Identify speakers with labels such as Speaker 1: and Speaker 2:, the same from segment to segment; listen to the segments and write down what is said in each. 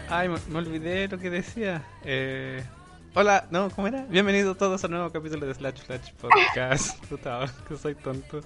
Speaker 1: Ay, me olvidé lo que decía. Hola, no, ¿cómo era? Bienvenidos todos a un nuevo capítulo de Slash Flash Podcast. Puta, que soy tonto.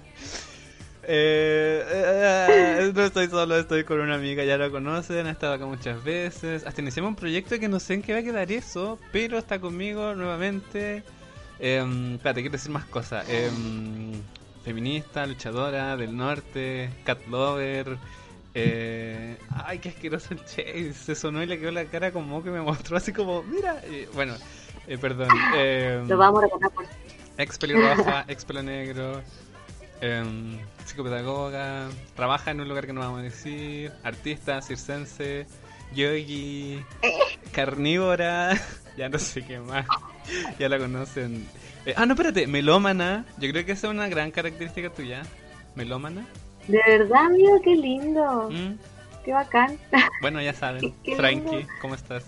Speaker 1: No estoy solo, estoy con una amiga, ya la conocen, ha estado acá muchas veces. Hasta iniciamos un proyecto que no sé en qué va a quedar eso, pero está conmigo nuevamente. Espérate, quiero decir más cosas. Feminista, luchadora del norte, cat lover. Ay, qué asqueroso el Chase. Se sonó y le quedó la cara como que me mostró así como, mira. Bueno, perdón.
Speaker 2: Lo vamos a recordar por...
Speaker 1: Ex pelirroja, ex pelo negro. Psicopedagoga, trabaja en un lugar que no vamos a decir, artista, circense, yogi, carnívora, ya no sé qué más, ya la conocen. No, espérate, melómana, yo creo que esa es una gran característica tuya, melómana.
Speaker 2: De verdad, amigo, qué lindo, qué bacán.
Speaker 1: Bueno, ya saben,
Speaker 2: Qué
Speaker 1: Frankie,
Speaker 2: lindo.
Speaker 1: ¿cómo estás?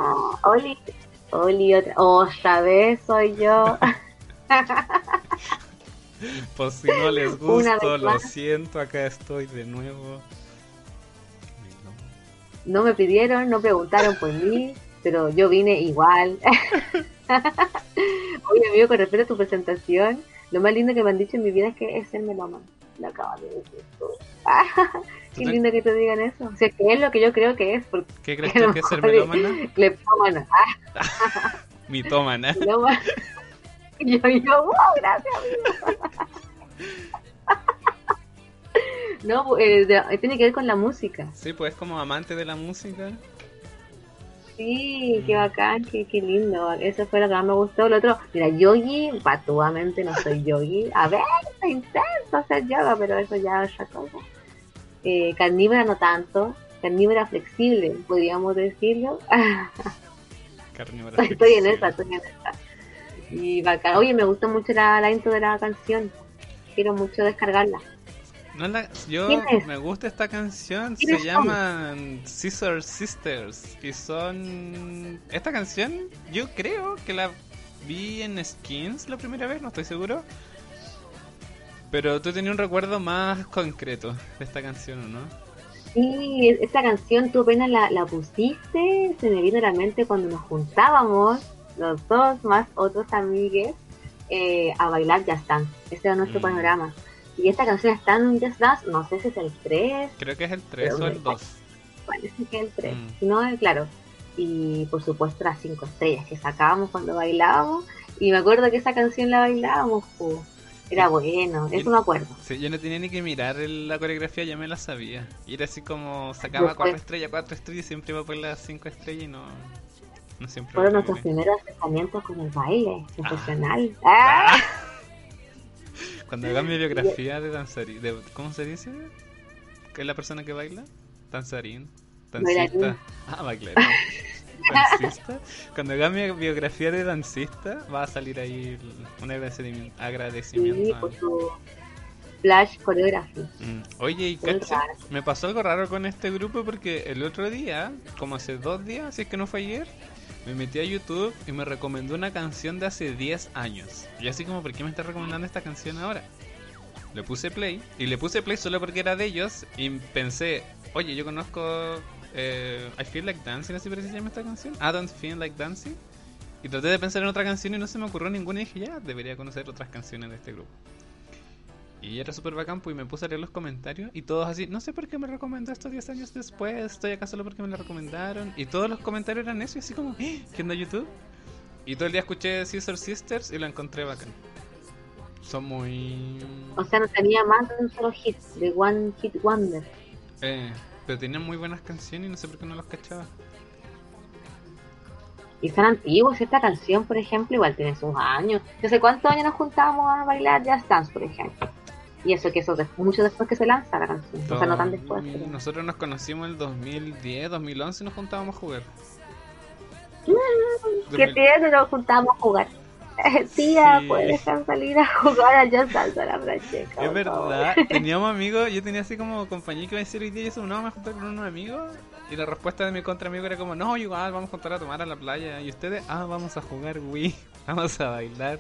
Speaker 2: Oli, otra vez soy yo.
Speaker 1: Pues si no les
Speaker 2: Una
Speaker 1: gusto,
Speaker 2: vez
Speaker 1: lo
Speaker 2: más.
Speaker 1: siento, acá estoy de nuevo.
Speaker 2: No me pidieron, no preguntaron por mí, pero yo vine igual. Oye, amigo, con respecto a tu presentación, lo más lindo que me han dicho en mi vida es que es ser melómano. Lo acabas de decir tú. Qué lindo que te digan eso. O sea, que es lo que yo creo que es. Porque
Speaker 1: ¿Qué crees
Speaker 2: a lo
Speaker 1: tú que es ser
Speaker 2: mejor
Speaker 1: melómana?
Speaker 2: Leptómano.
Speaker 1: Mitómana.
Speaker 2: Melómano. Wow, gracias, amigo. No, tiene que ver con la música.
Speaker 1: Sí, pues como amante de la música.
Speaker 2: Sí, qué bacán, qué lindo. Eso fue lo que más me gustó. Lo otro, mira, yogi, patuamente no soy yogi. A ver, intento hacer yoga, pero eso ya es otra cosa. Carnívora no tanto. Carnívora flexible, podríamos decirlo.
Speaker 1: Carnívora
Speaker 2: Estoy en
Speaker 1: flexible.
Speaker 2: esa. Y bacán. Oye, me gustó mucho la intro de la canción. Quiero mucho descargarla.
Speaker 1: Yo
Speaker 2: ¿Quién es?
Speaker 1: me gusta esta canción, se
Speaker 2: ¿Quiénes son?
Speaker 1: llaman Scissor Sisters y son... Esta canción yo creo que la vi en Skins la primera vez, no estoy seguro. Pero tú tenías un recuerdo más concreto de esta canción, ¿o no?
Speaker 2: Sí, esta canción tú apenas la pusiste, se me vino a la mente cuando nos juntábamos, los dos más otros amigues, a bailar Just Dance. Ese era nuestro panorama. Y esta canción está en Just Dance, no sé si es el 3,
Speaker 1: Creo que es el 3 o el 2.
Speaker 2: parece que es el 3, si no, claro. Y por supuesto las 5 estrellas que sacábamos cuando bailábamos, y me acuerdo que esa canción la bailábamos, pues. Era bueno, eso me acuerdo.
Speaker 1: Sí, yo no tenía ni que mirar la coreografía, ya me la sabía. Y era así como sacaba 4 estrellas y siempre iba por las 5 estrellas y no siempre
Speaker 2: Fueron
Speaker 1: lo
Speaker 2: nuestros
Speaker 1: logré.
Speaker 2: primeros acercamientos con el baile profesional.
Speaker 1: Cuando haga mi biografía de danzarín, ¿cómo se dice? ¿Qué es la persona que baila? Danzarín, dancista. Bailarín. Dancista. Cuando haga mi biografía de dancista, va a salir ahí un agradecimiento.
Speaker 2: Sí, por tu flash choreography.
Speaker 1: Oye, y cacha, me pasó algo raro con este grupo porque el otro día, como hace 2 días, si es que no fue ayer, me metí a YouTube y me recomendó una canción de hace 10 años. Y así como, ¿por qué me está recomendando esta canción ahora? Le puse play, y le puse play solo porque era de ellos, y pensé, oye, yo conozco I Feel Like Dancing, así parece que se llama esta canción. I Don't Feel Like Dancing. Y traté de pensar en otra canción y no se me ocurrió ninguna y dije, ya, debería conocer otras canciones de este grupo. Y era súper bacán, pues, y me puse a leer los comentarios y todos así, no sé por qué me recomendó esto 10 años después, estoy acá solo porque me lo recomendaron. Y todos los comentarios eran eso, y así como, ¿qué onda YouTube? Y todo el día escuché Scissor Sisters y lo encontré bacán. Son muy...
Speaker 2: O sea, no tenía más de un solo hit, de One Hit Wonder.
Speaker 1: Pero tenían muy buenas canciones y no sé por qué no los cachaba.
Speaker 2: Y son antiguos, esta canción, por ejemplo, igual tiene sus años. No sé cuántos años nos juntábamos a bailar Just Dance, por ejemplo. Y eso mucho después que se lanza la canción. O sea, no tan después. Pero...
Speaker 1: Nosotros nos conocimos en el 2010, 2011 y nos juntábamos a jugar.
Speaker 2: ¿Qué tiene? Nos juntábamos a jugar. Tía,
Speaker 1: Sí.
Speaker 2: puedes dejar salir a jugar a Just Dance a la Francesca.
Speaker 1: Es verdad, teníamos amigos, yo tenía así como compañía que iba a decir hoy día y eso, no, vamos a juntar con unos amigos. Y la respuesta de mi contra amigo era como, no, igual, vamos a juntar a tomar a la playa. Y ustedes, vamos a jugar Wii, vamos a bailar.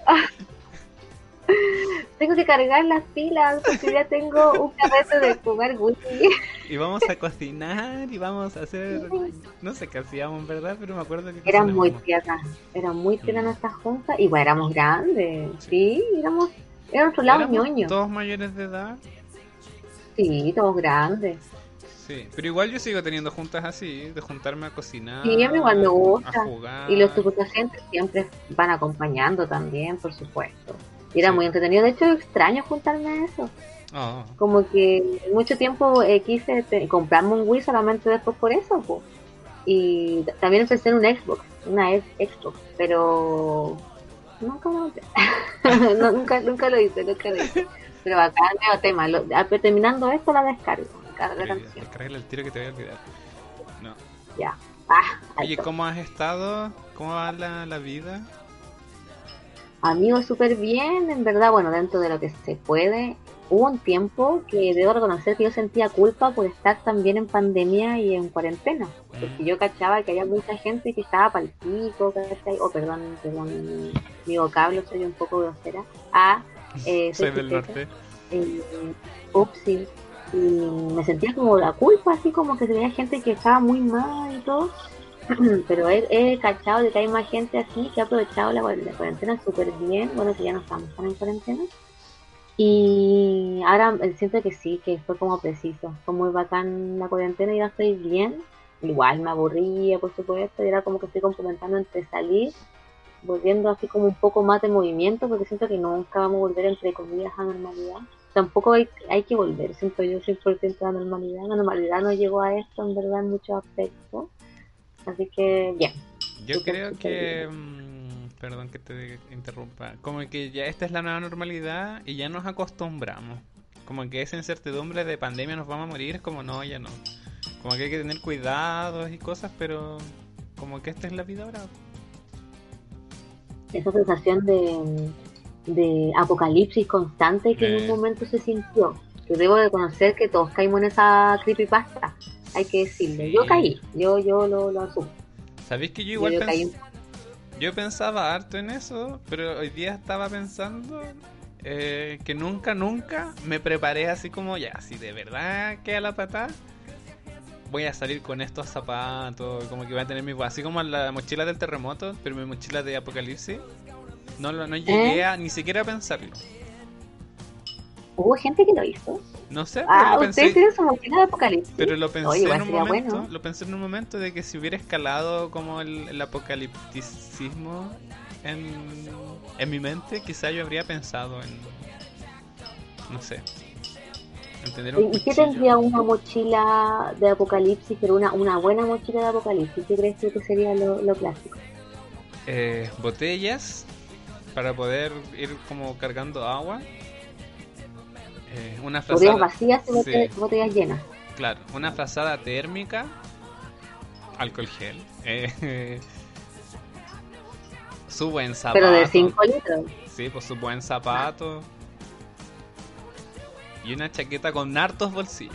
Speaker 2: Tengo que cargar las pilas porque ya tengo un carrete de jugar Wii.
Speaker 1: y vamos a cocinar y vamos a hacer, no sé qué hacíamos, ¿verdad? Pero me acuerdo que
Speaker 2: Eran muy
Speaker 1: cocinábamos.
Speaker 2: tiernas nuestras juntas, igual éramos grandes,
Speaker 1: Sí.
Speaker 2: sí, era otro lado
Speaker 1: Éramos
Speaker 2: ñoño,
Speaker 1: todos mayores de edad.
Speaker 2: sí, todos grandes.
Speaker 1: Sí, pero igual yo sigo teniendo juntas así, de juntarme a
Speaker 2: Sí, a mí igual me
Speaker 1: cocinar, a
Speaker 2: gusta. Y los
Speaker 1: jugar.
Speaker 2: estupefacientes siempre van acompañando también, por supuesto. Y era
Speaker 1: Sí.
Speaker 2: muy entretenido. De hecho, extraño juntarme a eso.
Speaker 1: Oh,
Speaker 2: Como que mucho tiempo quise comprarme un Wii solamente después por eso, po. Y también empecé en un Xbox, Xbox, pero nunca lo hice. No, nunca lo hice, nunca lo hice. Pero acá veo tema. Terminando esto, la descargo. La canción.
Speaker 1: descarga el tiro que te voy a olvidar. No.
Speaker 2: Ya.
Speaker 1: Oye,
Speaker 2: Alto.
Speaker 1: ¿cómo has estado? ¿Cómo va la vida?
Speaker 2: Amigos, súper bien, en verdad, bueno, dentro de lo que se puede. Hubo un tiempo que debo reconocer que yo sentía culpa por estar también en pandemia y en cuarentena, porque yo cachaba que había mucha gente que estaba para el pico, ¿cachai? Perdón, mi vocablo, soy un poco grosera.
Speaker 1: Soy
Speaker 2: Soy
Speaker 1: del
Speaker 2: chiqueta.
Speaker 1: norte.
Speaker 2: Sí. Y me sentía como la culpa, así como que se veía gente que estaba muy mal y todo. Pero he cachado de que hay más gente así que ha aprovechado la cuarentena súper bien. Bueno, que ya no estamos tan en cuarentena. Y ahora siento que sí, que fue como preciso. Fue muy bacán la cuarentena y ahora estoy bien. Igual me aburría, por supuesto, y era como que estoy complementando entre salir, volviendo así como un poco más de movimiento, porque siento que nunca vamos a volver entre comillas a normalidad. Tampoco hay que volver, siento yo 100% a la normalidad. La normalidad no llegó a esto, en verdad, en muchos aspectos. Así que, bien.
Speaker 1: Yo
Speaker 2: Súper,
Speaker 1: creo
Speaker 2: súper bien.
Speaker 1: que, perdón que te interrumpa, como que ya esta es la nueva normalidad y ya nos acostumbramos. Como que esa incertidumbre de pandemia nos vamos a morir, es como no, ya no. Como que hay que tener cuidados y cosas, pero como que esta es la vida ahora.
Speaker 2: Esa sensación de apocalipsis constante que en un
Speaker 1: Eh,
Speaker 2: momento se sintió. Yo debo de conocer que todos caímos en esa creepypasta, hay que decirlo. Yo
Speaker 1: sí.
Speaker 2: caí, yo lo asumo.
Speaker 1: ¿Sabéis que yo igual
Speaker 2: Yo caí
Speaker 1: yo pensaba harto en eso, pero hoy día estaba pensando que nunca me preparé así como ya, si de verdad queda la patada, voy a salir con estos zapatos, como que voy a tener así como la mochila del terremoto, pero mi mochila de apocalipsis. No llegué
Speaker 2: ¿eh?
Speaker 1: a ni siquiera a pensarlo.
Speaker 2: Hubo gente que lo hizo.
Speaker 1: No sé, pero lo
Speaker 2: Ustedes
Speaker 1: pensé.
Speaker 2: tienen su mochila de apocalipsis.
Speaker 1: Pero lo
Speaker 2: Oye,
Speaker 1: pensé en
Speaker 2: igual
Speaker 1: un
Speaker 2: sería
Speaker 1: momento,
Speaker 2: bueno.
Speaker 1: lo pensé en un momento de que si hubiera escalado como el apocalipticismo en mi mente, quizá yo habría pensado en, no sé, en tener un
Speaker 2: ¿Y qué
Speaker 1: cuchillo.
Speaker 2: tendría una mochila de apocalipsis, pero una buena mochila de apocalipsis? ¿Qué crees tú que sería lo clásico?
Speaker 1: Botellas para poder ir como cargando agua. Una
Speaker 2: Botellas
Speaker 1: frazada,
Speaker 2: vacías y
Speaker 1: sí,
Speaker 2: botellas llenas.
Speaker 1: claro, una frazada térmica, alcohol gel, su buen
Speaker 2: Pero de
Speaker 1: zapato,
Speaker 2: 5 litros.
Speaker 1: sí, pues su buen zapato y una chaqueta con hartos bolsillos.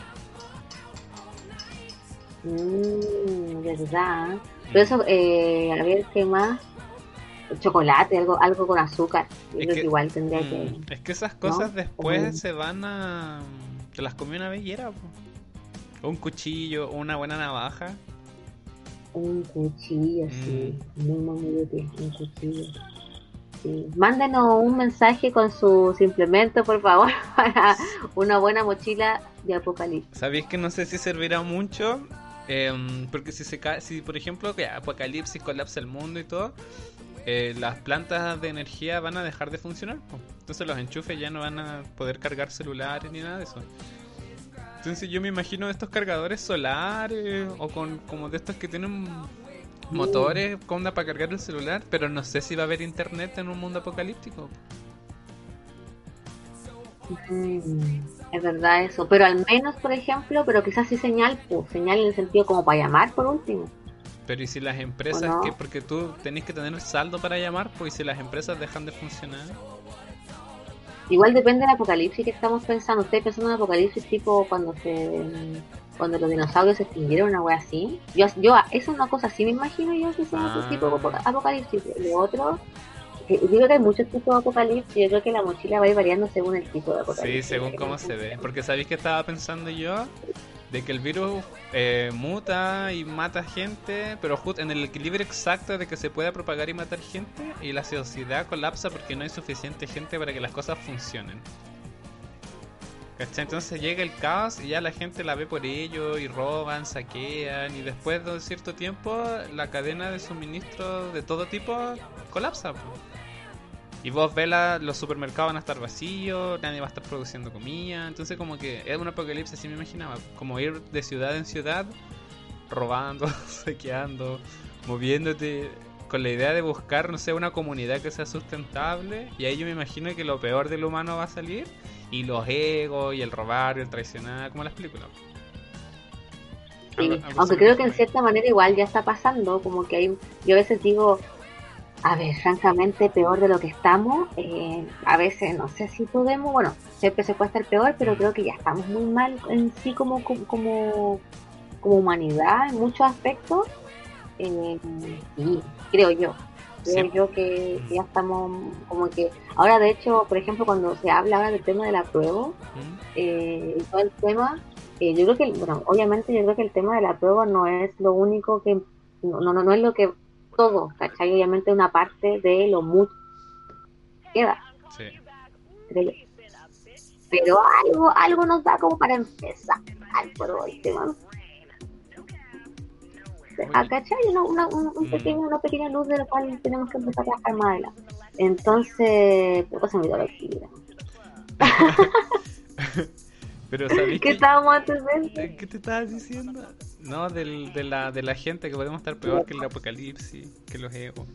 Speaker 2: Verdad. Pero
Speaker 1: Mm.
Speaker 2: eso, a ver, ¿qué más? Chocolate, algo con azúcar. Yo
Speaker 1: Es
Speaker 2: creo que
Speaker 1: que,
Speaker 2: igual tendría que,
Speaker 1: es que esas
Speaker 2: ¿no?
Speaker 1: cosas
Speaker 2: Como
Speaker 1: después se van a... Te las comió una bellera, po. Un cuchillo, una buena navaja.
Speaker 2: un cuchillo,
Speaker 1: Mm.
Speaker 2: sí. Muy útil, un cuchillo. Sí. Mándenos un mensaje con su suplemento, por favor, para una buena mochila de apocalipsis.
Speaker 1: ¿Sabéis que no sé si servirá mucho? Porque si se cae, si por ejemplo que apocalipsis colapsa el mundo y todo, las plantas de energía van a dejar de funcionar, po. Entonces los enchufes ya no van a poder cargar celulares ni nada de eso. Entonces yo me imagino estos cargadores solares o con como de estos que tienen motores con onda para cargar el celular, pero no sé si va a haber internet en un mundo apocalíptico.
Speaker 2: Es verdad eso, pero al menos, por ejemplo, pero quizás sí señal, pues, señal en el sentido como para llamar por último,
Speaker 1: Pero y si las
Speaker 2: ¿o
Speaker 1: empresas, que
Speaker 2: no?
Speaker 1: porque tú tenés que tener saldo para llamar, pues y si las empresas dejan de funcionar.
Speaker 2: Igual depende del apocalipsis que estamos pensando. ¿Estoy pensando en apocalipsis tipo cuando los dinosaurios se extinguieron, una wea así? Yo eso es una cosa así me imagino yo que son otro tipo de
Speaker 1: Ah,
Speaker 2: apocalipsis. Lo otro, yo creo que hay muchos tipos de apocalipsis. Yo creo que la mochila va a ir variando según el tipo de
Speaker 1: sí,
Speaker 2: apocalipsis.
Speaker 1: según cómo se ve. Porque sabéis que estaba pensando yo de que el virus muta y mata gente, pero en el equilibrio exacto de que se pueda propagar y matar gente, y la sociedad colapsa porque no hay suficiente gente para que las cosas funcionen. ¿Cachai? Entonces llega el caos y ya la gente la ve por ello y roban, saquean, y después de cierto tiempo la cadena de suministro de todo tipo colapsa, po. Y vos ves los supermercados van a estar vacíos, nadie va a estar produciendo comida. Entonces como que es un apocalipsis, así me imaginaba. Como ir de ciudad en ciudad, robando, saqueando, moviéndote, con la idea de buscar, no sé, una comunidad que sea sustentable. Y ahí yo me imagino que lo peor del humano va a salir. Y los egos, y el robar, y el traicionar, como las películas.
Speaker 2: Sí, aunque creo que en cierta manera igual ya está pasando. Como que hay, yo a veces digo... A ver, francamente, peor de lo que estamos. A veces no sé si podemos, bueno, siempre se puede estar peor, pero creo que ya estamos muy mal en sí como humanidad en muchos aspectos. Sí, creo yo. Creo yo que ya estamos como que... Ahora, de hecho, por ejemplo, cuando se habla ahora del tema de la prueba, y todo el tema, yo creo que, bueno, obviamente yo creo que el tema de la prueba no es lo único que... No es lo que... todo, ¿cachai? Obviamente una parte de lo mucho que queda.
Speaker 1: Sí.
Speaker 2: Pero algo nos da como para empezar por el tema. ¿Cachai? Una pequeña luz de la cual tenemos que empezar a trabajar más adelante. Entonces, pues se me dio la actividad.
Speaker 1: Pero ¿sabéis
Speaker 2: ¿Qué estábamos antes de?
Speaker 1: ¿Qué te estabas diciendo? No, de la gente, que podemos estar peor que el apocalipsis, que los egos.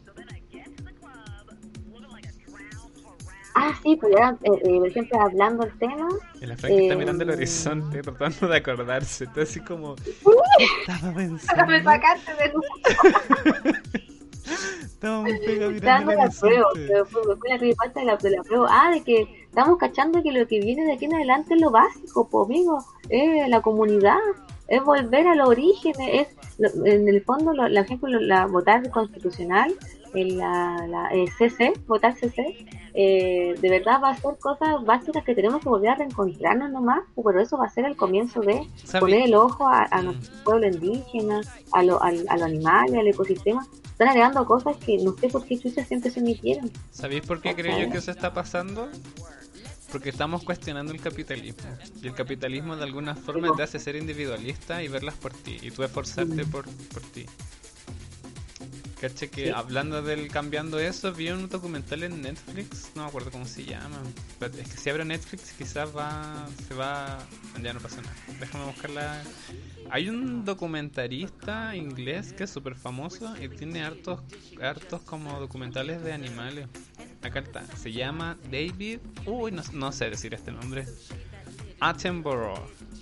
Speaker 2: Sí, pues ya, por ejemplo, hablando del tema...
Speaker 1: La Frank está mirando el horizonte, tratando de acordarse. Está así como... Estaba pensando...
Speaker 2: Me sacaste de nuevo.
Speaker 1: Estaba muy pegado mirando el horizonte.
Speaker 2: Fue la creepypasta de la prueba. De que estamos cachando que lo que viene de aquí en adelante es lo básico, pues, amigo. La comunidad. Es volver a los orígenes. En el fondo, la ejemplo, la votar constitucional, en la CC, votar CC, de verdad va a ser cosas básicas que tenemos que volver a reencontrarnos nomás, pero eso va a ser el comienzo de poner el ojo a nuestro pueblo indígena, a los animales, al ecosistema. Están agregando cosas que no sé por qué chuchas siempre se emitieron.
Speaker 1: ¿Sabéis por qué creo yo que eso está pasando? Porque estamos cuestionando el capitalismo. Y el capitalismo de alguna forma te hace ser individualista y verlas por ti. Y tú esforzarte por ti. Caché que hablando del cambiando eso, vi un documental en Netflix, no me acuerdo cómo se llama. Pero es que si abro Netflix quizás se va... Ya no pasa nada. Déjame buscarla. Hay un documentarista inglés que es súper famoso y tiene hartos como documentales de animales. Acá está. Se llama David... no sé decir este nombre. Attenborough.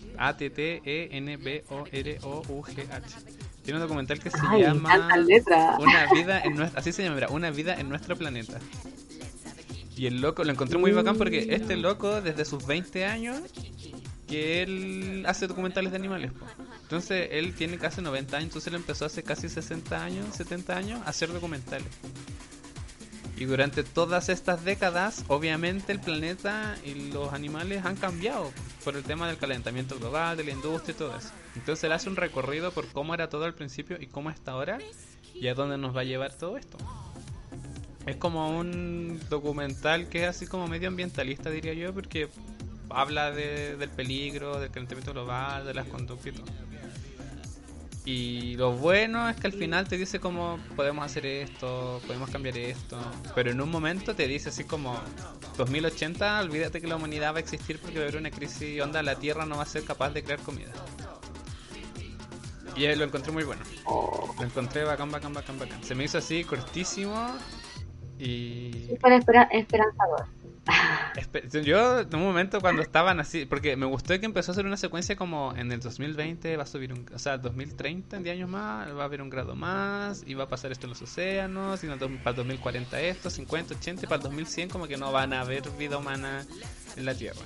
Speaker 1: Attenborough. Tiene un documental que se llama Una vida en nuestra... Así se llama, Una vida en nuestro planeta. Y el loco, lo encontré muy bacán porque este loco, desde sus 20 años, que él hace documentales de animales, po. Entonces él tiene casi 90 años, entonces él empezó hace casi 60 años, 70 años a hacer documentales. Y durante todas estas décadas, obviamente el planeta y los animales han cambiado por el tema del calentamiento global, de la industria y todo eso. Entonces él hace un recorrido por cómo era todo al principio y cómo está ahora y a dónde nos va a llevar todo esto. Es como un documental que es así como medioambientalista, diría yo, porque habla del peligro, del calentamiento global, de las conductas y todo. Y lo bueno es que al final te dice como podemos hacer esto, podemos cambiar esto, pero en un momento te dice así como 2080, olvídate que la humanidad va a existir porque va a haber una crisis, onda, la Tierra no va a ser capaz de crear comida. Y lo encontré muy bueno. Lo encontré bacán. Se me hizo así cortísimo y...
Speaker 2: Súper esperanzador.
Speaker 1: Yo en un momento cuando estaban así, porque me gustó que empezó a hacer una secuencia como en el 2020 va a subir 2030 en 10 años más va a haber un grado más y va a pasar esto en los océanos y para el 2040 esto, 50, 80 y para el 2100 como que no van a haber vida humana en la Tierra.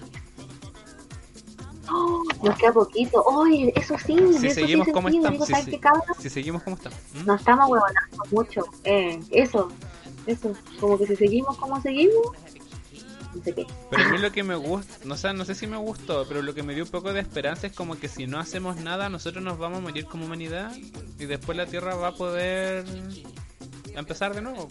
Speaker 2: Nos queda poquito. Oye, eso sí.
Speaker 1: Si seguimos como estamos. Si seguimos como estamos.
Speaker 2: Nos estamos huevonando mucho. Eso. Como que si seguimos como seguimos, no sé qué.
Speaker 1: Pero a mí lo que me gusta, no sé, no sé si me gustó, pero lo que me dio un poco de esperanza es como que si no hacemos nada, nosotros nos vamos a morir como humanidad y después la Tierra va a poder empezar de nuevo.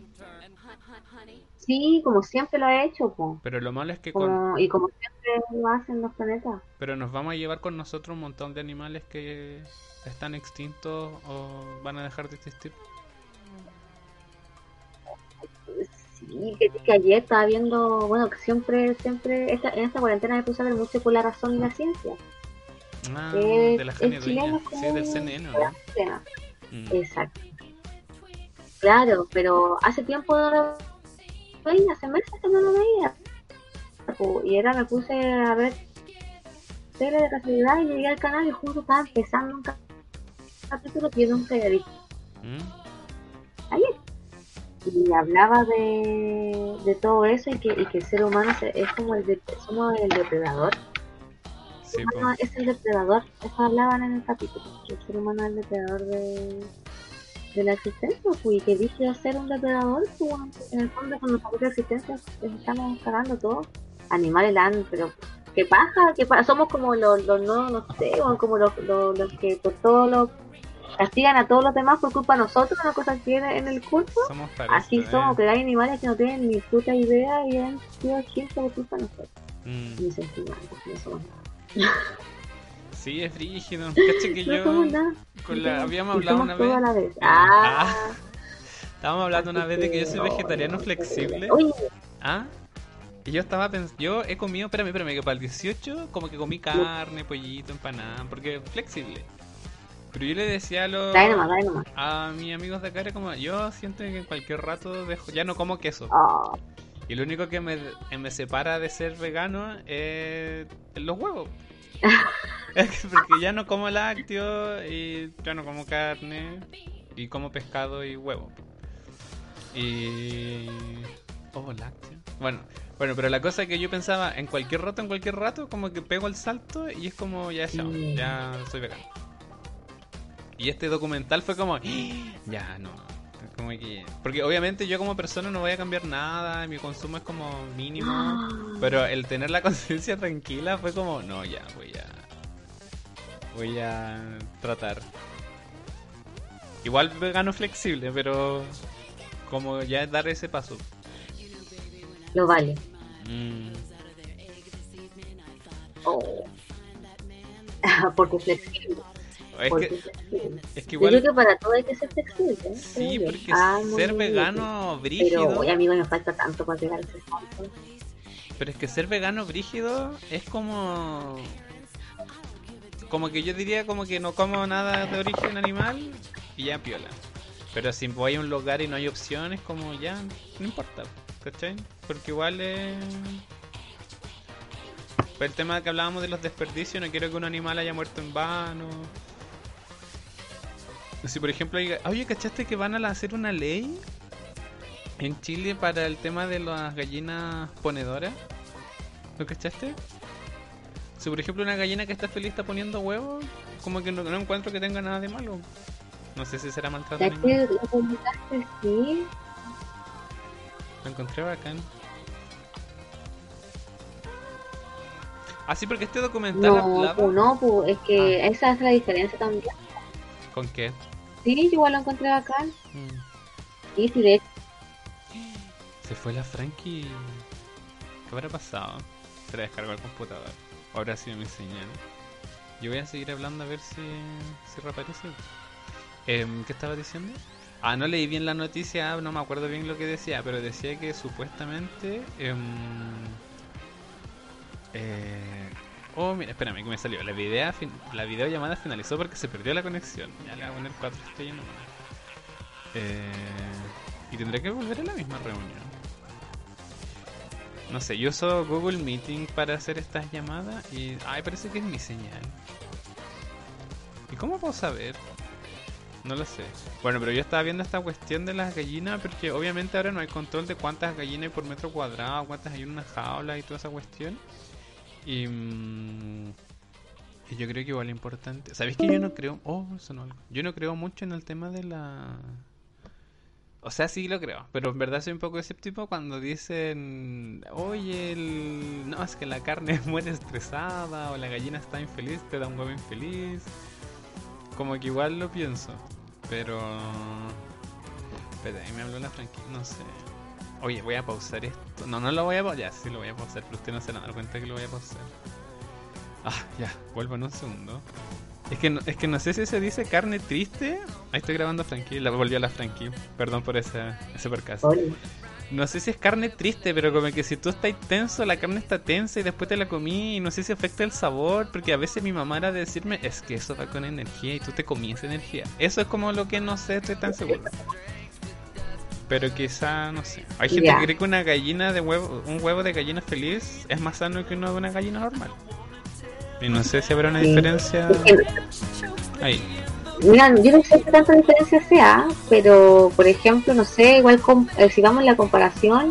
Speaker 2: Sí, como siempre lo he hecho, po.
Speaker 1: Pero lo malo es que
Speaker 2: Y como siempre lo hacen los planetas.
Speaker 1: pero nos vamos a llevar con nosotros un montón de animales que están extintos o van a dejar de existir.
Speaker 2: Sí, que ayer estaba viendo, bueno, que siempre, en esta cuarentena me puse a ver mucho por la razón y la ciencia.
Speaker 1: Ah, de la
Speaker 2: El
Speaker 1: Jania
Speaker 2: chileno
Speaker 1: Dueña.
Speaker 2: es
Speaker 1: Sí,
Speaker 2: como
Speaker 1: del
Speaker 2: un
Speaker 1: CNN,
Speaker 2: gran
Speaker 1: ¿no?
Speaker 2: tema.
Speaker 1: Mm.
Speaker 2: Exacto. Claro, pero hace tiempo no lo veía, hace meses que no lo veía. Y ahora me puse a ver tele de casualidad y llegué al canal y justo estaba empezando un capítulo que yo nunca había visto
Speaker 1: Mm.
Speaker 2: ayer. Y hablaba de todo eso y que el ser humano es como somos el depredador. El ser
Speaker 1: Sí, pues.
Speaker 2: humano es el depredador, eso hablaban en el capítulo, que el ser humano es el depredador de la existencia, pues, y que dije ser un depredador, pues, en el fondo con nuestra propia existencia estamos cagando todos. Animales land, pero qué paja, somos como no sé, como los que por todo lo castigan a todos los demás por culpa de nosotros, una cosa que en el curso.
Speaker 1: Somos
Speaker 2: Así
Speaker 1: parásitos,
Speaker 2: somos, que hay animales que no tienen ni puta idea y han sido extintos por culpa de nosotros.
Speaker 1: Mm.
Speaker 2: Ni sentimientos, no somos nada.
Speaker 1: Sí, es frígido. Caché que
Speaker 2: No
Speaker 1: yo
Speaker 2: somos nada.
Speaker 1: habíamos
Speaker 2: Y
Speaker 1: hablado
Speaker 2: somos
Speaker 1: una
Speaker 2: todo
Speaker 1: vez.
Speaker 2: a la vez.
Speaker 1: Ah, estábamos hablando
Speaker 2: Así
Speaker 1: una vez de que yo
Speaker 2: que,
Speaker 1: soy
Speaker 2: oh,
Speaker 1: vegetariano
Speaker 2: no,
Speaker 1: flexible.
Speaker 2: oye,
Speaker 1: Ah, y yo estaba pensando, yo he comido, espérame, que para el 18 como que comí carne, pollito, empanada, porque es flexible. Pero yo le decía
Speaker 2: dale nomás.
Speaker 1: a mis amigos de acá, era como, yo siento que en cualquier rato ya no como queso.
Speaker 2: Oh,
Speaker 1: Y lo único que me separa de ser vegano es los huevos. Porque ya no como lácteos y ya no como carne y como pescado y huevo. Y... Oh, lácteo. Bueno, pero la cosa es que yo pensaba, en cualquier rato, como que pego el salto y es como, ya, chao,
Speaker 2: mm.
Speaker 1: ya soy vegano. Y este documental fue como, ya, no. Como que... Porque obviamente yo como persona no voy a cambiar nada, mi consumo es como mínimo, pero el tener la conciencia tranquila fue como, no, ya, voy a tratar. Igual vegano flexible, pero como ya dar ese paso.
Speaker 2: Lo vale.
Speaker 1: Mm.
Speaker 2: Oh. Porque es flexible.
Speaker 1: Es
Speaker 2: Porque
Speaker 1: que,
Speaker 2: es flexible.
Speaker 1: es que
Speaker 2: Yo creo
Speaker 1: igual,
Speaker 2: que para todo hay que ser flexible,
Speaker 1: sí,
Speaker 2: creo yo.
Speaker 1: porque
Speaker 2: Muy,
Speaker 1: ser
Speaker 2: muy difícil.
Speaker 1: vegano
Speaker 2: Pero, oye,
Speaker 1: brígido,
Speaker 2: amigo, me falta tanto para llegar a ese punto.
Speaker 1: pero es que ser vegano brígido es como que yo diría como que no como nada de origen animal y ya piola. Pero si voy a un lugar y no hay opciones, como ya, no importa, ¿cachai? Porque igual pues el tema que hablábamos de los desperdicios, no quiero que un animal haya muerto en vano. Si por ejemplo, oye, ¿cachaste que van a hacer una ley en Chile para el tema de las gallinas ponedoras? ¿Lo cachaste? Si por ejemplo una gallina que está feliz está poniendo huevos, como que no encuentro que tenga nada de malo. No sé si será maltrato
Speaker 2: Ya
Speaker 1: animal.
Speaker 2: que lo publicaste, sí.
Speaker 1: Lo encontré bacán. Ah, sí, porque este documental
Speaker 2: No,
Speaker 1: hablaba...
Speaker 2: pues no, pues es
Speaker 1: Ah,
Speaker 2: que esa es la diferencia también.
Speaker 1: ¿con qué?
Speaker 2: Sí, yo igual lo encontré bacán.
Speaker 1: Mm.
Speaker 2: Sí, sí, de hecho,
Speaker 1: Se fue la Frankie. ¿Qué habrá pasado? Se la descargó el computador. O habrá sido mi señal. Yo voy a seguir hablando a ver si reaparece. ¿Qué estaba diciendo? Ah, no leí bien la noticia, no me acuerdo bien lo que decía, pero decía que supuestamente... oh, mira, espérame, que me salió. La videollamada finalizó porque se perdió la conexión. Ya le voy a poner 4 estrellas nomás. Y tendré que volver a la misma reunión. No sé, yo uso Google Meeting para hacer estas llamadas y... Ay, parece que es mi señal. ¿Y cómo puedo saber? No lo sé. Bueno, pero yo estaba viendo esta cuestión de las gallinas porque obviamente ahora no hay control de cuántas gallinas hay por metro cuadrado, cuántas hay en una jaula y toda esa cuestión. Y yo creo que igual es importante. ¿Sabéis que yo no creo... Oh, sonó algo. Yo no creo mucho en el tema O sea, sí lo creo, pero en verdad soy un poco escéptico cuando dicen, oye, no, es que la carne muere estresada o la gallina está infeliz, te da un huevo infeliz. Como que igual lo pienso, pero... Espera, ahí me habló la franquicia, no sé. Oye, voy a pausar esto. No, no lo voy a pausar, ya, sí lo voy a pausar, pero usted no se va a dar cuenta que lo voy a pausar. Ah, ya, vuelvo en un segundo. Es que no sé si se dice carne triste. Ahí estoy grabando a Frankie, la volvió a la Frankie. Perdón por ese percance.
Speaker 2: Oye,
Speaker 1: No sé si es carne triste, pero como que si tú estás tenso, la carne está tensa y después te la comí y no sé si afecta el sabor, porque a veces mi mamá era de decirme, es que eso va con energía y tú te comí esa energía. Eso es como lo que no sé, estoy tan seguro. Pero quizá, no sé. Hay gente
Speaker 2: ya.
Speaker 1: que cree que una gallina de huevo, un huevo de gallina feliz es más sano que uno de una gallina normal. Y no sé si habrá una
Speaker 2: Sí.
Speaker 1: diferencia ahí.
Speaker 2: Mira, yo no sé qué tanta diferencia sea, pero por ejemplo, no sé, igual si vamos en la comparación,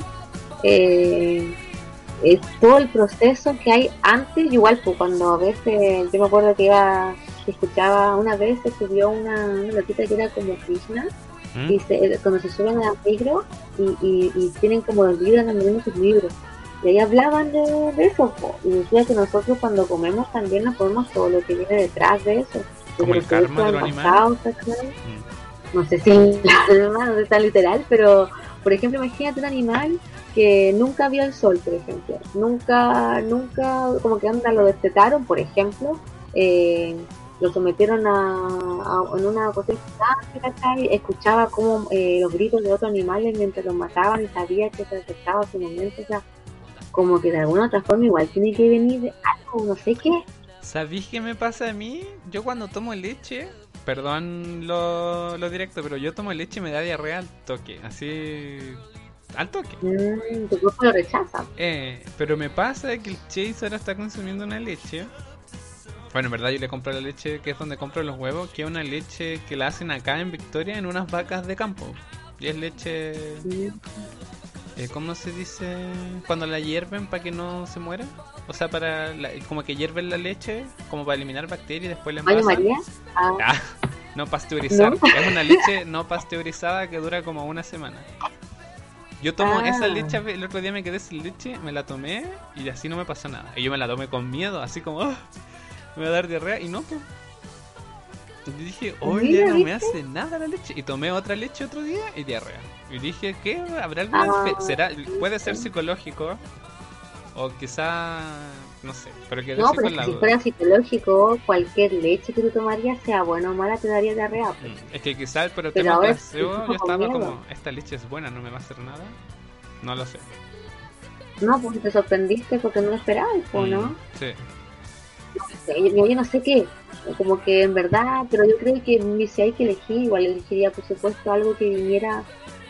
Speaker 2: eh, todo el proceso que hay antes, igual pues cuando a veces, yo me acuerdo que escuchaba una vez, se subió una loquita que era como Krishna,
Speaker 1: ¿Mm?
Speaker 2: y cuando se suben a micro y tienen como los libros, andan leyendo sus libros. Y ahí hablaban de eso, po. Y decía que nosotros cuando comemos también nos comemos todo lo que viene detrás de eso,
Speaker 1: Como
Speaker 2: desde
Speaker 1: el
Speaker 2: los productos
Speaker 1: karma de los animales.
Speaker 2: envasados, ¿cachai?
Speaker 1: Mm.
Speaker 2: No sé si la alma, no sé si tan literal, pero por ejemplo, imagínate un animal que nunca vio el sol, por ejemplo, nunca, como que anda, lo destetaron, por ejemplo, lo sometieron en una cuestión gigante, ¿cachai? Escuchaba como los gritos de otros animales mientras los mataban y sabía que se acercaba su momento, o sea, como que de alguna otra forma igual tiene que venir algo, no sé qué.
Speaker 1: ¿Sabéis qué me pasa a mí? Yo cuando tomo leche, perdón lo directo, pero yo tomo leche y me da diarrea al toque, así al toque.
Speaker 2: Tu cuerpo lo rechaza.
Speaker 1: Pero me pasa que el Chase ahora está consumiendo una leche. Bueno, en verdad yo le compro la leche que es donde compro los huevos, que es una leche que la hacen acá en Victoria en unas vacas de campo. Y es leche,
Speaker 2: Mm.
Speaker 1: ¿cómo se dice? Cuando la hierven para que no se muera. O sea, como que hierven la leche como para eliminar bacterias y después la
Speaker 2: Baño
Speaker 1: envasan.
Speaker 2: María. Ah,
Speaker 1: Ah, no pasteurizar.
Speaker 2: no.
Speaker 1: Es una leche no pasteurizada que dura como una semana. Yo tomo esa
Speaker 2: Ah.
Speaker 1: leche, el otro día me quedé sin leche, me la tomé y así no me pasó nada. Y yo me la tomé con miedo, así como, "Oh, me va a dar diarrea", y no, pues. Y dije, oye,
Speaker 2: Mira,
Speaker 1: no me
Speaker 2: ¿viste?
Speaker 1: hace nada la leche. Y tomé otra leche otro día y diarrea. Y dije, ¿qué? ¿Habrá alguna
Speaker 2: Ah,
Speaker 1: será puede ser psicológico o quizá no sé, pero quedé
Speaker 2: no,
Speaker 1: así
Speaker 2: pero
Speaker 1: con
Speaker 2: es que
Speaker 1: la
Speaker 2: si
Speaker 1: duda.
Speaker 2: fuera psicológico, cualquier leche que tú tomarías, sea buena o mala, te daría diarrea, pues.
Speaker 1: Es que quizá por el
Speaker 2: Pero
Speaker 1: tema
Speaker 2: ahora es
Speaker 1: placebo yo
Speaker 2: con
Speaker 1: estaba
Speaker 2: miedo.
Speaker 1: como, esta leche es buena, no me va a hacer nada. No lo sé.
Speaker 2: No, porque te sorprendiste porque no lo esperabas, pues, ¿no?
Speaker 1: Sí.
Speaker 2: Yo no sé qué, como que en verdad, pero yo creo que si hay que elegir, igual elegiría, por supuesto, algo que viniera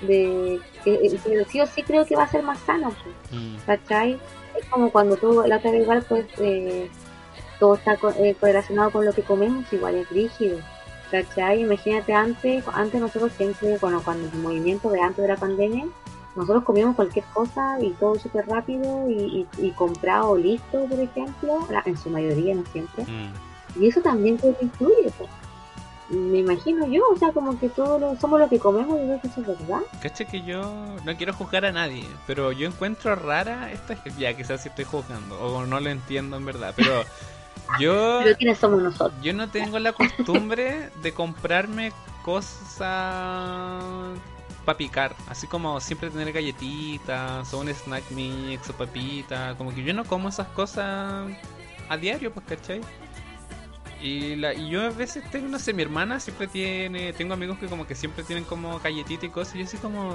Speaker 2: que sí o sí creo que va a ser más sano, pues,
Speaker 1: Mm.
Speaker 2: ¿cachai? Es como cuando tú, la otra vez igual, pues, todo está correlacionado con lo que comemos, igual es rígido. ¿Cachai? Imagínate antes nosotros siempre, cuando el movimiento de antes de la pandemia, nosotros comíamos cualquier cosa y todo súper rápido y comprado listo, por ejemplo, en su mayoría, no siempre.
Speaker 1: Mm.
Speaker 2: Y eso también creo que influye, pues. Me imagino yo, o sea, como que somos lo que comemos y creo que eso es verdad.
Speaker 1: Cacha que yo no quiero juzgar a nadie, pero yo encuentro rara esta. Ya, quizás si estoy juzgando, o no lo entiendo en verdad, pero yo,
Speaker 2: Pero ¿quiénes somos nosotros?
Speaker 1: yo no tengo la costumbre de comprarme cosas para picar, así como siempre tener galletitas, o un snack mix, o papita, como que yo no como esas cosas a diario, pues, ¿cachai? Y yo a veces tengo, no sé, mi hermana siempre tiene, tengo amigos que como que siempre tienen como galletita y cosas, y yo así como,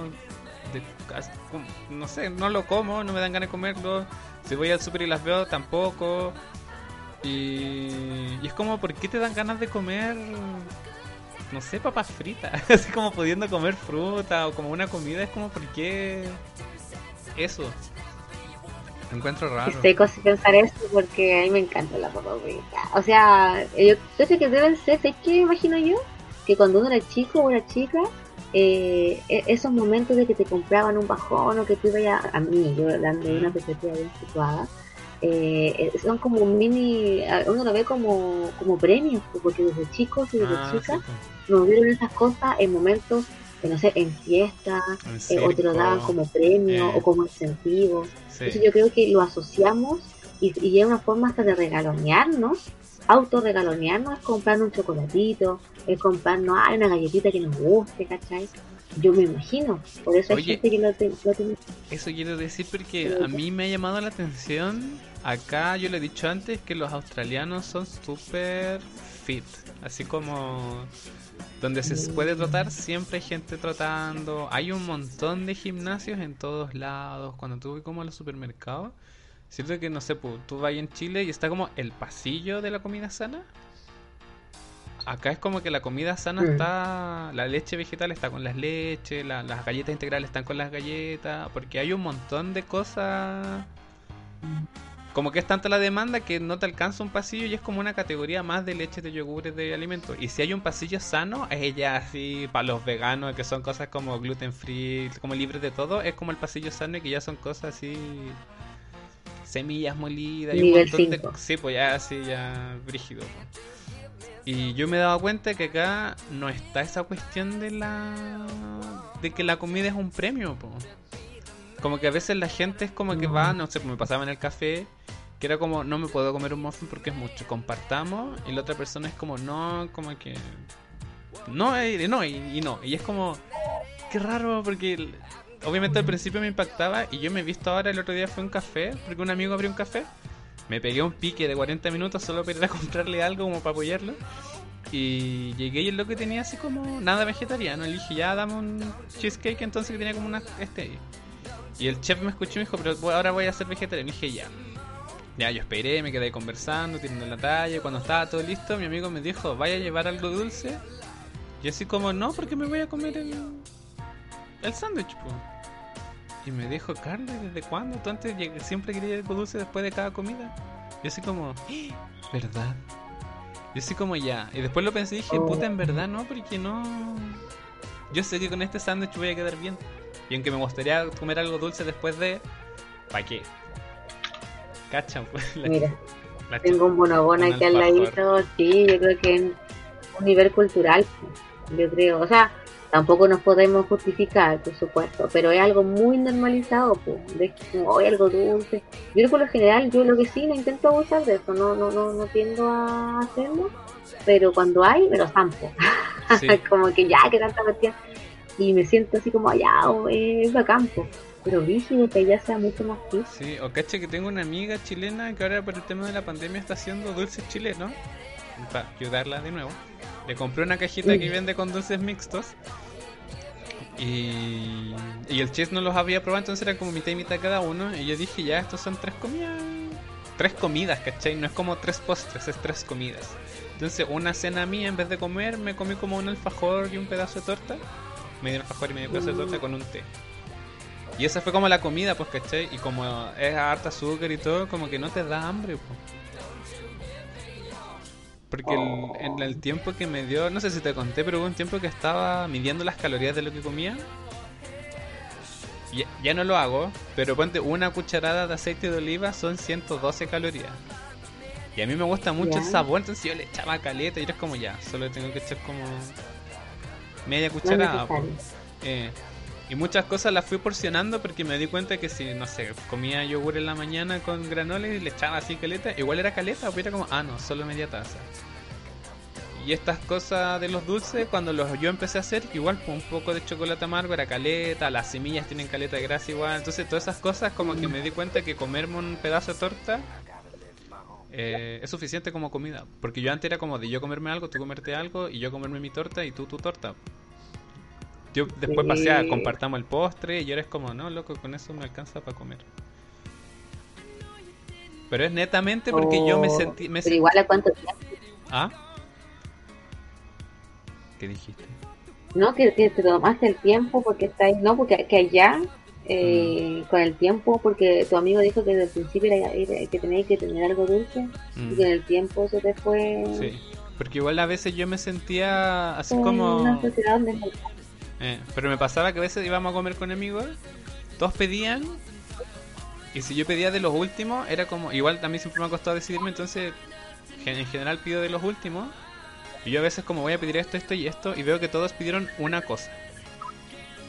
Speaker 1: no sé, no lo como, no me dan ganas de comerlo, si voy al super y las veo tampoco, y es como, ¿por qué te dan ganas de comer, no sé, papas fritas? Así como pudiendo comer fruta o como una comida, es como, ¿por qué eso? Lo encuentro
Speaker 2: Que
Speaker 1: raro.
Speaker 2: sé cosas pensar eso porque a mí me encanta la papa frita. O sea, yo sé que deben ser, ¿sabes qué imagino yo? Que cuando uno era chico o era chica, esos momentos de que te compraban un bajón o que tú ibas a mí, yo hablando de una
Speaker 1: ¿Mm?
Speaker 2: perspectiva bien situada, son como un mini, uno lo ve como premios, pues, porque desde chicos y desde
Speaker 1: Ah, sí,
Speaker 2: chicas
Speaker 1: pues.
Speaker 2: nos dieron esas cosas en momentos no sé, en fiestas,
Speaker 1: En
Speaker 2: o te lo daban
Speaker 1: circo.
Speaker 2: como premio o
Speaker 1: Eh,
Speaker 2: como incentivo.
Speaker 1: sí.
Speaker 2: Entonces yo creo que lo asociamos y es una forma hasta de regalonearnos, autorregalonearnos, es comprarnos un chocolatito, es comprarnos una galletita que nos guste, ¿cachai? Yo me imagino, por eso hay
Speaker 1: Oye,
Speaker 2: gente que lo tiene.
Speaker 1: eso quiero decir porque a mí me ha llamado la atención. Acá yo le he dicho antes que los australianos son súper fit. Así como donde se puede trotar, siempre hay gente trotando. Hay un montón de gimnasios en todos lados. Cuando tú vas como a los supermercados, siento que no sé, tú vas en Chile y está como el pasillo de la comida sana. Acá es como que la comida sana
Speaker 2: Mm.
Speaker 1: está, la leche vegetal está con las leches, las galletas integrales están con las galletas, porque hay un montón de cosas. Como que es tanta la demanda que no te alcanza un pasillo y es como una categoría más de leche, de yogures, de alimentos. Y si hay un pasillo sano, es ya así para los veganos, que son cosas como gluten free, como libres de todo, es como el pasillo sano y que ya son cosas así, semillas molidas y un
Speaker 2: Nivel
Speaker 1: montón de...
Speaker 2: 5.
Speaker 1: Sí, pues ya así, ya brígido. Y yo me he dado cuenta que acá no está esa cuestión de de que la comida es un premio, po. Como que a veces la gente es como que va,
Speaker 2: No.
Speaker 1: no sé, me pasaba en el café, que era como, no me puedo comer un muffin porque es mucho, compartamos, y la otra persona es como, no, como que... No, no, y no. Y es como, qué raro, porque obviamente al principio me impactaba, y yo me he visto ahora, el otro día fue un café, porque un amigo abrió un café, me pegué un pique de 40 minutos solo para ir a comprarle algo como para apoyarlo. Y llegué y el loco tenía así como nada vegetariano. Le dije, ya dame un cheesecake entonces que tenía como una... Y el chef me escuchó y me dijo, pero ahora voy a ser vegetariano. Y dije, ya. Ya, yo esperé, me quedé conversando, tirando la talla. Cuando estaba todo listo, mi amigo me dijo, ¿vaya a llevar algo dulce? Y así como, no, porque me voy a comer el sándwich, po. Y me dijo, Carlos, ¿desde cuándo? ¿Tú antes siempre querías algo dulce después de cada comida? Y así como, ¿verdad? Y así como ya. Y después lo pensé y dije,
Speaker 2: Oh,
Speaker 1: puta, en verdad no, porque no... Yo sé que con este sándwich voy a quedar bien. Y aunque me gustaría comer algo dulce después de... ¿Para qué? Cachan, pues
Speaker 2: mira,
Speaker 1: la
Speaker 2: tengo un bonobón
Speaker 1: un
Speaker 2: aquí al
Speaker 1: alfajor.
Speaker 2: ladito, sí, yo creo que en un nivel cultural, yo creo, o sea, tampoco nos podemos justificar, por supuesto, pero es algo muy normalizado, pues, de que como hoy algo dulce. Yo creo que por lo general, yo lo que sí no intento abusar de eso, no tiendo a hacerlo, pero cuando hay, me lo zampo.
Speaker 1: Sí,
Speaker 2: Como que ya, que tanta cuestión, y me siento así como allá, es bacán, po. Pero rígido que ya sea mucho más fit.
Speaker 1: sí. O caché que tengo una amiga chilena que ahora por el tema de la pandemia está haciendo dulces chilenos. Para ayudarla de nuevo. Le compré una cajita que vende con dulces mixtos. Y el chef no los había probado, entonces era como mitad y mitad cada uno. Y yo dije, ya, estos son tres comidas. Tres comidas, ¿cachai? No es como tres postres, es tres comidas. Entonces, una cena mía, en vez de comer, me comí como un alfajor y un pedazo de torta. Medio alfajor y medio pedazo de torta con un té. Y esa fue como la comida, pues, ¿cachai? Y como es harta azúcar y todo, como que no te da hambre, pues. Porque en el tiempo que me dio, no sé si te conté, pero hubo un tiempo que estaba midiendo las calorías de lo que comía. Ya no lo hago, pero ponte una cucharada de aceite de oliva son 112 calorías. Y a mí me gusta mucho
Speaker 2: Ya,
Speaker 1: el sabor, entonces yo le echaba caleta y era como ya, solo tengo que echar como media
Speaker 2: no es
Speaker 1: cucharada, pues.
Speaker 2: necesario.
Speaker 1: Eh, y muchas cosas las fui porcionando porque me di cuenta que si, no sé, comía yogur en la mañana con granola y le echaba así caleta, igual era caleta, pues era como, ah, no, solo media taza. Y estas cosas de los dulces, cuando yo empecé a hacer, igual pues, un poco de chocolate amargo era caleta, las semillas tienen caleta de grasa igual. Entonces todas esas cosas como que me di cuenta que comerme un pedazo de torta es suficiente como comida. Porque yo antes era como de yo comerme algo, tú comerte algo, y yo comerme mi torta y tú tu torta. Yo después pasé a
Speaker 2: Sí.
Speaker 1: compartamos el postre y ahora es como, no, loco, con eso me alcanza para comer. Pero es netamente porque yo me
Speaker 2: Pero igual
Speaker 1: sentí...
Speaker 2: a cuánto tiempo,
Speaker 1: ¿Ah? ¿Qué dijiste?
Speaker 2: ¿no? Que te tomaste el tiempo porque está ahí, no, porque que allá,
Speaker 1: Mm,
Speaker 2: con el tiempo, porque tu amigo dijo que desde el principio era que tenías que tener algo dulce y
Speaker 1: mm.
Speaker 2: que en el tiempo se te fue
Speaker 1: Sí, porque igual a veces yo me sentía así
Speaker 2: en una
Speaker 1: como...
Speaker 2: sociedad donde no.
Speaker 1: pero me pasaba que a veces íbamos a comer con amigos, todos pedían, y si yo pedía de los últimos, era como... Igual también siempre me ha costado decidirme, entonces en general pido de los últimos, y yo a veces como voy a pedir esto, esto y esto, y veo que todos pidieron una cosa.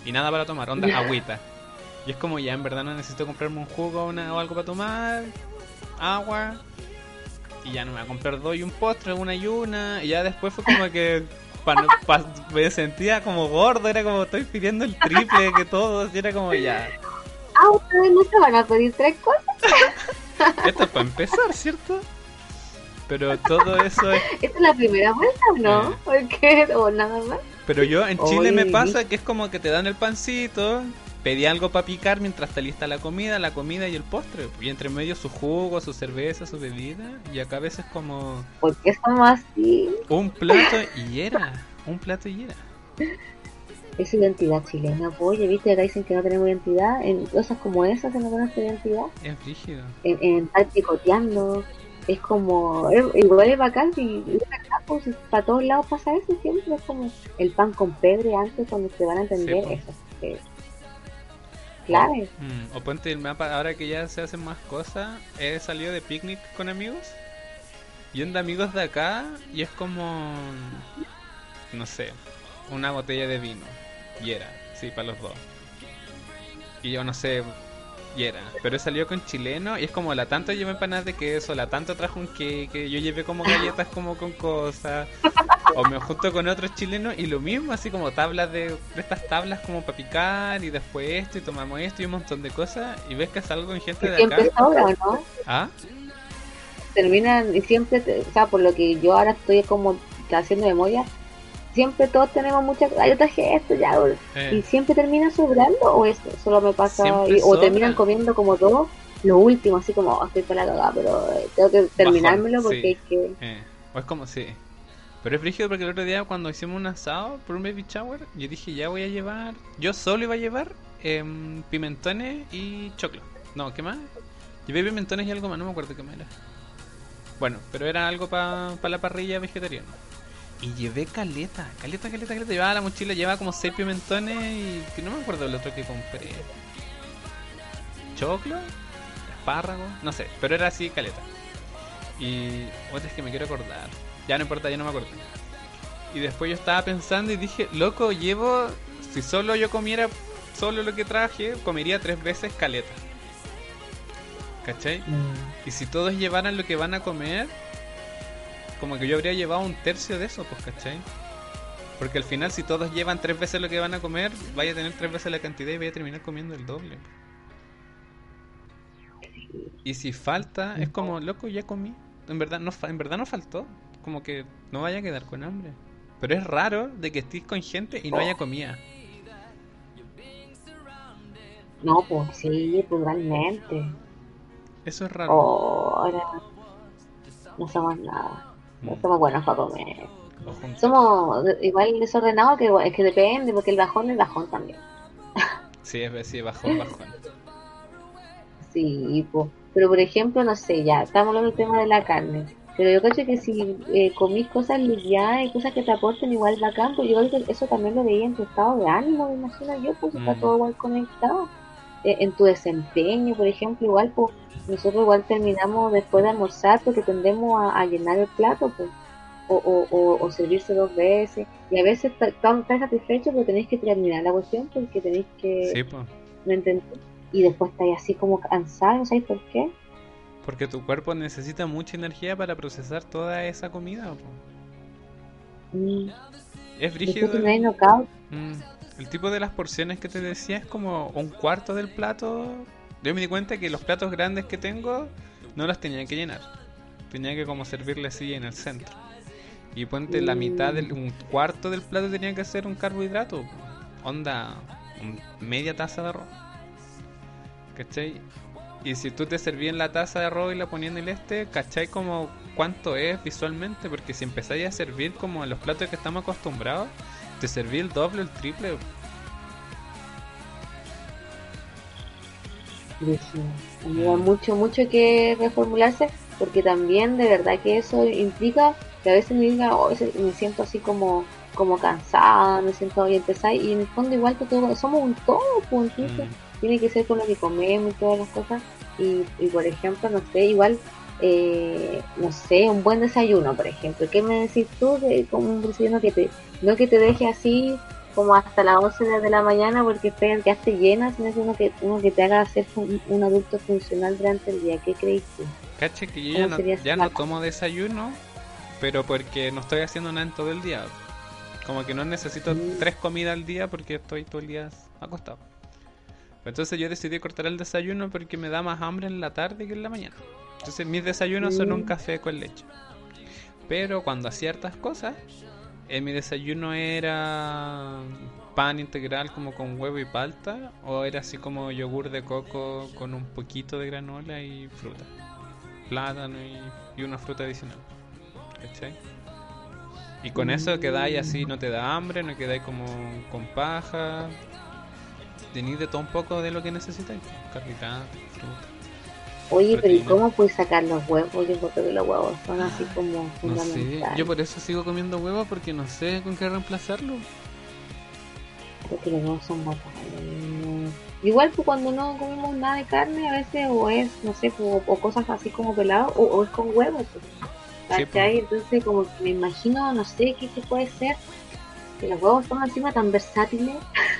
Speaker 1: y nada para tomar, onda agüita. Y es como ya en verdad no necesito comprarme un jugo o algo para tomar, agua, y ya no me voy a comprar dos y un postre, una y una, y ya después fue como que me sentía como gordo, era como estoy pidiendo el triple que todos, y era como ya.
Speaker 2: Ustedes no se van a pedir 3 cosas.
Speaker 1: Esto es para empezar, ¿cierto? Pero todo eso es...
Speaker 2: ¿Esta es la primera vuelta o no? Porque, o nada más.
Speaker 1: Pero yo en Chile me pasa que es como que te dan el pancito, pedí algo para picar mientras está lista la comida y el postre. Y entre medio su jugo, su cerveza, su bebida. Y acá a veces como...
Speaker 2: ¿Por qué somos así?
Speaker 1: Un plato y era.
Speaker 2: Es identidad chilena, pues, viste, acá dicen que no tenemos identidad, en cosas como esas se no conoce identidad.
Speaker 1: Es rígido.
Speaker 2: En estar picoteando, es como, igual es bacán, y acá, pues, para todos lados pasa eso, siempre es como el pan con pebre antes, cuando se van a entender
Speaker 1: sí,
Speaker 2: eso. Claro.
Speaker 1: O ponte el mapa, ahora que ya se hacen más cosas, he salido de picnic con amigos, y de amigos de acá, y es como, no sé, una botella de vino. Y era, sí, para los dos. Y yo no sé, y era. Pero he salido con chileno y es como la tanto llevé empanadas de queso, la tanto trajo un cake, yo llevé como galletas como con cosas. O me junto con otros chilenos y lo mismo, así como tablas de estas tablas como para picar y después esto y tomamos esto y un montón de cosas. Y ves que salgo con gente de acá.
Speaker 2: Siempre sobra, ¿no?
Speaker 1: ¿Ah?
Speaker 2: Terminan y siempre, o sea, por lo que yo ahora estoy como haciendo memoria, siempre todos tenemos muchas, hay otra gesto ya, y siempre termina sobrando, o eso solo me pasa, o terminan comiendo como dos, lo último, así como estoy para la cagada, pero tengo que terminármelo porque hay que...
Speaker 1: O es como, sí. Pero es brígido porque el otro día cuando hicimos un asado por un baby shower, yo dije ya voy a llevar, yo solo iba a llevar pimentones y choclo. No, ¿qué más? Llevé pimentones y algo más, no me acuerdo qué más era. Bueno, pero era algo para la parrilla vegetariana. Y llevé caleta. Llevaba la mochila, llevaba como 6 pimentones y que no me acuerdo del otro que compré. ¿Choclo? ¿Espárrago? No sé, pero era así caleta. Y otra es que me quiero acordar. Ya no importa, ya no me acuerdo. Y después yo estaba pensando y dije, loco, si solo yo comiera solo lo que traje, comería 3 veces caleta. ¿Cachai? Y si todos llevaran lo que van a comer, como que yo habría llevado un tercio de eso, pues, ¿cachai? Porque al final si todos llevan 3 veces lo que van a comer, vaya a tener 3 veces la cantidad y vaya a terminar comiendo el doble. Y si falta, es como, loco, ya comí. En verdad no faltó. Como que no vaya a quedar con hambre. Pero es raro de que estés con gente y no haya comida.
Speaker 2: No, pues sí, totalmente.
Speaker 1: Eso es raro.
Speaker 2: Ahora no somos nada. No somos buenos para comer. Somos igual desordenados, que es que depende, porque el bajón es bajón también.
Speaker 1: Sí, bajón.
Speaker 2: Sí, pues. Pero por ejemplo, no sé, ya estamos hablando del tema de la carne. Pero yo creo que si comís cosas livianas y cosas que te aporten igual bacán, pues yo creo que eso también lo veía en tu estado de ánimo, me imagino yo, pues está todo igual conectado. En tu desempeño, por ejemplo, igual, pues nosotros igual terminamos después de almorzar porque tendemos a llenar el plato, pues. O servirse 2 veces, y a veces estás satisfecho, pero tenéis que terminar la cuestión porque tenéis que...
Speaker 1: Sí, pues.
Speaker 2: ¿Me entendés? Y después estáis así como cansado, ¿sabes por qué?
Speaker 1: Porque tu cuerpo necesita mucha energía para procesar toda esa comida, Es brígido. El tipo de las porciones que te decía es como un cuarto del plato. Yo me di cuenta que los platos grandes que tengo no los tenía que llenar. Tenía que como servirle así en el centro. Y ponte la mitad un cuarto del plato tenía que ser un carbohidrato. Onda, media taza de arroz. ¿Cachai? Y si tú te servías en la taza de arroz y la ponías en el ¿cachai? Como cuánto es visualmente. Porque si empezáis a servir como en los platos que estamos acostumbrados, te serví el doble, el triple.
Speaker 2: Mucho que reformularse, porque también de verdad que eso implica que a veces me siento así como cansada, me siento, y empezar, y en el fondo igual que todo, somos un todo, pues, tiene que ser con lo que comemos y todas las cosas, y por ejemplo, no sé, igual, no sé, un buen desayuno, por ejemplo, ¿qué me decís tú de como un desayuno no que te deje así como hasta las 11 de la mañana porque quedaste llena, sino que uno que te haga ser un adulto funcional durante el día. ¿Qué crees tú?
Speaker 1: Caché que yo ya no tomo desayuno, pero porque no estoy haciendo nada en todo el día. Como que no necesito 3 comidas al día porque estoy todo el día acostado. Entonces yo decidí cortar el desayuno porque me da más hambre en la tarde que en la mañana. Entonces mis desayunos son un café con leche. Pero cuando hacía ciertas cosas, mi desayuno era pan integral como con huevo y palta, o era así como yogur de coco con un poquito de granola y fruta, plátano y una fruta adicional, ¿cachai? Y con eso quedáis así, no te da hambre, no quedáis como con paja, tenéis de todo un poco de lo que necesitáis, carbohidratos, fruta.
Speaker 2: Oye, pero ¿y cómo puedes sacar los huevos? Yo creo que los huevos son así como fundamentales.
Speaker 1: No sé, yo por eso sigo comiendo huevos porque no sé con qué reemplazarlo.
Speaker 2: Porque los huevos son bacanos. Igual pues cuando no comemos nada de carne a veces o es, no sé, o cosas así como pelado o es con huevos. Pues, ¿cachai? Sí, pues. Entonces como que me imagino, no sé qué puede ser. Que los huevos son encima tan versátiles.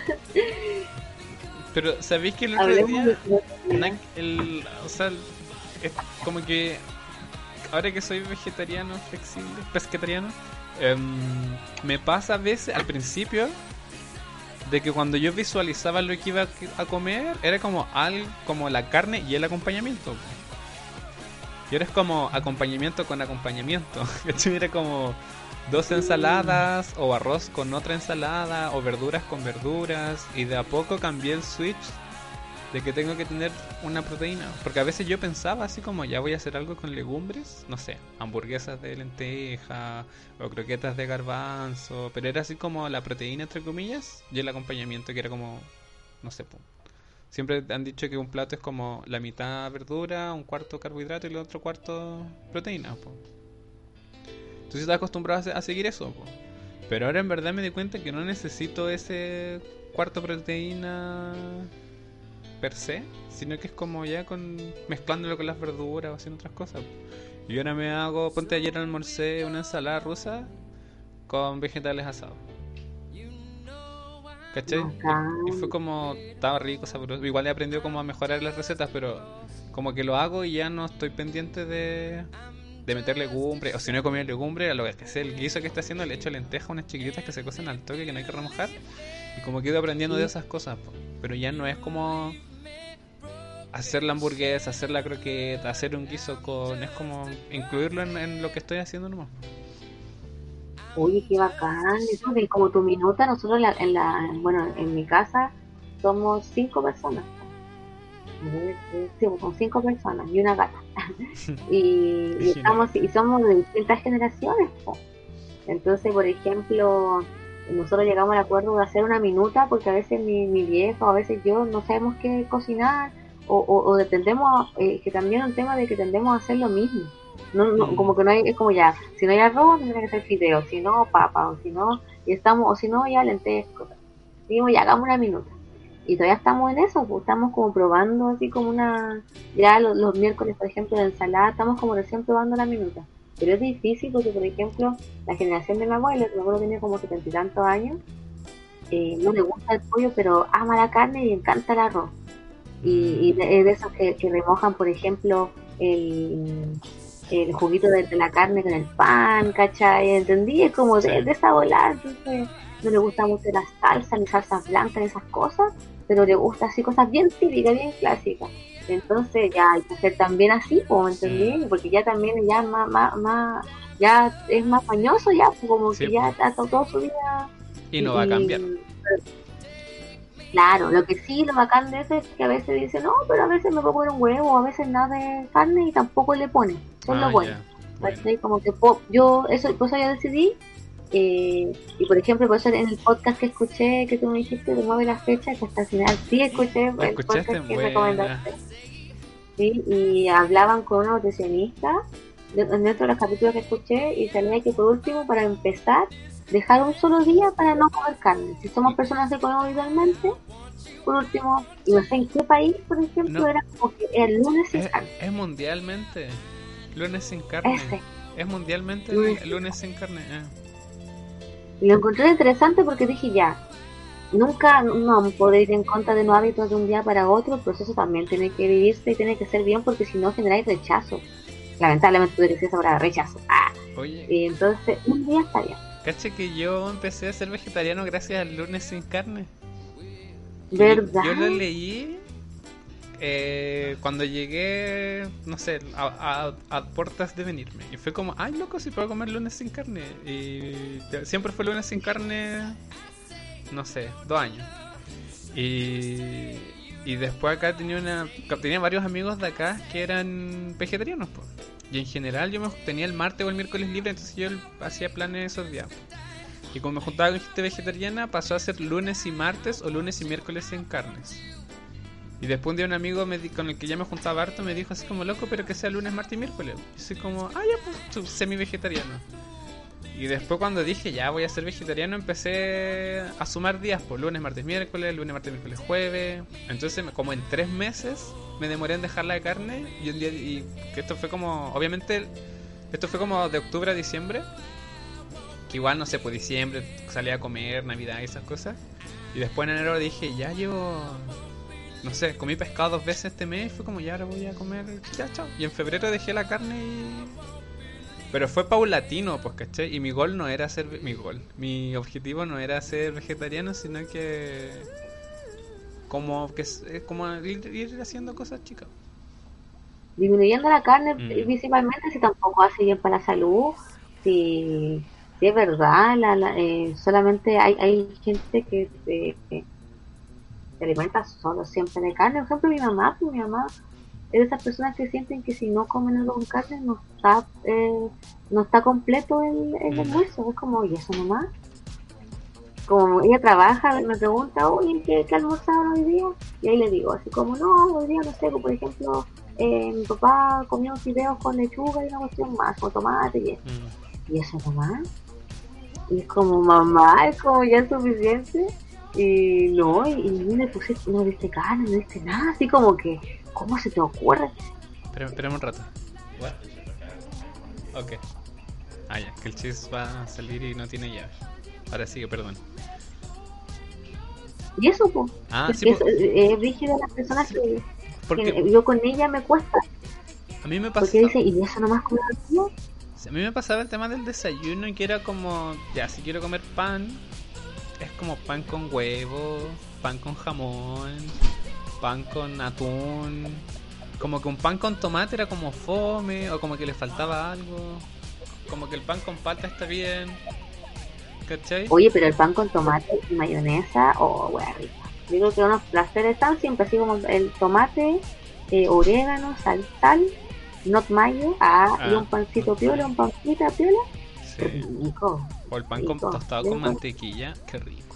Speaker 1: Pero ¿sabéis que el otro día o sea, es como que ahora que soy vegetariano flexible, pesquetariano, me pasa a veces al principio de que cuando yo visualizaba lo que iba a comer era como como la carne y el acompañamiento. Y ahora es como acompañamiento con acompañamiento. Era como 2 ensaladas o arroz con otra ensalada o verduras con verduras, y de a poco cambié el switch de que tengo que tener una proteína, porque a veces yo pensaba así como ya voy a hacer algo con legumbres, no sé, hamburguesas de lenteja o croquetas de garbanzo, pero era así como la proteína entre comillas y el acompañamiento que era como, no sé, siempre han dicho que un plato es como la mitad verdura, un cuarto carbohidrato y el otro cuarto proteína, entonces estaba acostumbrado a seguir eso, pero ahora en verdad me di cuenta que no necesito ese cuarto proteína per se, sino que es como ya mezclándolo con las verduras o haciendo otras cosas. Y ahora me hago, ponte ayer almorcé una ensalada rusa con vegetales asados, ¿cachai? Y fue como, estaba rico, sabroso. Igual he aprendido como a mejorar las recetas, pero como que lo hago y ya no estoy pendiente de meter legumbre, o si no he comido legumbre, a lo que sea el guiso que está haciendo le echo lentejas, unas chiquititas que se cocen al toque, que no hay que remojar, y como que he ido aprendiendo de esas cosas, pero ya no es como hacer la hamburguesa, hacer la croqueta, hacer un guiso es como incluirlo en lo que estoy haciendo nomás.
Speaker 2: Oye, qué bacán, eso de como tu minuta, nosotros en mi casa somos 5 personas. Sí, con 5 personas y una gata. y somos de distintas generaciones, entonces por ejemplo nosotros llegamos al acuerdo de hacer una minuta porque a veces mi viejo, a veces yo no sabemos qué cocinar o tendemos que también es un tema de que tendemos a hacer lo mismo, como que no hay, es como ya, si no hay arroz tendría que ser fideo, si no papa, o si no ya lentejas, digamos ya hagamos una minuta. Y todavía estamos en eso, pues estamos como probando así como ya los miércoles, por ejemplo, de ensalada, estamos como recién probando la minuta. Pero es difícil porque, por ejemplo, la generación de mi abuelo, que mi abuelo tiene como 70 y tantos años, no le gusta el pollo, pero ama la carne y le encanta el arroz. Y de esos que remojan, por ejemplo, el juguito de la carne con el pan, ¿cachai? ¿Entendí? Es como de esa volada, entonces no le gusta mucho la salsa, ni salsas blancas, ni esas cosas, pero le gusta así cosas bien típicas, bien clásicas. Entonces ya hay que hacer también así, ¿me entendí? Porque ya también ya más ya es más mañoso, ya como que ya está todo su vida.
Speaker 1: Y no va a cambiar.
Speaker 2: Claro, lo que sí, lo bacán de eso es que a veces dice, no, pero a veces me puedo poner un huevo, a veces nada de carne y tampoco le pone. Eso es lo bueno. Como que por eso ya decidí. Y por ejemplo, por eso en el podcast que escuché, que tú me dijiste de mueve la fecha, que hasta el final sí escuché el podcast que recomendaste. Sí, y hablaban con una nutricionista dentro de los capítulos que escuché, y salía que por último, para empezar, dejar un solo día para no comer carne. Si somos personas que comemos habitualmente, por último, y no sé en qué país, por ejemplo, era como que el lunes sin carne.
Speaker 1: Es mundialmente lunes sin carne. Es mundialmente lunes sin carne.
Speaker 2: Y lo encontré interesante porque dije ya, nunca no poder ir en contra de nuevos hábitos de un día para otro. El proceso también tiene que vivirse y tiene que ser bien, porque si no generáis rechazo. Lamentablemente tú eres esa para rechazo.
Speaker 1: Oye,
Speaker 2: Y entonces un día está bien.
Speaker 1: caché que yo empecé a ser vegetariano gracias al lunes sin carne.
Speaker 2: ¿Verdad?
Speaker 1: Yo lo leí cuando llegué, no sé, a puertas de venirme. Y fue como, ay, loco, si puedo comer lunes sin carne. Y siempre fue lunes sin carne, no sé, 2 años. Y después acá tenía varios amigos de acá que eran vegetarianos, pues. Y en general yo tenía el martes o el miércoles libre, entonces yo hacía planes esos días. Y como me juntaba con gente vegetariana, pasó a ser lunes y martes o lunes y miércoles sin carnes. Y después un día un amigo con el que ya me juntaba harto me dijo así como, loco, pero que sea lunes, martes y miércoles. Y soy como, ya pues, semi-vegetariano. Y después cuando dije, ya voy a ser vegetariano, empecé a sumar días, por lunes, martes, miércoles, jueves. Entonces, como en 3 meses, me demoré en dejar la carne. Y un día, y que esto fue como, obviamente, esto fue como de octubre a diciembre. Que igual, no sé, pues diciembre salía a comer, Navidad y esas cosas. Y después en enero dije, ya llevo, no sé, comí pescado 2 veces este mes. Fue como, ya ahora voy a comer, ya, chao. Y en febrero dejé la carne pero fue paulatino, pues, ¿cachai? Y mi gol no era ser... Mi objetivo no era ser vegetariano, sino que... Como ir haciendo cosas chicas.
Speaker 2: Disminuyendo la carne principalmente, si tampoco hace bien para la salud. Si es verdad, solamente hay gente que se alimenta solo siempre de carne. Por ejemplo, mi mamá es de esas personas que sienten que si no comen algo con carne no está completo el almuerzo. Es como, ¿y eso nomás? Como ella trabaja, me pregunta, oye, ¿qué almorzaron hoy día? Y ahí le digo, así como, no, hoy día no sé, por ejemplo, mi papá comió fideos con lechuga y una cuestión más, con tomate y eso. ¿Y eso nomás? Y es como, mamá, es como ya es suficiente. Y no, y le puse, no diste carne, no diste nada, así como que, ¿cómo se te ocurre?
Speaker 1: Esperemos un rato. What? Ok. Ya, que el chis va a salir y no tiene llave. Ahora sigue, perdón.
Speaker 2: Y eso, pues,
Speaker 1: sí,
Speaker 2: es rígido de las personas sí, que yo con ella me cuesta.
Speaker 1: A mí me pasa.
Speaker 2: Porque dice, ¿y eso nomás comer tío?
Speaker 1: A mí me pasaba el tema del desayuno y que era como, ya, si quiero comer pan, es como pan con huevo, pan con jamón, pan con atún. Como que un pan con tomate era como fome, o como que le faltaba algo. Como que el pan con palta está bien. ¿Cachai?
Speaker 2: Oye, pero el pan con tomate y mayonesa, wea rica. Digo que unos placeres están siempre así como el tomate, orégano, sal, not mayo, y un pancito piola, un pancita piola.
Speaker 1: Sí.
Speaker 2: Rico.
Speaker 1: O el pan rico, tostado con mantequilla, qué rico.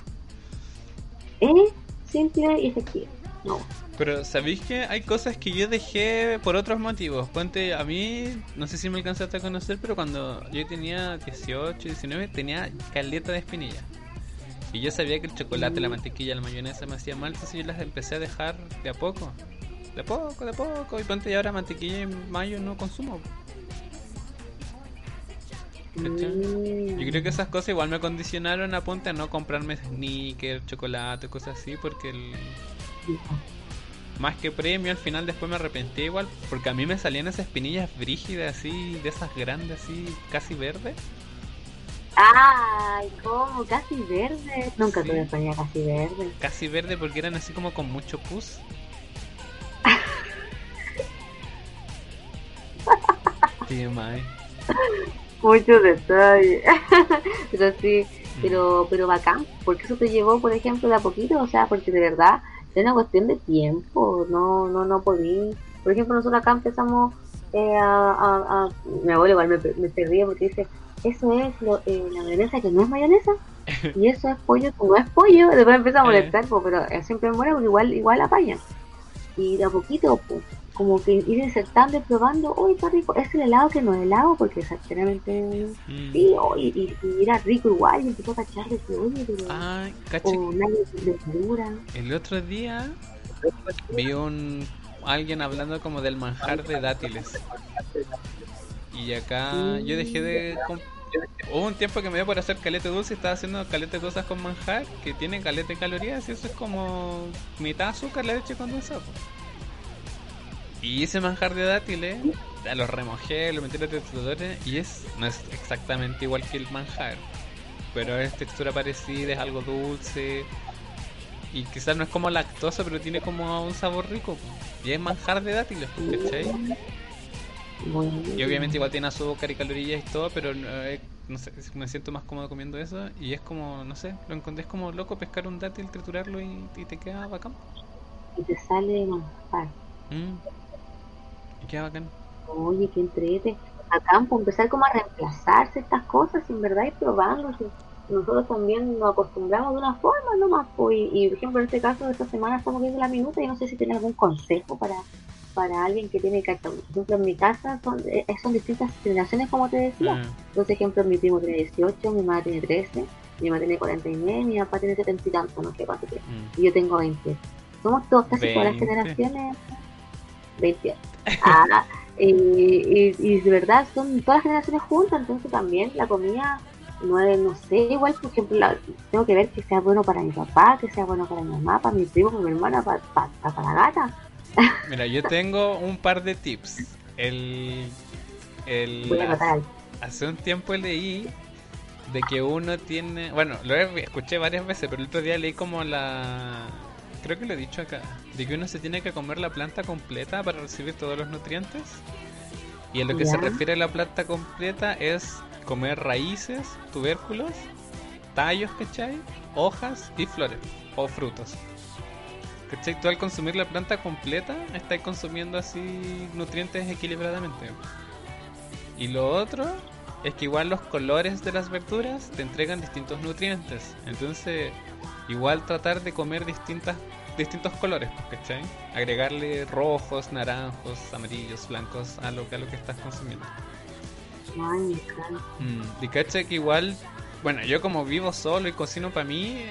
Speaker 2: Simple y efectivo. No.
Speaker 1: Pero ¿sabéis que hay cosas que yo dejé por otros motivos? Ponte, a mí, no sé si me alcanzaste a conocer, pero cuando yo tenía 18, 19, tenía caleta de espinilla. Y yo sabía que el chocolate, la mantequilla, la mayonesa me hacía mal, entonces yo las empecé a dejar de a poco. De poco. Y ponte, y ahora mantequilla y mayo no consumo. Yo creo que esas cosas igual me condicionaron a ponte a no comprarme sneakers, chocolate, cosas así, porque más que premio, al final después me arrepentí igual, porque a mí me salían esas espinillas brígidas así, de esas grandes así, casi verdes.
Speaker 2: Ay, ¿cómo? Casi verde. Nunca tuve espinilla casi verde.
Speaker 1: Casi verde porque eran así como con mucho pus. TMI.
Speaker 2: Muchos detalles. Pero sí, pero bacán, porque eso te llevó, por ejemplo, de a poquito, o sea, porque de verdad es una cuestión de tiempo, no podí. Por ejemplo, nosotros acá empezamos mi abuelo igual me ríe porque dice, eso es la mayonesa que no es mayonesa, y eso es pollo que no es pollo. Después empieza a molestar, pero siempre muere porque igual apaña. Y de a poquito, pues, como que ir insertando y probando, uy, está rico, es el helado que no es helado, porque exactamente sí, y era rico igual, y empezó a cachar de que, oye, pero de verdura.
Speaker 1: El otro día vi alguien hablando como del manjar de dátiles, y acá yo dejé de Hubo un tiempo que me dio por hacer calete dulce y estaba haciendo calete de cosas con manjar que tiene calete de calorías y eso es como mitad azúcar, la leche condensada. Y hice manjar de dátiles, ya los remojé, lo metí en los trituradores y no es exactamente igual que el manjar, pero es textura parecida, es algo dulce y quizás no es como lactosa, pero tiene como un sabor rico. Y es manjar de dátiles, ¿cachai? Y obviamente igual tiene azúcar y calorías y todo, pero no sé, me siento más cómodo comiendo eso y es como, no sé, lo encontré como loco pescar un dátil, triturarlo y te queda bacán.
Speaker 2: Y te sale manjar.
Speaker 1: Y queda bacán.
Speaker 2: Oye, qué entrete. Acá, pues, empezar como a reemplazarse estas cosas, en verdad, y probando. Nosotros también nos acostumbramos de una forma nomás, pues, y por ejemplo, en este caso, esta semana estamos viendo la minuta y no sé si tienes algún consejo para alguien que tiene que, por ejemplo, en mi casa son distintas generaciones, como te decía. Entonces, ejemplo, mi primo tiene 18, mi madre tiene 13, mi mamá tiene 49, mi papá tiene 70 y tanto, no sé cuánto tiene. Y yo tengo 20. Somos todos, casi
Speaker 1: 20.
Speaker 2: todas las generaciones, 28. Y de verdad son todas las generaciones juntas, entonces también la comida no sé, igual por ejemplo tengo que ver que sea bueno para mi papá, que sea bueno para mi mamá, para mi primo, para mi hermana, para la gata.
Speaker 1: Mira, yo tengo un par de tips.
Speaker 2: Voy a anotar.
Speaker 1: Hace un tiempo leí de que uno tiene, bueno, escuché varias veces, pero el otro día leí como creo que lo he dicho acá, de que uno se tiene que comer la planta completa para recibir todos los nutrientes. Y en lo que se refiere a la planta completa es comer raíces, tubérculos, tallos, ¿cachai? Hojas y flores o frutos. ¿Cachai? Tú al consumir la planta completa estás consumiendo así nutrientes equilibradamente. Y lo otro es que igual los colores de las verduras te entregan distintos nutrientes. Entonces, igual tratar de comer distintos colores, ¿cachai? Agregarle rojos, naranjos, amarillos, blancos a lo que estás consumiendo. Y ¿cachai? Que igual, bueno, yo como vivo solo y cocino para mí,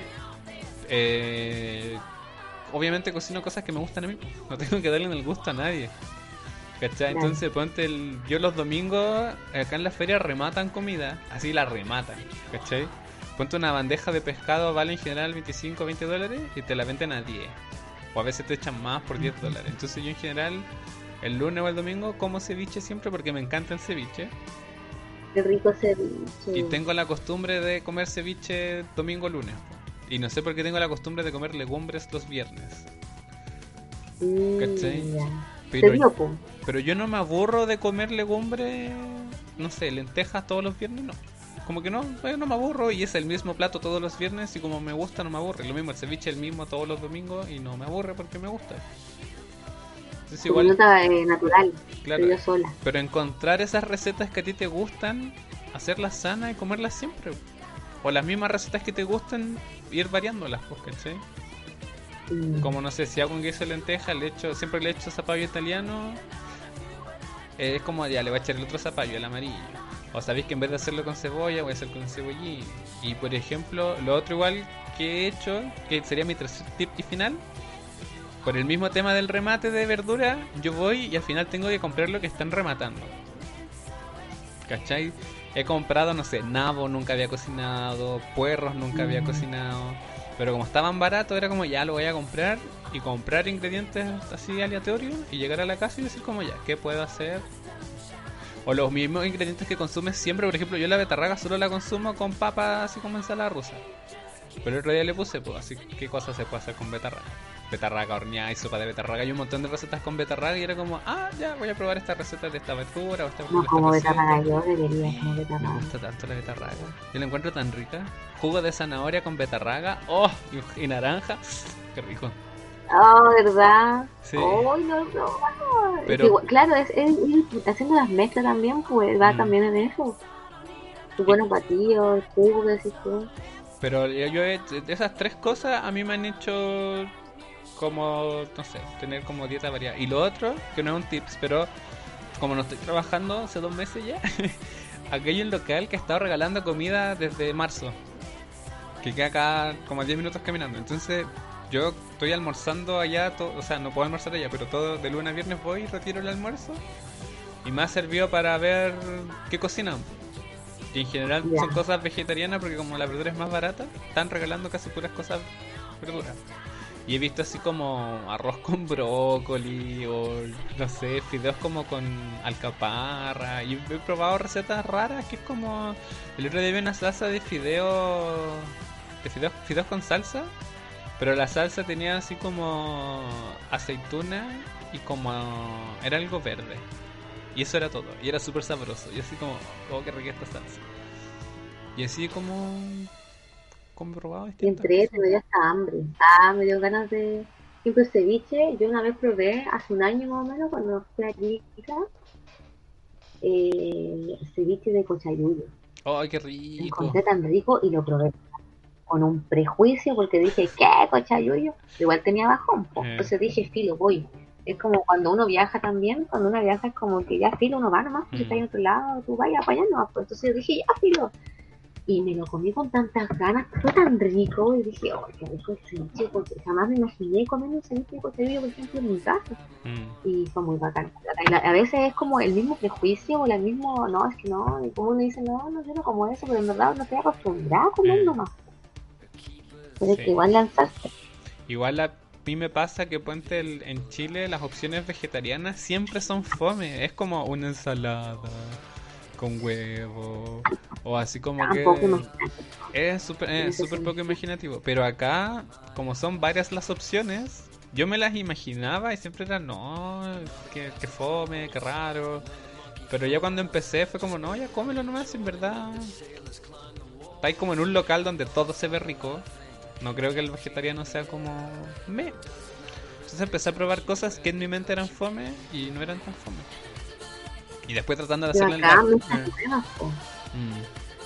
Speaker 1: obviamente cocino cosas que me gustan a mí, no tengo que darle el gusto a nadie. ¿Cachai? Entonces ponte yo los domingos acá en la feria rematan comida, así la rematan, ¿cachai? Ponte una bandeja de pescado, vale en general 25 o 20 dólares y te la venden a 10. O a veces te echan más por 10 dólares. Entonces yo en general el lunes o el domingo como ceviche siempre porque me encanta el ceviche.
Speaker 2: Qué rico ceviche.
Speaker 1: Y tengo la costumbre de comer ceviche domingo o lunes. Y no sé por qué tengo la costumbre de comer legumbres los viernes. ¿Cachai? Pero yo no me aburro de comer legumbres, no sé, lentejas todos los viernes, no. Como que no me aburro y es el mismo plato todos los viernes y como me gusta no me aburre. Lo mismo, el ceviche el mismo todos los domingos y no me aburre porque me gusta. Entonces igual
Speaker 2: natural,
Speaker 1: claro,
Speaker 2: yo sola.
Speaker 1: Pero encontrar esas recetas que a ti te gustan, hacerlas sanas y comerlas siempre. O las mismas recetas que te gustan, ir variándolas, ¿cachai? Como no sé, si hago un guiso de lenteja, siempre le echo zapallo italiano. Es como ya le voy a echar el otro zapallo, el amarillo. O sabéis que en vez de hacerlo con cebolla, voy a hacer con cebollín. Y por ejemplo, lo otro igual que he hecho, que sería mi tercer tip y final, por el mismo tema del remate de verdura, yo voy y al final tengo que comprar lo que están rematando. ¿Cachai? He comprado, no sé, nabo nunca había cocinado, puerros nunca había cocinado. Pero como estaban baratos, era como ya lo voy a comprar y comprar ingredientes así aleatorios y llegar a la casa y decir como ya, ¿qué puedo hacer? O los mismos ingredientes que consumes siempre, por ejemplo, yo la betarraga solo la consumo con papas así como ensalada rusa. Pero el otro día le puse, pues, así, ¿qué cosas se puede hacer con betarraga? Betarraga horneada y sopa de betarraga y un montón de recetas con betarraga y era como, ya, voy a probar esta receta de esta verdura o esta
Speaker 2: No, como betarraga, yo debería como betarraga.
Speaker 1: Me gusta tanto la betarraga, yo la encuentro tan rica. Jugo de zanahoria con betarraga, y naranja, qué rico.
Speaker 2: ¿Verdad?
Speaker 1: Sí.
Speaker 2: No.
Speaker 1: Pero,
Speaker 2: igual, claro, es haciendo las mezclas también, pues va también en eso. Tus buenos batidos, jugo, decís tú.
Speaker 1: Pero esas tres cosas a mí me han hecho como, no sé, tener como dieta variada. Y lo otro, que no es un tips, pero como no estoy trabajando hace 2 meses ya, aquí hay un local que ha estado regalando comida desde marzo, que queda acá como a 10 minutos caminando. Entonces yo estoy almorzando allá, o sea, no puedo almorzar allá, pero todo de lunes a viernes voy y retiro el almuerzo. Y me ha servido para ver qué cocinan. Y en general
Speaker 2: Ya.
Speaker 1: son cosas vegetarianas porque como la verdura es más barata, están regalando casi puras cosas verduras. Y he visto así como arroz con brócoli o no sé, fideos como con alcaparra. Y he probado recetas raras que es como el otro día vi una salsa de fideos con salsa, pero la salsa tenía así como aceituna y como era algo verde. Y eso era todo, y era súper sabroso. Y así como, oh, qué rica esta salsa. Y así como he probado
Speaker 2: Y
Speaker 1: distintas
Speaker 2: entre
Speaker 1: cosas.
Speaker 2: me dio hasta hambre. Me dio ganas de... Tipo, el ceviche, yo una vez probé, hace un año más o menos, cuando fui a Arica, ceviche de cochayuyo.
Speaker 1: Oh, qué
Speaker 2: Lo
Speaker 1: rico.
Speaker 2: encontré tan rico y lo probé con un prejuicio porque dije, ¿qué? Cochayuyo. Igual tenía bajón, po.
Speaker 1: Eh,
Speaker 2: Entonces dije, filo, voy. Es como cuando uno viaja también, cuando uno viaja es como que ya filo, uno va nomás, pues si está
Speaker 1: mm,
Speaker 2: en otro lado, tú vayas para allá nomás. Pues entonces yo dije, ya filo. Y me lo comí con tantas ganas, fue tan rico, y dije, oh, qué rico el ceviche, porque jamás me imaginé comer un ceviche de cochayuyo, por ejemplo, en mi casa.
Speaker 1: mm.
Speaker 2: Y fue muy bacán. A veces es como el mismo prejuicio o el mismo, no, es que no, y como uno dice, no, no, yo no como eso, pero en verdad no estoy acostumbrada a comer
Speaker 1: Eh,
Speaker 2: nomás. Pero es que
Speaker 1: sí.
Speaker 2: igual lanzarse.
Speaker 1: Igual a mí me pasa que ponte en Chile las opciones vegetarianas siempre son fome. Es como una ensalada con huevo o así como
Speaker 2: Tampoco
Speaker 1: que
Speaker 2: imagínate en
Speaker 1: es
Speaker 2: ese
Speaker 1: súper poco
Speaker 2: sentido.
Speaker 1: imaginativo. Pero acá, como son varias las opciones, yo me las imaginaba y siempre era no, que fome, que raro. Pero ya cuando empecé fue como, no, ya cómelo nomás, en verdad. Estáis como en un local donde todo se ve rico. No creo que el vegetariano sea como me. Entonces empecé a probar cosas que en mi mente eran fome y no eran tan fome. Y después tratando de
Speaker 2: Yo
Speaker 1: hacerle
Speaker 2: acá me
Speaker 1: eh,
Speaker 2: nuevas, po.
Speaker 1: mm.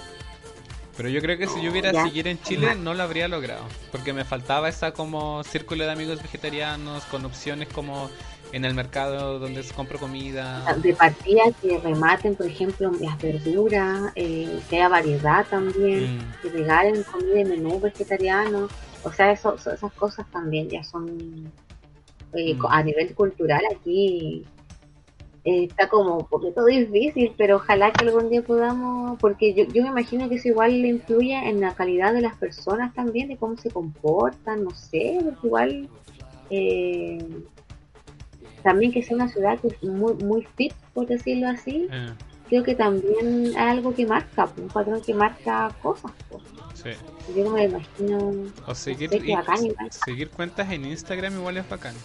Speaker 1: Pero yo creo que si yo
Speaker 2: No,
Speaker 1: hubiera
Speaker 2: ya.
Speaker 1: seguido en Chile no lo habría logrado. Porque me faltaba esa como círculo de amigos vegetarianos con opciones como en el mercado donde compro comida.
Speaker 2: De partida que rematen, por ejemplo, las verduras, que haya variedad también,
Speaker 1: Mm,
Speaker 2: que regalen comida y menú vegetariano. O sea, esas cosas también ya son
Speaker 1: mm,
Speaker 2: a nivel cultural aquí. Está como un poquito difícil, pero ojalá que algún día podamos, porque yo me imagino que eso igual le influye en la calidad de las personas también, de cómo se comportan, no sé, porque igual eh, también que sea una ciudad que es muy, muy fit, por decirlo así,
Speaker 1: eh,
Speaker 2: creo que también es algo que marca, un patrón que marca cosas. Pues.
Speaker 1: sí.
Speaker 2: Yo no me imagino,
Speaker 1: O
Speaker 2: no
Speaker 1: seguir,
Speaker 2: sé, qué bacán igual.
Speaker 1: seguir cuentas en Instagram igual es bacán.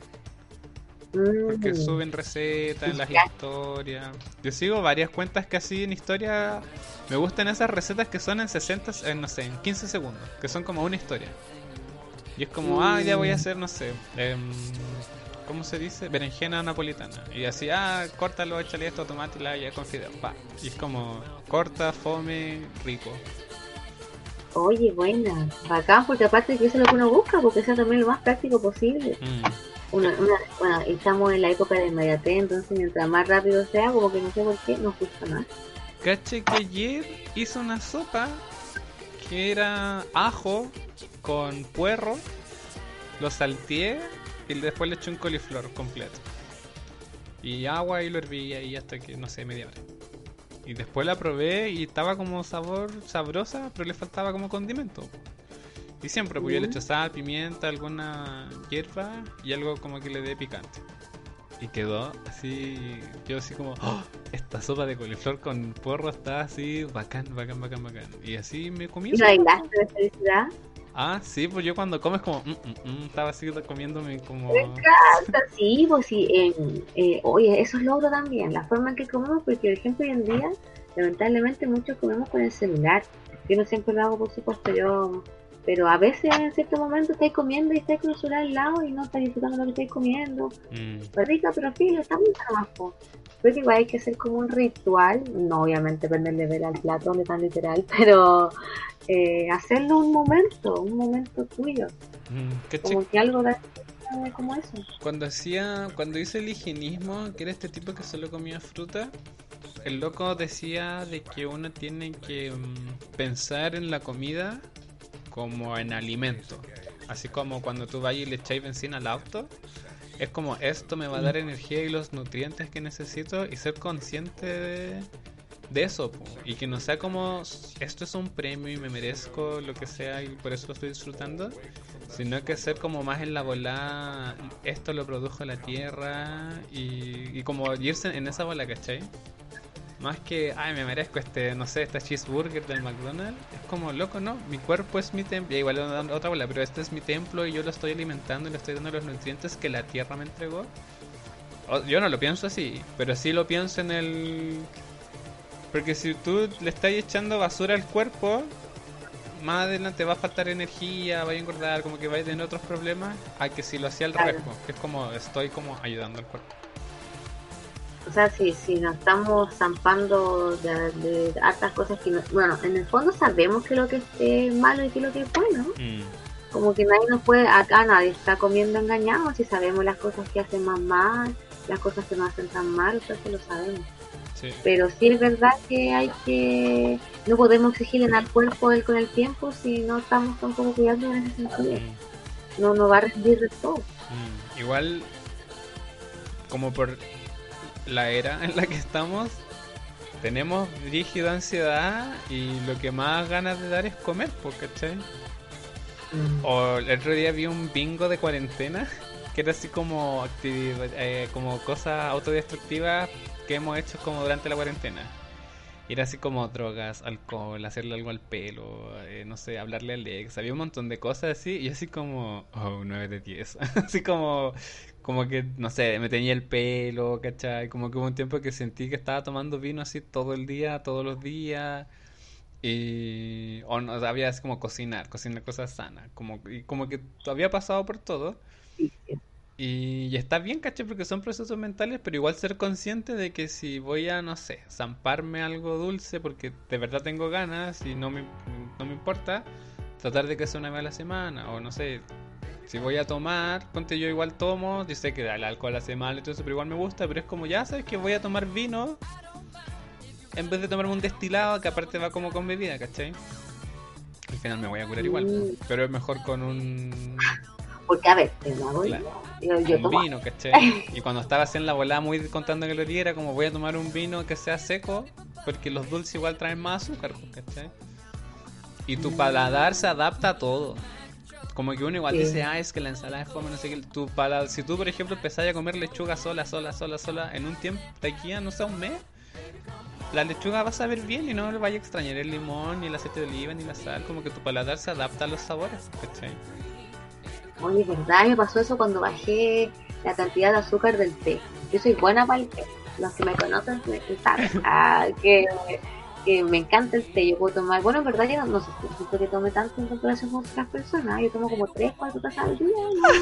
Speaker 1: Porque
Speaker 2: Mm,
Speaker 1: suben recetas en las
Speaker 2: ya,
Speaker 1: historias. Yo sigo varias cuentas que así en historia. Me gustan esas recetas que son en 60, no sé, en 15 segundos. Que son como una historia. Y es como, ya voy a
Speaker 2: mm,
Speaker 1: hacer, no sé, ¿cómo se dice? Berenjena napolitana. Y así, córtalo, échale esto, tomate y la ya con fideo. Pa. Y es como, corta, fome, rico.
Speaker 2: oye, buena, bacán, porque aparte que eso es lo que uno busca, porque sea también lo más práctico posible.
Speaker 1: Mm.
Speaker 2: Bueno, estamos en la época de inmediatez, entonces mientras más rápido sea, como que no sé por qué, nos gusta más.
Speaker 1: Caché que ayer hizo una sopa que era ajo con puerro. Lo salteé y después le eché un coliflor completo. Y agua y lo herví ahí hasta que, no sé, media hora. Y después la probé y estaba como sabor sabrosa, pero le faltaba como condimento. Y siempre, pues yo le
Speaker 2: Mm.
Speaker 1: echo sal, pimienta, alguna hierba y algo como que le dé picante. Y quedó así, yo así como, "Oh, esta sopa de coliflor con porro está así, bacán, bacán, bacán, bacán". Y así me comí
Speaker 2: ¿Y
Speaker 1: esa sopa.
Speaker 2: bailaste de felicidad?
Speaker 1: Sí, pues yo cuando comes como, estaba así comiéndome
Speaker 2: Me
Speaker 1: como...
Speaker 2: encanta, sí, pues sí, oye, eso es logro también, la forma en que comemos, porque por ejemplo hoy en día, lamentablemente muchos comemos con el celular. Yo no siempre lo hago, por supuesto, pero a veces en cierto momento estáis comiendo y estáis con el celular al lado y no estáis disfrutando lo que estáis comiendo.
Speaker 1: mm,
Speaker 2: Pues rica, pero sí, está muy más. Creo que igual hay que hacer como un ritual, no obviamente prenderle ver al plato, no tan literal, pero hacerlo un momento tuyo,
Speaker 1: ¿Caché?
Speaker 2: como que algo de como eso.
Speaker 1: Cuando hice el higienismo, que era este tipo que solo comía fruta, el loco decía de que uno tiene que pensar en la comida como en alimento. Así como cuando tú vas y le echáis benzina al auto, es como esto me va a dar energía y los nutrientes que necesito y ser consciente de eso, po, y que no sea como esto es un premio y me merezco lo que sea y por eso lo estoy disfrutando, sino que ser como más en la bola, esto lo produjo la tierra y como irse en esa bola, ¿cachai? Más que, ay, me merezco no sé, esta cheeseburger del McDonald's. Es como, loco, ¿no? Mi cuerpo es mi templo. Igual otra bola, pero este es mi templo y yo lo estoy alimentando y le estoy dando los nutrientes que la tierra me entregó. Yo no lo pienso así, pero sí lo pienso en el... Porque si tú le estás echando basura al cuerpo, más adelante va a faltar energía, va a engordar, como que va a tener otros problemas, a que si lo hacía al revés, que es como, estoy como ayudando al cuerpo.
Speaker 2: O sea, si nos estamos zampando de hartas cosas que no, bueno, en el fondo sabemos que lo que es malo y que lo que es bueno. Como que nadie nos puede, acá nadie está comiendo engañado, si sabemos las cosas que hacen más mal, las cosas que nos hacen tan mal, o sea, que lo sabemos. Sí. Pero sí es verdad que no podemos exigirle al cuerpo con el tiempo si no estamos tampoco cuidando en ese sentido. No va a rendir de todo.
Speaker 1: Igual, como por la era en la que estamos, tenemos rígida ansiedad y lo que más ganas de dar es comer, ¿cachai? O el otro día vi un bingo de cuarentena que era así como como cosas autodestructivas que hemos hecho como durante la cuarentena. Y era así como drogas, alcohol, hacerle algo al pelo, no sé, hablarle al ex, había un montón de cosas así y así como, 9 de 10. Así como que, no sé, me teñía el pelo, ¿cachai? Como que hubo un tiempo que sentí que estaba tomando vino así todo el día, todos los días. O no, había así como cocinar cosas sanas, como que había pasado por todo. Y está bien, ¿cachai? Porque son procesos mentales, pero igual ser consciente de que si voy a, no sé, zamparme algo dulce porque de verdad tengo ganas y no me importa, tratar de que sea una vez a la semana, o no sé, si voy a tomar, ponte, yo igual tomo, yo sé que el alcohol hace mal y todo eso, pero igual me gusta, pero es como, ya sabes que voy a tomar vino en vez de tomarme un destilado que aparte va como con bebida, ¿cachai? Al final me voy a curar igual, pero es mejor con un...
Speaker 2: Porque a ver, yo
Speaker 1: un vino, ¿cachai? Y cuando estaba así en la volada muy contando calorías era como voy a tomar un vino que sea seco, porque los dulces igual traen más azúcar, ¿cachai? Y tu paladar se adapta a todo. Como que uno igual dice, es que la ensalada es fome, no sé qué. Si tú, por ejemplo, empezás a comer lechuga sola, en un tiempo, de aquí a, no sé, un mes, la lechuga va a saber bien y no le vaya a extrañar el limón, ni el aceite de oliva, ni la sal. Como que tu paladar se adapta a los sabores, ¿cachai?
Speaker 2: Oye, ¿verdad? Me pasó eso cuando bajé la cantidad de azúcar del té. Yo soy buena para el té. Los que me conocen saben que me encanta el té. Yo puedo tomar, bueno, en verdad yo no sé si que tome tanto en comparación con otras personas. Yo tomo como 3, 4 tazas al día.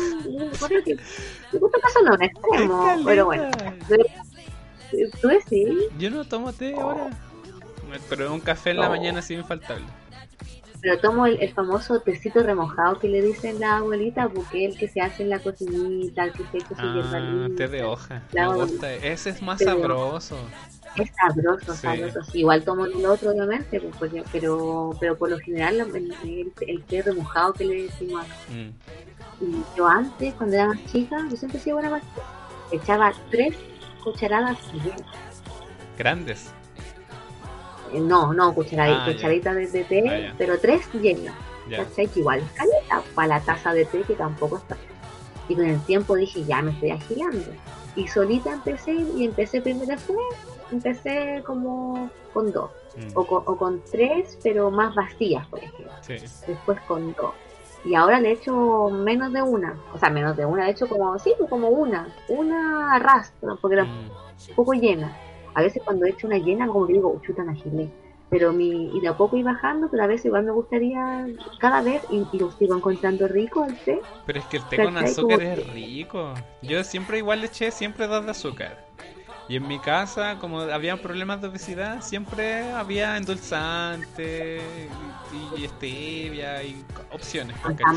Speaker 2: Yo caso no, un extremo. Pero bueno. ¿Tú decís?
Speaker 1: Yo no tomo té ahora. Pero un café en la mañana es infaltable.
Speaker 2: Pero tomo el famoso tecito remojado que le dicen la abuelita, porque es el que se hace en la cocinita, el que se echa su hierba.
Speaker 1: Té de hoja. Me gusta. Ese es más sabroso.
Speaker 2: Es sabroso, sí. Igual tomo el otro, obviamente, pero por lo general el té remojado que le decimos. Y yo antes, cuando era más chica, yo siempre hacía buena pastilla. Echaba 3 cucharadas llenas.
Speaker 1: ¿Grandes?
Speaker 2: No, cucharadita de té, pero 3 llenas. ¿Cachai? Que igual es caleta para la taza de té, que tampoco está. Y con el tiempo dije, ya me estoy agilando. Y solita empecé primero después, empecé como con 2. O con 3, pero más vacías, por ejemplo. Sí. Después con 2. Y ahora le echo menos de una. O sea, menos de una, le echo como una arrastra, porque era un poco llena. A veces cuando echo una llena, como que digo, chuta, me agilé. Pero y de a poco ir bajando, pero a veces igual me gustaría cada vez, y lo sigo encontrando rico el té.
Speaker 1: Pero es que el té con azúcar es rico. Yo siempre igual le eché 2 de azúcar. Y en mi casa, como había problemas de obesidad, siempre había endulzante y stevia y opciones.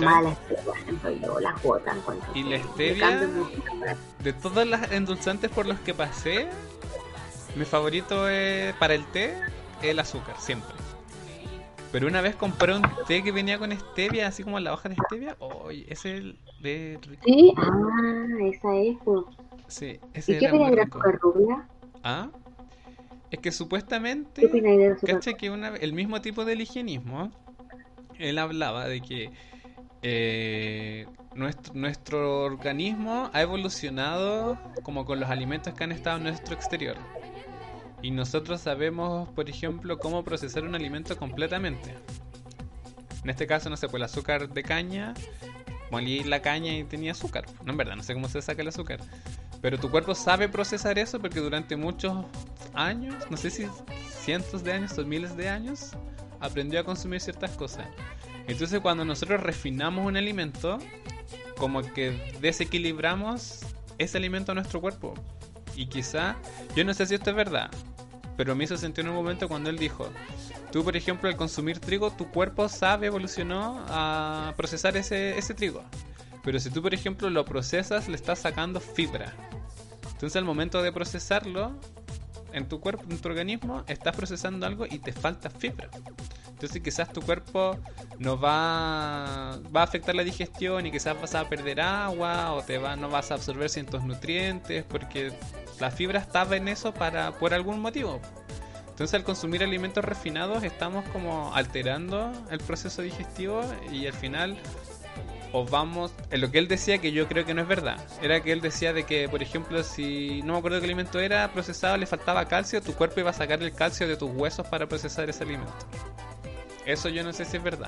Speaker 1: Y la stevia, de todas las endulzantes por los que pasé, mi favorito es, para el té, el azúcar, siempre. Pero una vez compré un té que venía con stevia, así como la hoja de stevia. Ese es de rico.
Speaker 2: Sí, esa es.
Speaker 1: Sí, ese
Speaker 2: ¿Y qué
Speaker 1: era muy
Speaker 2: viene de
Speaker 1: rico.
Speaker 2: azúcar rubia?
Speaker 1: Es que
Speaker 2: ¿Qué
Speaker 1: supuestamente,
Speaker 2: opináis de eso?
Speaker 1: cacha que el mismo tipo del higienismo, él hablaba de que nuestro organismo ha evolucionado como con los alimentos que han estado en nuestro exterior. Y nosotros sabemos, por ejemplo, cómo procesar un alimento completamente. En este caso, no sé, pues el azúcar de caña, molí la caña y tenía azúcar. No, en verdad, no sé cómo se saca el azúcar. Pero tu cuerpo sabe procesar eso porque durante muchos años, no sé si cientos de años o miles de años, aprendió a consumir ciertas cosas. Entonces cuando nosotros refinamos un alimento, como que desequilibramos ese alimento a nuestro cuerpo. Y quizá, yo no sé si esto es verdad, pero me hizo sentir en un momento cuando él dijo, tú por ejemplo al consumir trigo, tu cuerpo sabe, evolucionó a procesar ese trigo. Pero si tú por ejemplo lo procesas, le estás sacando fibra. Entonces al momento de procesarlo, en tu cuerpo, en tu organismo, estás procesando algo y te falta fibra. Entonces quizás tu cuerpo no va a afectar la digestión y quizás vas a perder agua o no vas a absorber ciertos nutrientes porque la fibra estaba en eso por algún motivo. Entonces al consumir alimentos refinados estamos como alterando el proceso digestivo y al final o vamos, en lo que él decía, que yo creo que no es verdad, era que él decía de que, por ejemplo, si no me acuerdo qué alimento era procesado, le faltaba calcio, tu cuerpo iba a sacar el calcio de tus huesos para procesar ese alimento. Eso yo no sé si es verdad.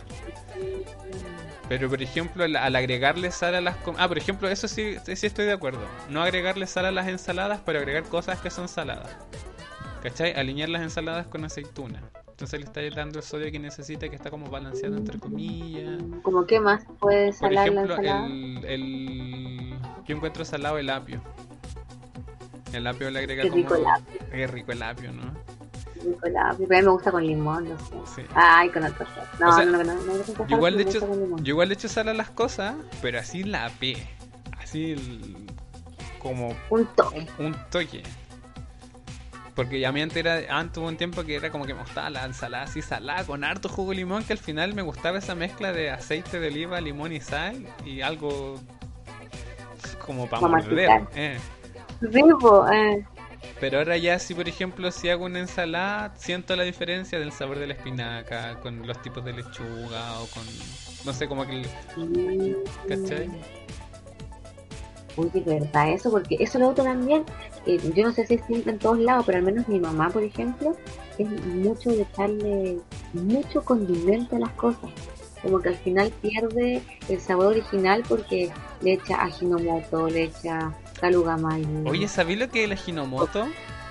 Speaker 1: Pero por ejemplo, al agregarle sal a las por ejemplo, eso sí estoy de acuerdo. No agregarle sal a las ensaladas, pero agregar cosas que son saladas. ¿Cachai? Alinear las ensaladas con aceituna. Entonces le está dando el sodio que necesita, que está como balanceado entre comillas.
Speaker 2: ¿Cómo qué más puede
Speaker 1: Por
Speaker 2: salar la
Speaker 1: ejemplo,
Speaker 2: ensalada?
Speaker 1: yo encuentro salado el apio. El apio le agrega
Speaker 2: Qué
Speaker 1: como...
Speaker 2: rico el apio.
Speaker 1: Es rico el apio, ¿no?
Speaker 2: Rico el apio. Pero a mí me gusta con limón, no sé.
Speaker 1: Sí.
Speaker 2: Ay, con otro. No,
Speaker 1: O sea,
Speaker 2: no,
Speaker 1: Yo igual,
Speaker 2: me gusta con
Speaker 1: yo
Speaker 2: limón.
Speaker 1: igual le echo sal a las cosas, pero así la P. Así como
Speaker 2: Un toque.
Speaker 1: un toque. Porque a mí antes hubo un tiempo que era como que me gustaba la ensalada así salada con harto jugo de limón, que al final me gustaba esa mezcla de aceite de oliva, limón y sal y algo como para morder.
Speaker 2: Rico,
Speaker 1: Pero ahora ya si por ejemplo si hago una ensalada, siento la diferencia del sabor de la espinaca con los tipos de lechuga o con... No sé, como que... ¿Cachai?
Speaker 2: Uy, de verdad, eso, porque eso lo otro también, yo no sé si es siempre en todos lados, pero al menos mi mamá, por ejemplo, es mucho de echarle mucho condimento a las cosas. Como que al final pierde el sabor original porque le echa ajinomoto, le echa caluga mayo.
Speaker 1: Oye, ¿sabí lo que es el ajinomoto?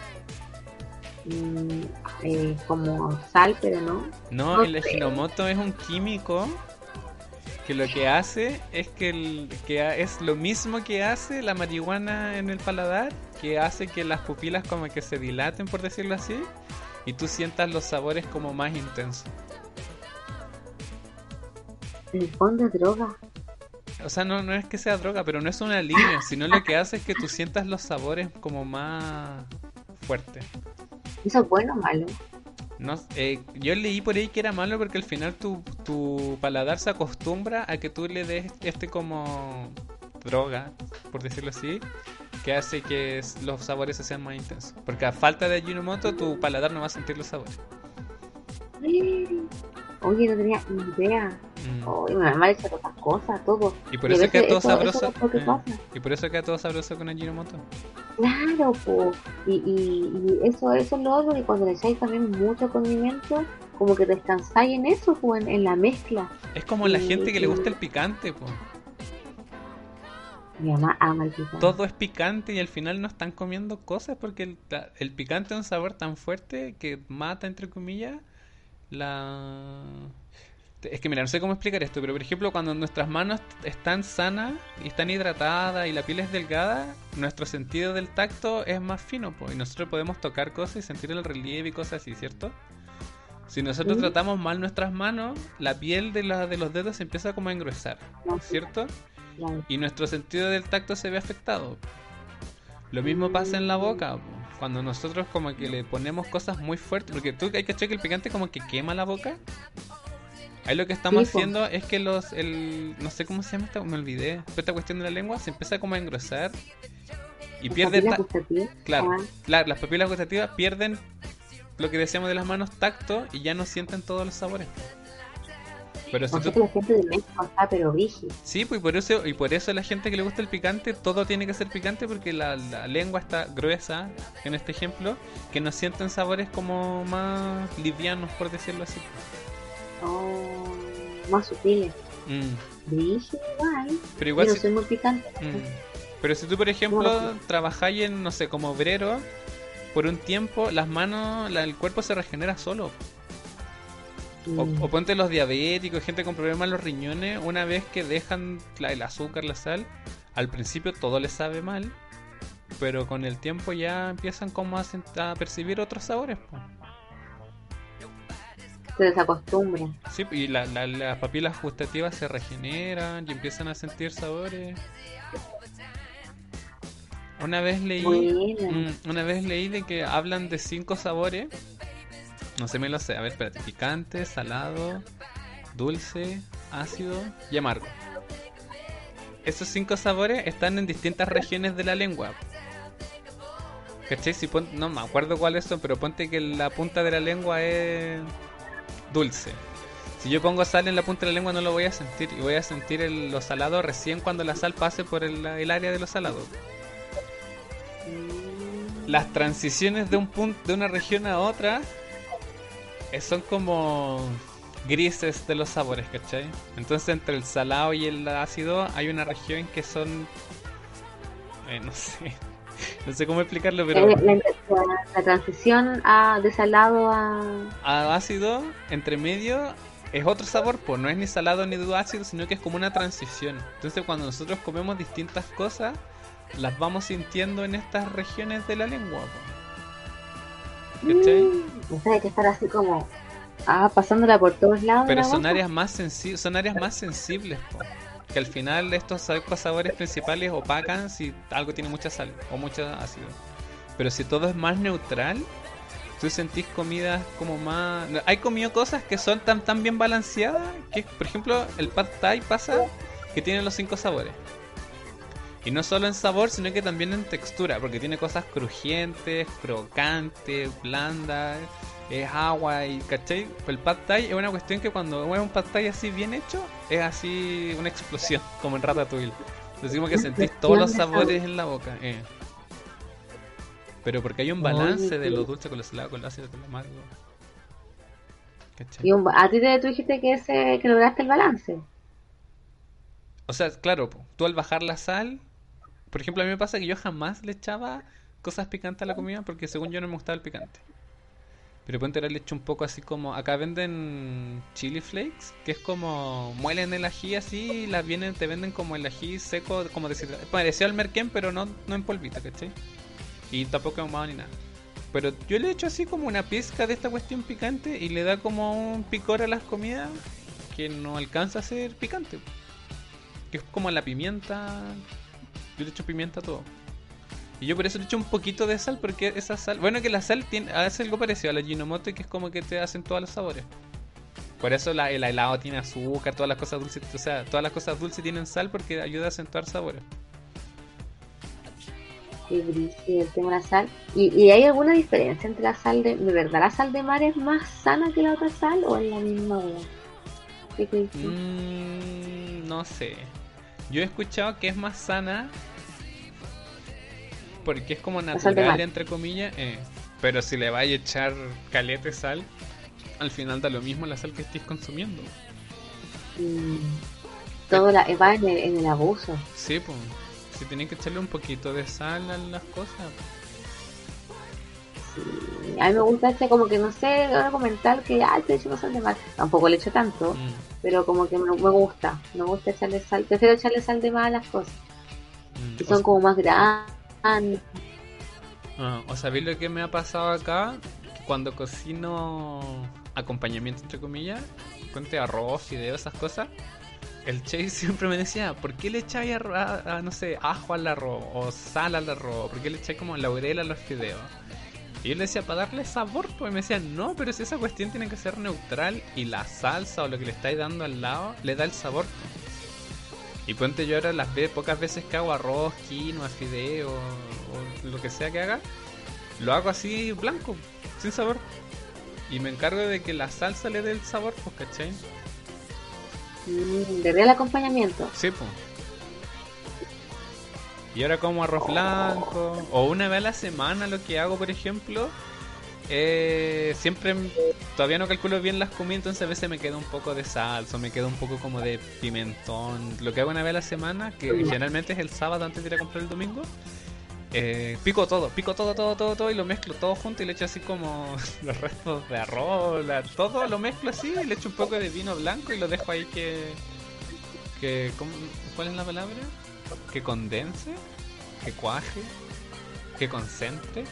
Speaker 2: Como sal, pero no.
Speaker 1: No,
Speaker 2: No
Speaker 1: el
Speaker 2: sé.
Speaker 1: ajinomoto es un químico que lo que hace es que es lo mismo que hace la marihuana en el paladar, que hace que las pupilas como que se dilaten, por decirlo así, y tú sientas los sabores como más intensos.
Speaker 2: En el fondo es droga.
Speaker 1: O sea, no es que sea droga, pero no es un alivio, sino lo que hace es que tú sientas los sabores como más fuertes.
Speaker 2: ¿Eso es bueno o malo?
Speaker 1: No, yo leí por ahí que era malo porque al final tu paladar se acostumbra a que tú le des como droga, por decirlo así, que hace que los sabores se sean más intensos. Porque a falta de Ajinomoto tu paladar no va a sentir los sabores.
Speaker 2: Oye, no tenía ni idea. Oye, mi mamá le echa otras cosas, todo.
Speaker 1: Y por
Speaker 2: Y a
Speaker 1: eso queda
Speaker 2: veces
Speaker 1: todo
Speaker 2: eso
Speaker 1: sabroso.
Speaker 2: es lo que pasa.
Speaker 1: Y por eso queda todo sabroso con Ajinomoto.
Speaker 2: Claro, po. Y eso es lo otro, que cuando le echáis también mucho condimento, como que descansáis en eso, po, en la mezcla.
Speaker 1: Es como la gente que le gusta el picante, po.
Speaker 2: Mi mamá ama el picante.
Speaker 1: Todo es picante y al final no están comiendo cosas porque el picante es un sabor tan fuerte que mata, entre comillas, Es que mira, no sé cómo explicar esto, pero por ejemplo cuando nuestras manos están sanas y están hidratadas y la piel es delgada, nuestro sentido del tacto es más fino, pues, y nosotros podemos tocar cosas y sentir el relieve y cosas así, ¿cierto? Si nosotros tratamos mal nuestras manos, la piel de los dedos se empieza como a engrosar, ¿cierto?
Speaker 2: Claro.
Speaker 1: Y nuestro sentido del tacto se ve afectado. Lo mismo pasa en la boca, cuando nosotros como que le ponemos cosas muy fuertes, porque tú hay que checar que el picante como que quema la boca. Ahí lo que estamos haciendo es que no sé cómo se llama me olvidé, esta cuestión de la lengua se empieza como a engrosar y pierde
Speaker 2: ¿Papilas gustativas?
Speaker 1: claro, las papilas gustativas pierden lo que decíamos de las manos, tacto, y ya no sienten todos los sabores. Pero si
Speaker 2: O sea
Speaker 1: tú...
Speaker 2: que la gente de México está pero brígida.
Speaker 1: Sí, pues y por eso la gente que le gusta el picante, todo tiene que ser picante porque la lengua está gruesa, en este ejemplo, que no sienten sabores como más livianos, por decirlo así.
Speaker 2: Oh, más sutiles. Brígido igual.
Speaker 1: Pero igual
Speaker 2: Yo no
Speaker 1: si...
Speaker 2: soy muy picante.
Speaker 1: Pero si tú, por ejemplo,
Speaker 2: Bueno,
Speaker 1: trabajáis en, no sé, como obrero, por un tiempo, las manos, el cuerpo se regenera solo. O ponte los diabéticos, gente con problemas en los riñones, una vez que dejan el azúcar, la sal, al principio todo les sabe mal, pero con el tiempo ya empiezan como a percibir otros sabores. Po.
Speaker 2: se desacostumbra.
Speaker 1: Sí, y las papilas gustativas se regeneran y empiezan a sentir sabores. Una vez leí de que hablan de 5 sabores. No sé, me lo sé. A ver, espérate. Picante, salado, dulce, ácido y amargo. Esos 5 sabores están en distintas regiones de la lengua. ¿Cachai? No me acuerdo cuáles son, pero ponte que la punta de la lengua es dulce. Si yo pongo sal en la punta de la lengua no lo voy a sentir. Y voy a sentir lo salado recién cuando la sal pase por el área de lo salado. Las transiciones de de una región a otra son como grises de los sabores, ¿cachai? Entonces entre el salado y el ácido hay una región que son... no sé. No sé cómo explicarlo, pero...
Speaker 2: La transición de salado
Speaker 1: a ácido, entre medio, es otro sabor, pues no es ni salado ni ácido, sino que es como una transición. Entonces cuando nosotros comemos distintas cosas, las vamos sintiendo en estas regiones de la lengua, ¿cachai?
Speaker 2: O sea, hay que estar así como pasándola por todos lados.
Speaker 1: Pero son áreas más sensibles, po. Que al final estos sabores principales opacan si algo tiene mucha sal o mucho ácido. Pero si todo es más neutral, tú sentís comidas como más... Hay comido cosas que son tan bien balanceadas que, por ejemplo, el pad thai pasa que tiene los 5 sabores. Y no solo en sabor, sino que también en textura, porque tiene cosas crujientes, crocantes, blandas, es agua y ¿cachai? El pad thai es una cuestión que cuando es un pad thai así bien hecho, es así una explosión, como en Ratatouille. Decimos que sentís todos los sabores en la boca. Pero porque hay un balance de lo dulce con lo salado, con lo ácido, con lo amargo. ¿Cachai?
Speaker 2: Y a ti tú dijiste que lograste el balance.
Speaker 1: O sea, claro, tú al bajar la sal... Por ejemplo, a mí me pasa que yo jamás le echaba cosas picantes a la comida porque según yo no me gustaba el picante. Pero ponte ahora le echo un poco así como... Acá venden chili flakes, que es como... Muelen el ají así y te venden como el ají seco, como decir... Parecía al merquén, pero no en polvita, ¿cachai? Y tampoco ahumado ni nada. Pero yo le echo así como una pizca de esta cuestión picante y le da como un picor a las comidas que no alcanza a ser picante. Que es como la pimienta... Yo le echo pimienta a todo. Y yo por eso le echo un poquito de sal, porque esa sal... Bueno, que la sal hace algo parecido a la Ajinomoto, que es como que te hacen todos los sabores. Por eso el helado tiene azúcar, todas las cosas dulces... O sea, todas las cosas dulces tienen sal porque ayuda a acentuar sabores.
Speaker 2: Sí, el tema de la sal. ¿Y hay alguna diferencia entre la sal de verdad la sal de mar es más sana que la otra sal o es la misma hueá? ¿Qué te dice?
Speaker 1: No sé. Yo he escuchado que es más sana porque es como natural, entre comillas, pero si le vais a echar calete sal, al final da lo mismo la sal que estéis consumiendo.
Speaker 2: Todo va en el abuso.
Speaker 1: Sí, pues. Si tenéis que echarle un poquito de sal a las cosas.
Speaker 2: Sí. A mí me gusta como que no sé, comentar que te echo sal de mar. Tampoco le echo tanto, pero como que me gusta echarle sal. Prefiero echarle sal de mar a las cosas. Que son como más grandes.
Speaker 1: ¿O sabéis lo que me ha pasado acá? Que cuando cocino acompañamiento, entre comillas, cuente arroz, fideos, esas cosas, el Chase siempre me decía, ¿por qué le echáis no sé, ajo al arroz o sal al arroz? ¿Por qué le echáis como laurel a los fideos? Y yo le decía, para darle sabor, pues me decía, no, pero si esa cuestión tiene que ser neutral y la salsa o lo que le estáis dando al lado le da el sabor. Y ponte yo ahora pocas veces que hago arroz, quinoa, fideo o lo que sea que haga, lo hago así blanco, sin sabor. Y me encargo de que la salsa le dé el sabor, pues, ¿cachai?
Speaker 2: De real acompañamiento.
Speaker 1: Sí, pues. Y ahora como arroz blanco. O una vez a la semana lo que hago, por ejemplo. Siempre todavía no calculo bien las comidas, entonces a veces me queda un poco de salsa, me queda un poco como de pimentón. Lo que hago una vez a la semana, que generalmente es el sábado antes de ir a comprar el domingo, pico todo y lo mezclo todo junto y le echo así como los restos de arroz, todo lo mezclo así y le echo un poco de vino blanco y lo dejo ahí ¿cuál es la palabra? Que condense, que cuaje, que concentre.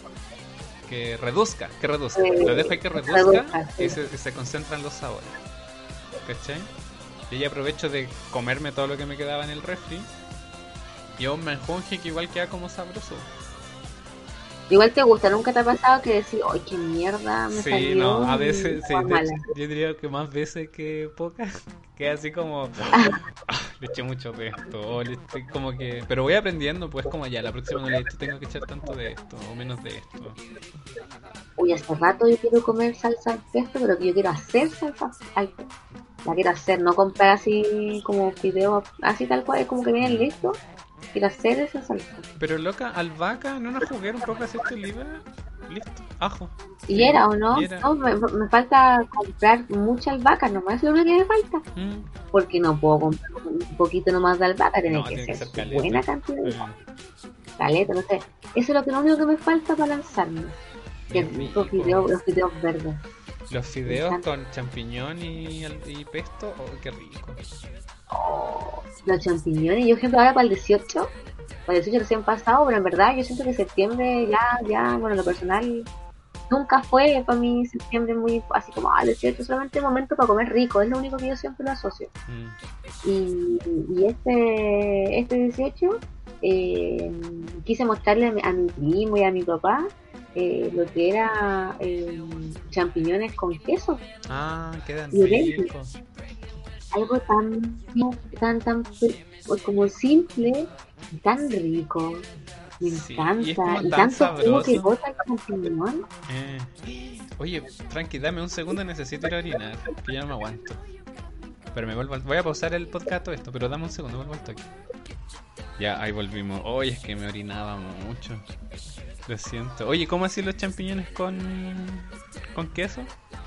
Speaker 1: Que reduzca. Lo dejo ahí que reduzca y se concentran los sabores. ¿Cachai? Y ahí aprovecho de comerme todo lo que me quedaba en el refri. Y un menjunje que igual queda como sabroso.
Speaker 2: Igual te gusta, nunca te ha pasado que decir, ¡ay, qué mierda me salió!
Speaker 1: Sí, no, a veces, sí,
Speaker 2: mala.
Speaker 1: yo diría que más veces que pocas. Queda así como, le eché mucho de esto, o le eché como que... Pero voy aprendiendo, pues como ya, la próxima no le tengo que echar tanto de esto, o menos de esto.
Speaker 2: Uy, hace rato yo quiero comer salsa al pesto, pero que yo quiero hacer salsa al pesto. La quiero hacer, no comprar así como fideos, así tal cual, es como que vienen listos. Quiero hacer esa salsa.
Speaker 1: Pero loca, albahaca, en una juguera un poco aceite de oliva, listo, ajo.
Speaker 2: ¿Y era o no?
Speaker 1: Era.
Speaker 2: No, me falta comprar mucha albahaca, nomás es lo único que me falta. Porque no puedo comprar un poquito nomás de albahaca, tiene que ser buena cantidad. Caleta, no sé. Eso es lo único que me falta para lanzarme. Los fideos verdes.
Speaker 1: Los fideos con champiñón y pesto, oh, qué rico.
Speaker 2: Oh, los champiñones, yo ejemplo ahora para el 18 recién pasado, pero en verdad yo siento que septiembre ya, bueno, lo personal nunca fue para mí septiembre muy así como, el 18 solamente un momento para comer rico, es lo único que yo siempre lo asocio. Y este 18 quise mostrarle a mi primo y a mi papá lo que era champiñones con queso.
Speaker 1: Quedan ricos.
Speaker 2: Algo tan como simple, tan rico. Me encanta. Y tanto jugo que bota el champiñón.
Speaker 1: Oye, Frankie, dame un segundo, necesito ir a orinar, que ya no me aguanto. Pero voy a pausar el podcast todo esto, pero dame un segundo, vuelvo al toque. Ya, ahí volvimos. Oye, es que me orinaba mucho. Lo siento. Oye, ¿cómo así los champiñones con queso?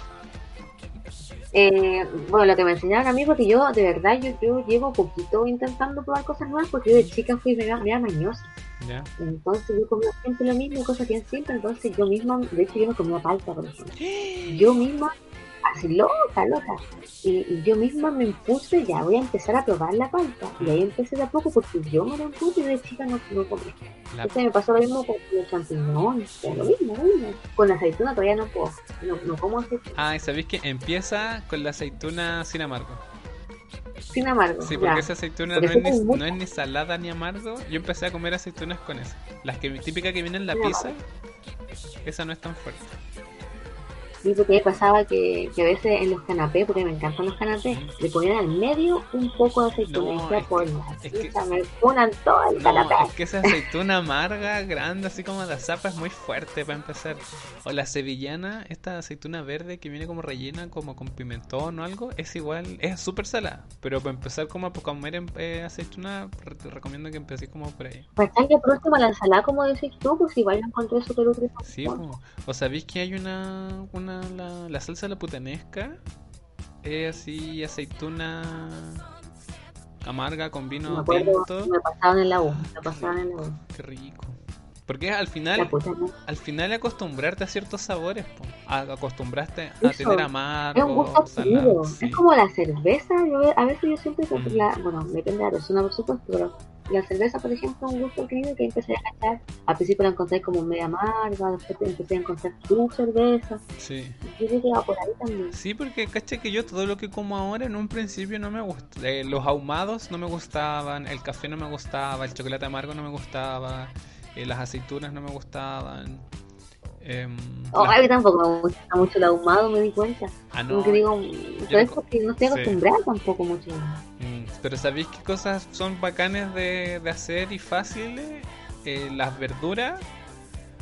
Speaker 2: Bueno, lo que me enseñaron a mí, porque yo, de verdad, yo llevo poquito intentando probar cosas nuevas, porque yo de chica fui mega mañosa.
Speaker 1: ¿Ya?
Speaker 2: Entonces yo comía siempre lo mismo, cosas bien simples, entonces yo misma, de hecho yo no comía palta, por ejemplo. Yo misma, así loca. Y yo misma me impuse, ya voy a empezar a probar la palta. Y ahí empecé de a poco, porque yo me la impuse y de chica no comí. Entonces me pasó lo mismo con los champiñones, lo mismo. Con la aceituna todavía no puedo, no como aceituna.
Speaker 1: ¿Y sabéis que empieza con la aceituna sin amargo?
Speaker 2: Sin amargo.
Speaker 1: Sí, porque esa aceituna no es ni salada ni amargo. Yo empecé a comer aceitunas con esa. Las típicas que vienen en la pizza, esa no es tan fuerte.
Speaker 2: Sí, porque pasaba que a veces en los canapés, porque me encantan los canapés, le ponían al medio un poco de aceituna. Me ponen todo el canapé.
Speaker 1: Es que esa aceituna amarga, grande, así como la zapa, es muy fuerte para empezar. O la sevillana, esta aceituna verde que viene como rellena, como con pimentón o algo, es igual, es súper salada. Pero para empezar como a comer aceituna, te recomiendo que empecéis como por ahí.
Speaker 2: Pues que por último la ensalada, como decís tú, pues igual la encontré súper útil.
Speaker 1: Sí, o sabéis que hay la salsa de la putanesca, es así aceituna amarga con vino tinto.
Speaker 2: Me pasaban en la U.
Speaker 1: Qué rico. Porque al final acostumbrarte a ciertos sabores, acostumbraste a tener amargo,
Speaker 2: es un gusto adquirido.
Speaker 1: Sí.
Speaker 2: Es como la cerveza. A veces yo siento que bueno, depende de la persona, por supuesto, pero la cerveza, por ejemplo, es un gusto adquirido que empecé a cachar. Al principio la encontré como media amarga, después empecé a encontrar tu cerveza.
Speaker 1: Sí.
Speaker 2: Yo creo que va por ahí también.
Speaker 1: Sí, porque caché que yo todo lo que como ahora en un principio no me gusta. Los ahumados no me gustaban, el café no me gustaba, el chocolate amargo no me gustaba, las aceitunas no me gustaban.
Speaker 2: A mí tampoco me gusta mucho el ahumado, me di cuenta.
Speaker 1: No.
Speaker 2: Como que digo, pero es porque no estoy acostumbrada tampoco mucho.
Speaker 1: Pero ¿sabéis qué cosas son bacanes de hacer y fáciles? Las verduras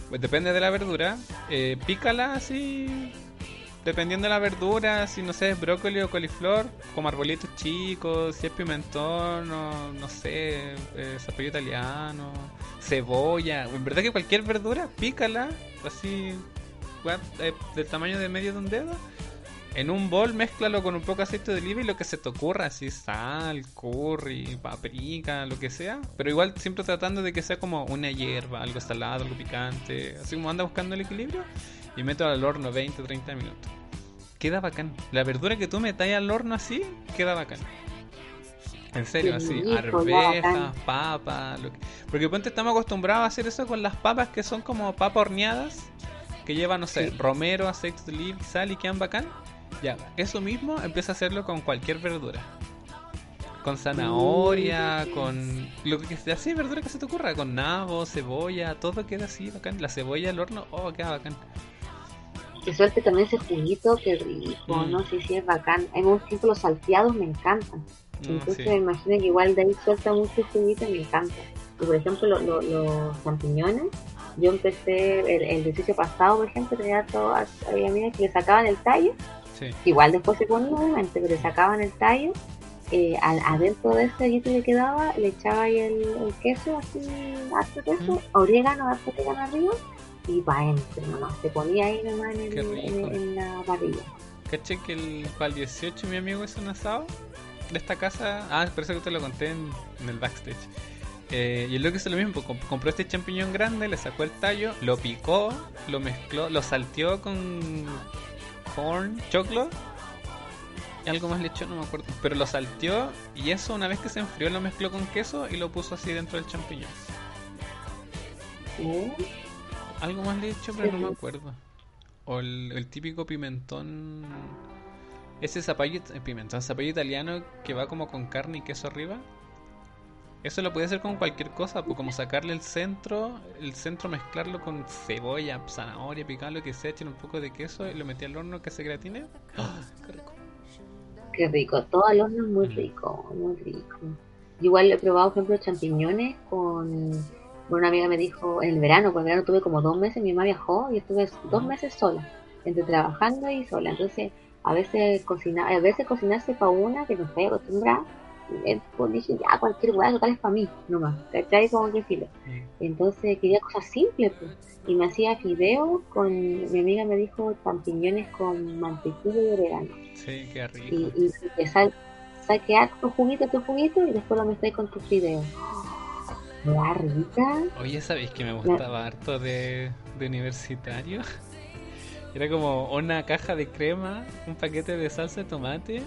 Speaker 1: Pues depende de la verdura. Pícala así, dependiendo de la verdura, si no sé, es brócoli o coliflor, como arbolitos chicos, si es pimentón o no sé, zapallo italiano, cebolla. En verdad que cualquier verdura, pícala, así, del tamaño de medio de un dedo. En un bol, mézclalo con un poco de aceite de oliva y lo que se te ocurra, así sal, curry, paprika, lo que sea. Pero igual siempre tratando de que sea como una hierba, algo salado, algo picante. Así como anda buscando el equilibrio. Y meto al horno 20 o 30 minutos. Queda bacán. La verdura que tú metas al horno así, queda bacán. En serio, así, arvejas, papas. Porque ponte, estamos acostumbrados a hacer eso con las papas que son como papas horneadas. Que llevan, no sé, romero, aceite de oliva, sal y quedan bacán. Ya, eso mismo empieza a hacerlo con cualquier verdura. Con zanahoria, con lo que sea, así, verdura que se te ocurra. Con nabo, cebolla, todo queda así bacán. La cebolla al horno, oh, queda bacán.
Speaker 2: Que suerte también ese juguito, qué rico, ¿no? Sí, sí, es bacán. A mí me gustan los salteados, me encantan. Entonces me imagino que igual de ahí suelta mucho juguito y me encanta. Y por ejemplo, los champiñones, yo empecé el ejercicio pasado, por ejemplo, había amigas que le sacaban el tallo. Sí. Igual después se ponía, obviamente, pero le sacaban el tallo. Adentro de ese guito que quedaba, le echaba ahí el queso, así, harto queso, orégano arriba, y para adentro, nomás, se ponía ahí nomás en la parrilla.
Speaker 1: Caché que para el 18 mi amigo hizo un asado de esta casa. Por eso que te lo conté en el backstage. Y el loco hizo lo mismo, pues, compró este champiñón grande, le sacó el tallo, lo picó, lo mezcló, lo salteó con corn, choclo, y algo más le echó, no me acuerdo, pero lo salteó y eso una vez que se enfrió lo mezcló con queso y lo puso así dentro del champiñón. Algo más le echó, pero no me acuerdo. O el típico pimentón, ese zapallo italiano que va como con carne y queso arriba. Eso lo puede hacer con cualquier cosa, pues como sacarle el centro mezclarlo con cebolla, zanahoria, picar lo que sea, echar un poco de queso y lo metí al horno que se gratine. ¡Qué rico!
Speaker 2: Qué rico, todo al horno es muy rico, muy rico. Yo igual he probado, por ejemplo, champiñones con... Una amiga me dijo, en el verano, porque en el verano tuve como 2 meses, mi mamá viajó y estuve 2 meses sola, entre trabajando y sola. Entonces, a veces cocinarse para una que no estoy acostumbrada, pues dije, ya, cualquier hueá, total es para mí, nomás, ¿cachai? Como que filo. Entonces quería cosas simples, pues, y me hacía fideos mi amiga me dijo champiñones con mantequilla y orégano.
Speaker 1: Sí, qué rico.
Speaker 2: Y te saque tu juguito y después lo mezclas con tus fideos. ¿La rica?
Speaker 1: Oye, ¿sabéis que me gustaba harto de universitario? Era como una caja de crema, un paquete de salsa de tomate,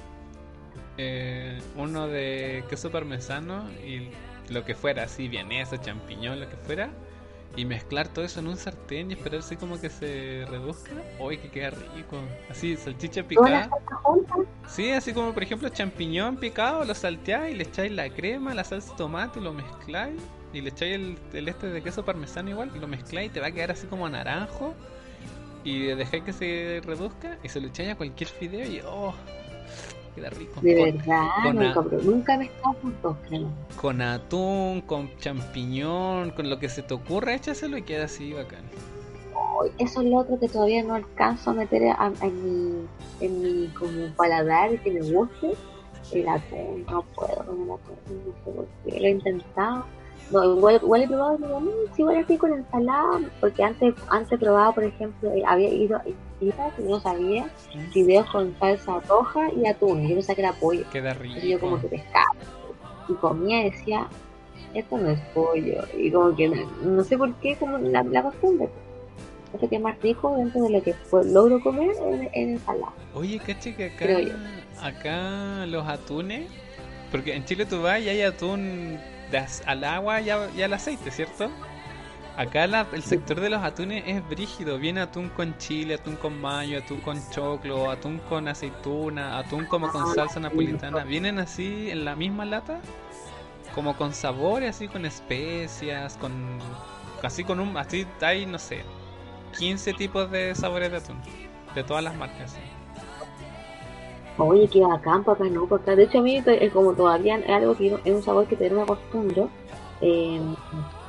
Speaker 1: uno de queso parmesano y lo que fuera, así, vienesa, champiñón, lo que fuera, y mezclar todo eso en un sartén y esperar así como que se reduzca. ¡Uy, que queda rico! Así, salchicha picada. Sí, así como por ejemplo champiñón picado, lo salteáis y le echáis la crema, la salsa de tomate, lo mezcláis y le echáis el este de queso parmesano igual y lo mezcláis y te va a quedar así como naranjo y dejáis que se reduzca y se lo echáis a cualquier fideo y ¡oh! Queda rico.
Speaker 2: De verdad, nunca me estaba juntos, creo.
Speaker 1: Con atún, con champiñón, con lo que se te ocurra, échaselo y queda así bacán.
Speaker 2: Oh, eso es lo otro que todavía no alcanzo a meter en mi como paladar y que me guste. El atún, no puedo con el atún, no sé por qué, lo he intentado. No, igual he probado, digo, sí, igual estoy con ensalada, porque antes probaba, por ejemplo, había ido que no sabía, fideos con salsa roja y atún, yo pensaba que era pollo.
Speaker 1: Queda rico.
Speaker 2: Y yo como que pescaba, y comía y decía, esto no es pollo, y como que, no sé por qué, como la costumbre. Esto que es más rico dentro de lo que logro comer en ensalada.
Speaker 1: Oye, caché que acá los atunes, porque en Chile tú vas y hay atún al agua y al aceite, ¿cierto? Acá el sector de los atunes es brígido. Viene atún con chile, atún con mayo, atún con choclo, atún con aceituna, atún como con salsa napolitana. Vienen así en la misma lata, como con sabores, así con especias, así hay, no sé, 15 tipos de sabores de atún, de todas las marcas.
Speaker 2: Oye, qué bacán, para acá no, para acá. De hecho, a mí, como todavía es algo que es un sabor que te no me acostumbro,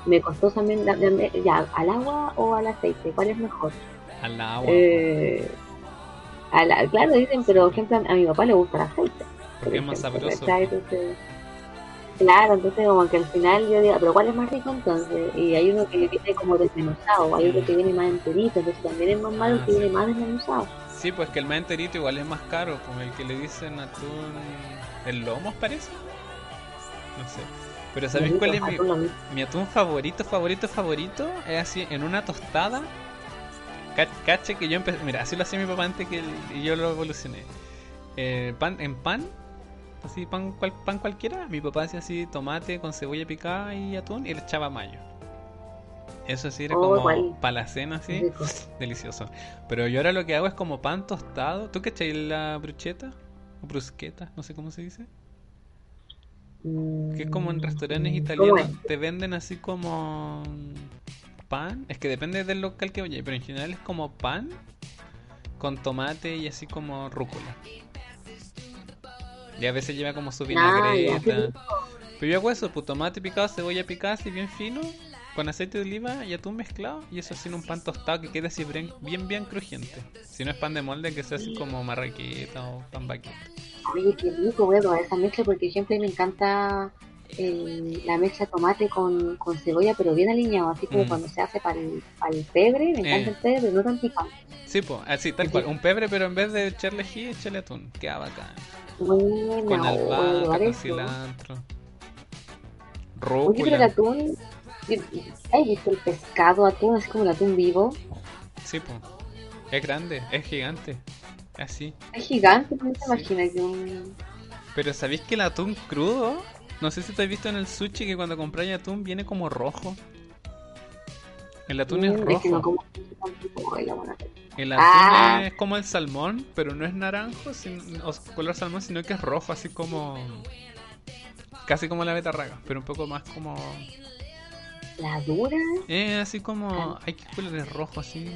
Speaker 2: me costó también, ya, ¿al agua o al aceite? ¿Cuál es mejor?
Speaker 1: Al agua,
Speaker 2: Eh, claro, dicen, pero por
Speaker 1: sí,
Speaker 2: ejemplo a mi papá le gusta el aceite, por
Speaker 1: porque es más
Speaker 2: ejemplo,
Speaker 1: sabroso,
Speaker 2: ¿cachai? Entonces, claro, entonces como que al final yo digo, pero ¿cuál es más rico entonces? Y hay uno que viene como desmenuzado, hay otro que viene más enterito, entonces también es más malo el
Speaker 1: Ah,
Speaker 2: que
Speaker 1: sí,
Speaker 2: viene más desmenuzado.
Speaker 1: sí, pues que el más enterito igual es más caro, como el que le dicen atún, el lomo parece, no sé. Pero
Speaker 2: Lo
Speaker 1: ¿sabéis cuál
Speaker 2: mismo,
Speaker 1: es
Speaker 2: atún lo mismo.
Speaker 1: mi atún favorito? Es así, en una tostada. Cacha que yo empecé, mira, así lo hacía mi papá antes y yo lo evolucioné. En pan, así pan cualquiera, mi papá hacía así tomate con cebolla picada y atún y le echaba mayo. Eso sí era
Speaker 2: Oh,
Speaker 1: como
Speaker 2: igual,
Speaker 1: para la cena así,
Speaker 2: rico.
Speaker 1: delicioso. Pero yo ahora lo que hago es como pan tostado. ¿Tú cachai la bruschetta? O brusqueta, no sé cómo se dice. Que es como en restaurantes
Speaker 2: ¿Cómo es?
Speaker 1: italianos te venden así como pan. Es que depende del local que vayas, pero en general es como pan con tomate y así como rúcula. Y a veces lleva como su
Speaker 2: Ah, ya, qué
Speaker 1: vinagreta.
Speaker 2: rico.
Speaker 1: Pero yo hago eso, pues tomate picado, cebolla picada así bien fino, con aceite de oliva y atún mezclado, y eso así en un pan tostado que quede así bien crujiente. Si no es pan de molde, que sea así como marraqueta o pan baqueta.
Speaker 2: Oye, qué rico, voy a probar esa mezcla porque siempre me encanta la mezcla de tomate con cebolla, pero bien alineado, así como
Speaker 1: Mm.
Speaker 2: cuando se hace para el pebre, me encanta
Speaker 1: Eh,
Speaker 2: el pebre, pero no tan picante.
Speaker 1: sí, pues, así tal
Speaker 2: Es
Speaker 1: cual.
Speaker 2: rico.
Speaker 1: Un pebre, pero en vez de echarle ají, echarle atún. Queda bacán. Con
Speaker 2: Buena, voy a
Speaker 1: albahaca,
Speaker 2: probar
Speaker 1: con
Speaker 2: eso.
Speaker 1: cilantro,
Speaker 2: Oye, pero el
Speaker 1: rúcula.
Speaker 2: atún, ¿has visto el pescado atún, así como el atún vivo?
Speaker 1: Sí, pues. Es grande, es gigante. Así,
Speaker 2: Es gigante, no te
Speaker 1: sí.
Speaker 2: imaginas que un...
Speaker 1: Pero ¿sabéis que el atún crudo? No sé si te has visto en el sushi que cuando compráis atún viene como rojo. El atún es
Speaker 2: Es que no
Speaker 1: rojo.
Speaker 2: como tampoco, ay, la buena.
Speaker 1: El atún
Speaker 2: Ah,
Speaker 1: es como el salmón, pero no es naranjo o color salmón, sino que es rojo, así como... Casi como la betarraga, pero un poco más como...
Speaker 2: la dura,
Speaker 1: así como... Ay, ¿qué color es rojo así?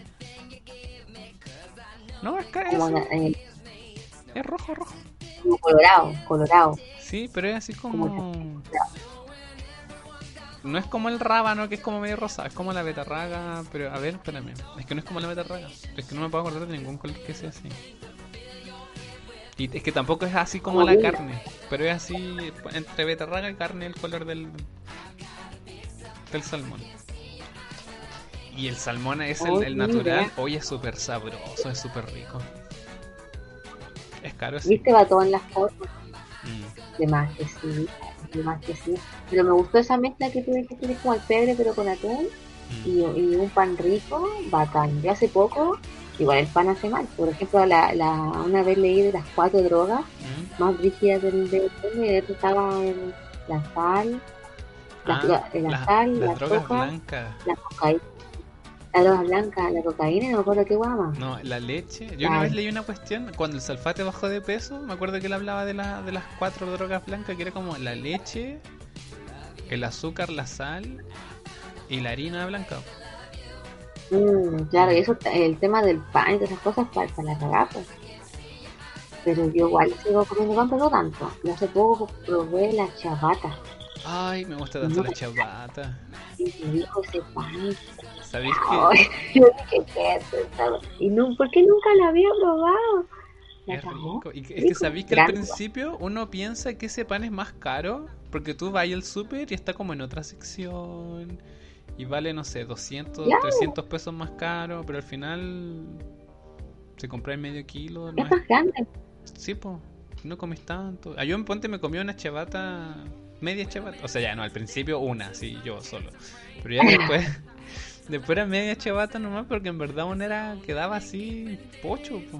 Speaker 1: No, es que
Speaker 2: como,
Speaker 1: eso. Es rojo.
Speaker 2: como colorado, colorado,
Speaker 1: Sí, pero es así
Speaker 2: como
Speaker 1: como... No es como el rábano, que es como medio rosado, es como la betarraga, pero a ver, espérame. Es que no es como la betarraga. Es que no me puedo acordar de ningún color que sea así. Y es que tampoco es así como
Speaker 2: como
Speaker 1: la
Speaker 2: guinda.
Speaker 1: carne, pero es así entre betarraga y carne el color del salmón. Y el salmón es
Speaker 2: Oh,
Speaker 1: el
Speaker 2: ni
Speaker 1: natural,
Speaker 2: idea.
Speaker 1: hoy es súper sabroso, es súper rico. Es caro, sí.
Speaker 2: Viste, va todo en las fotos,
Speaker 1: Mm,
Speaker 2: de más que sí, de más que sí. Pero me gustó esa mezcla que tú dijiste que es como el pebre, pero con atún
Speaker 1: mm.
Speaker 2: y un pan rico, bacán. Yo hace poco, igual el pan hace mal. Por ejemplo, una vez leí de las 4 drogas
Speaker 1: Mm.
Speaker 2: más rígidas del mundo y dentro estaba la sal,
Speaker 1: Ah,
Speaker 2: la sal,
Speaker 1: las
Speaker 2: la
Speaker 1: drogas
Speaker 2: azúcar,
Speaker 1: blancas.
Speaker 2: la cocaína, la droga blanca, la cocaína, no me acuerdo qué guama.
Speaker 1: No, la leche. Yo una vez
Speaker 2: La,
Speaker 1: leí una cuestión, cuando el sulfate bajó de peso, me acuerdo que él hablaba de las cuatro drogas blancas, que era como la leche, el azúcar, la sal y la harina blanca.
Speaker 2: claro, y eso, el tema del pan y todas esas cosas para la cagada, pues. Pero yo igual sigo comiendo pan, pero no tanto. Yo hace poco probé la chabata.
Speaker 1: Ay, me gusta
Speaker 2: Y
Speaker 1: tanto
Speaker 2: no
Speaker 1: la
Speaker 2: me
Speaker 1: chabata.
Speaker 2: me dijo ese pan.
Speaker 1: ¿Sabéis que
Speaker 2: Ay, yo dije, ¿qué es eso? Y no, ¿por qué nunca la había probado? La
Speaker 1: es
Speaker 2: cagó.
Speaker 1: rico? Y es que
Speaker 2: Rico,
Speaker 1: sabéis que al
Speaker 2: grande.
Speaker 1: principio uno piensa que ese pan es más caro, porque tú vas al súper y está como en otra sección. Y vale, no sé, 200,
Speaker 2: Claro,
Speaker 1: 300 pesos más caro, pero al final, si compráis medio kilo, no
Speaker 2: es
Speaker 1: es.
Speaker 2: más grande.
Speaker 1: Sí, pues, no comís tanto. Yo en Ponte me comí una chabata, media chabata. O sea, ya no, al principio una, sí, yo solo. Pero ya después, después era media chabata nomás, porque en verdad una quedaba así, pocho, pues.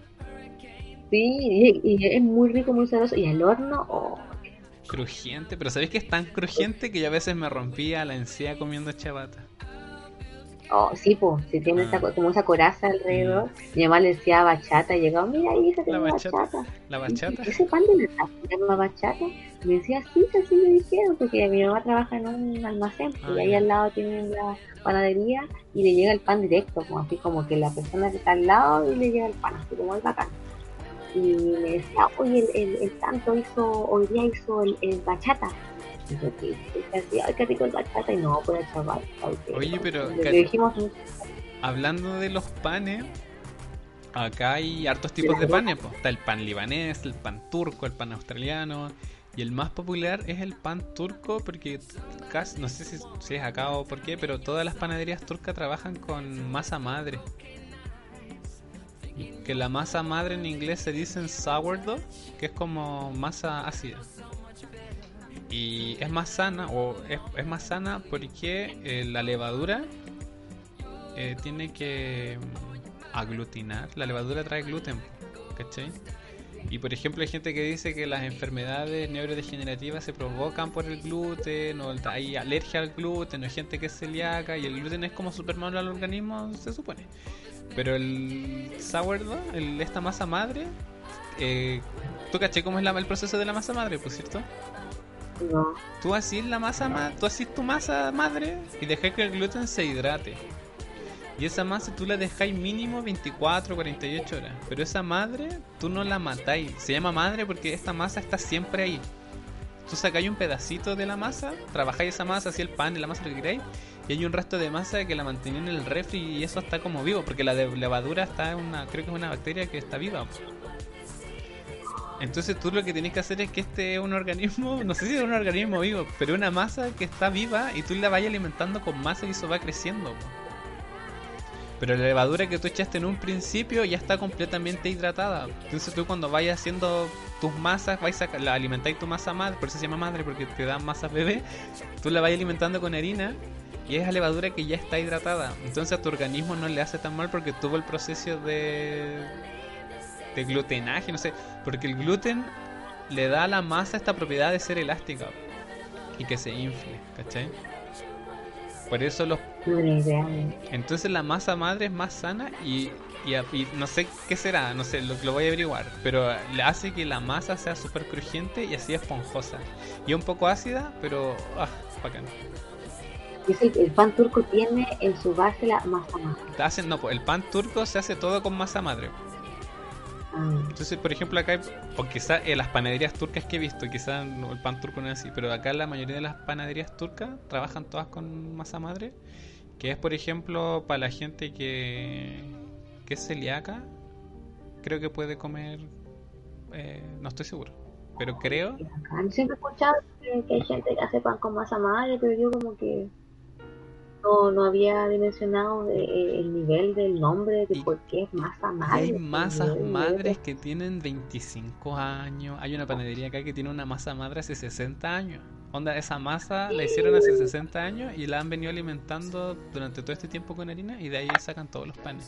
Speaker 2: Sí, y es muy rico, muy sabroso. Y al horno, oh,
Speaker 1: Crujiente, pero ¿sabéis que es tan crujiente que yo a veces me rompía la encía comiendo chabata?
Speaker 2: oh, sí, pues, si tiene
Speaker 1: Ah,
Speaker 2: como esa coraza
Speaker 1: mm,
Speaker 2: alrededor. Mi mamá le decía bachata, y llegaba, mira, hija,
Speaker 1: la
Speaker 2: tengo
Speaker 1: bachata.
Speaker 2: bachata.
Speaker 1: La
Speaker 2: Y dije,
Speaker 1: bachata.
Speaker 2: ¿ese pan de verdad se llama bachata? Y me decía, sí, así me dijeron, porque mi mamá trabaja en un almacén, pues,
Speaker 1: Ah,
Speaker 2: y ahí
Speaker 1: ya.
Speaker 2: al lado tienen la panadería, y le llega el pan directo, como así como que la persona que está al lado y le llega el pan, así como el bacán. Y me decía, oye, el tanto hoy día hizo el bachata. Y así, ay, qué rico el bachata, y no, pues chaval.
Speaker 1: Oye, pero
Speaker 2: le dijimos
Speaker 1: hablando de los panes, acá hay hartos tipos de panes, pues. Está el pan libanés, el pan turco, el pan australiano. Y el más popular es el pan turco porque casi, no sé si es acá o por qué, pero todas las panaderías turcas trabajan con masa madre. Que la masa madre en inglés se dice sourdough, que es como masa ácida. Y es más sana, es más sana porque la levadura tiene que aglutinar. La levadura trae gluten, ¿cachai? Y por ejemplo hay gente que dice que las enfermedades neurodegenerativas se provocan por el gluten, o hay alergia al gluten, o hay gente que es celíaca, y el gluten es como súper malo al organismo, se supone. Pero el sourdough, esta masa madre, ¿tú caché cómo es el proceso de la masa madre, por cierto?
Speaker 2: No.
Speaker 1: Tú haces tu masa madre y dejas que el gluten se hidrate. Y esa masa tú la dejáis mínimo 24 o 48 horas. Pero esa madre tú no la matáis. Se llama madre porque esta masa está siempre ahí. Tú sacáis un pedacito de la masa, trabajáis esa masa, así el pan y la masa que queráis, y hay un resto de masa que la mantiene en el refri y eso está como vivo, porque la levadura está creo que es una bacteria que está viva. Entonces tú lo que tienes que hacer es que este es un organismo, no sé si es un organismo vivo, pero una masa que está viva y tú la vayas alimentando con masa y eso va creciendo. Pero la levadura que tú echaste en un principio ya está completamente hidratada. Entonces tú cuando vayas haciendo tus masas, alimentáis tu masa madre, por eso se llama madre, porque te dan masas bebé, tú la vas alimentando con harina y es la levadura que ya está hidratada. Entonces a tu organismo no le hace tan mal porque tuvo el proceso de glutenaje, no sé, porque el gluten le da a la masa esta propiedad de ser elástica y que se infle, ¿cachai? Por eso entonces la masa madre es más sana y no sé qué será, no sé, lo voy a averiguar, pero le hace que la masa sea súper crujiente y así esponjosa. Y un poco ácida, pero bacán.
Speaker 2: El pan turco tiene en su base la masa madre.
Speaker 1: El pan turco se hace todo con masa madre. Entonces, por ejemplo, acá, o quizá en las panaderías turcas que he visto, quizá el pan turco no es así, pero acá la mayoría de las panaderías turcas trabajan todas con masa madre, que es, por ejemplo, para la gente que es celíaca, creo que puede comer, no estoy seguro, pero creo...
Speaker 2: Siempre he escuchado que hay gente que hace pan con masa madre, pero yo como que no había dimensionado el nivel del nombre de por qué es masa madre.
Speaker 1: Hay masas madres que tienen 25 años. Hay una panadería acá que tiene una masa madre hace 60 años. Onda, esa masa la hicieron hace 60 años y la han venido alimentando durante todo este tiempo con harina y de ahí sacan todos los panes.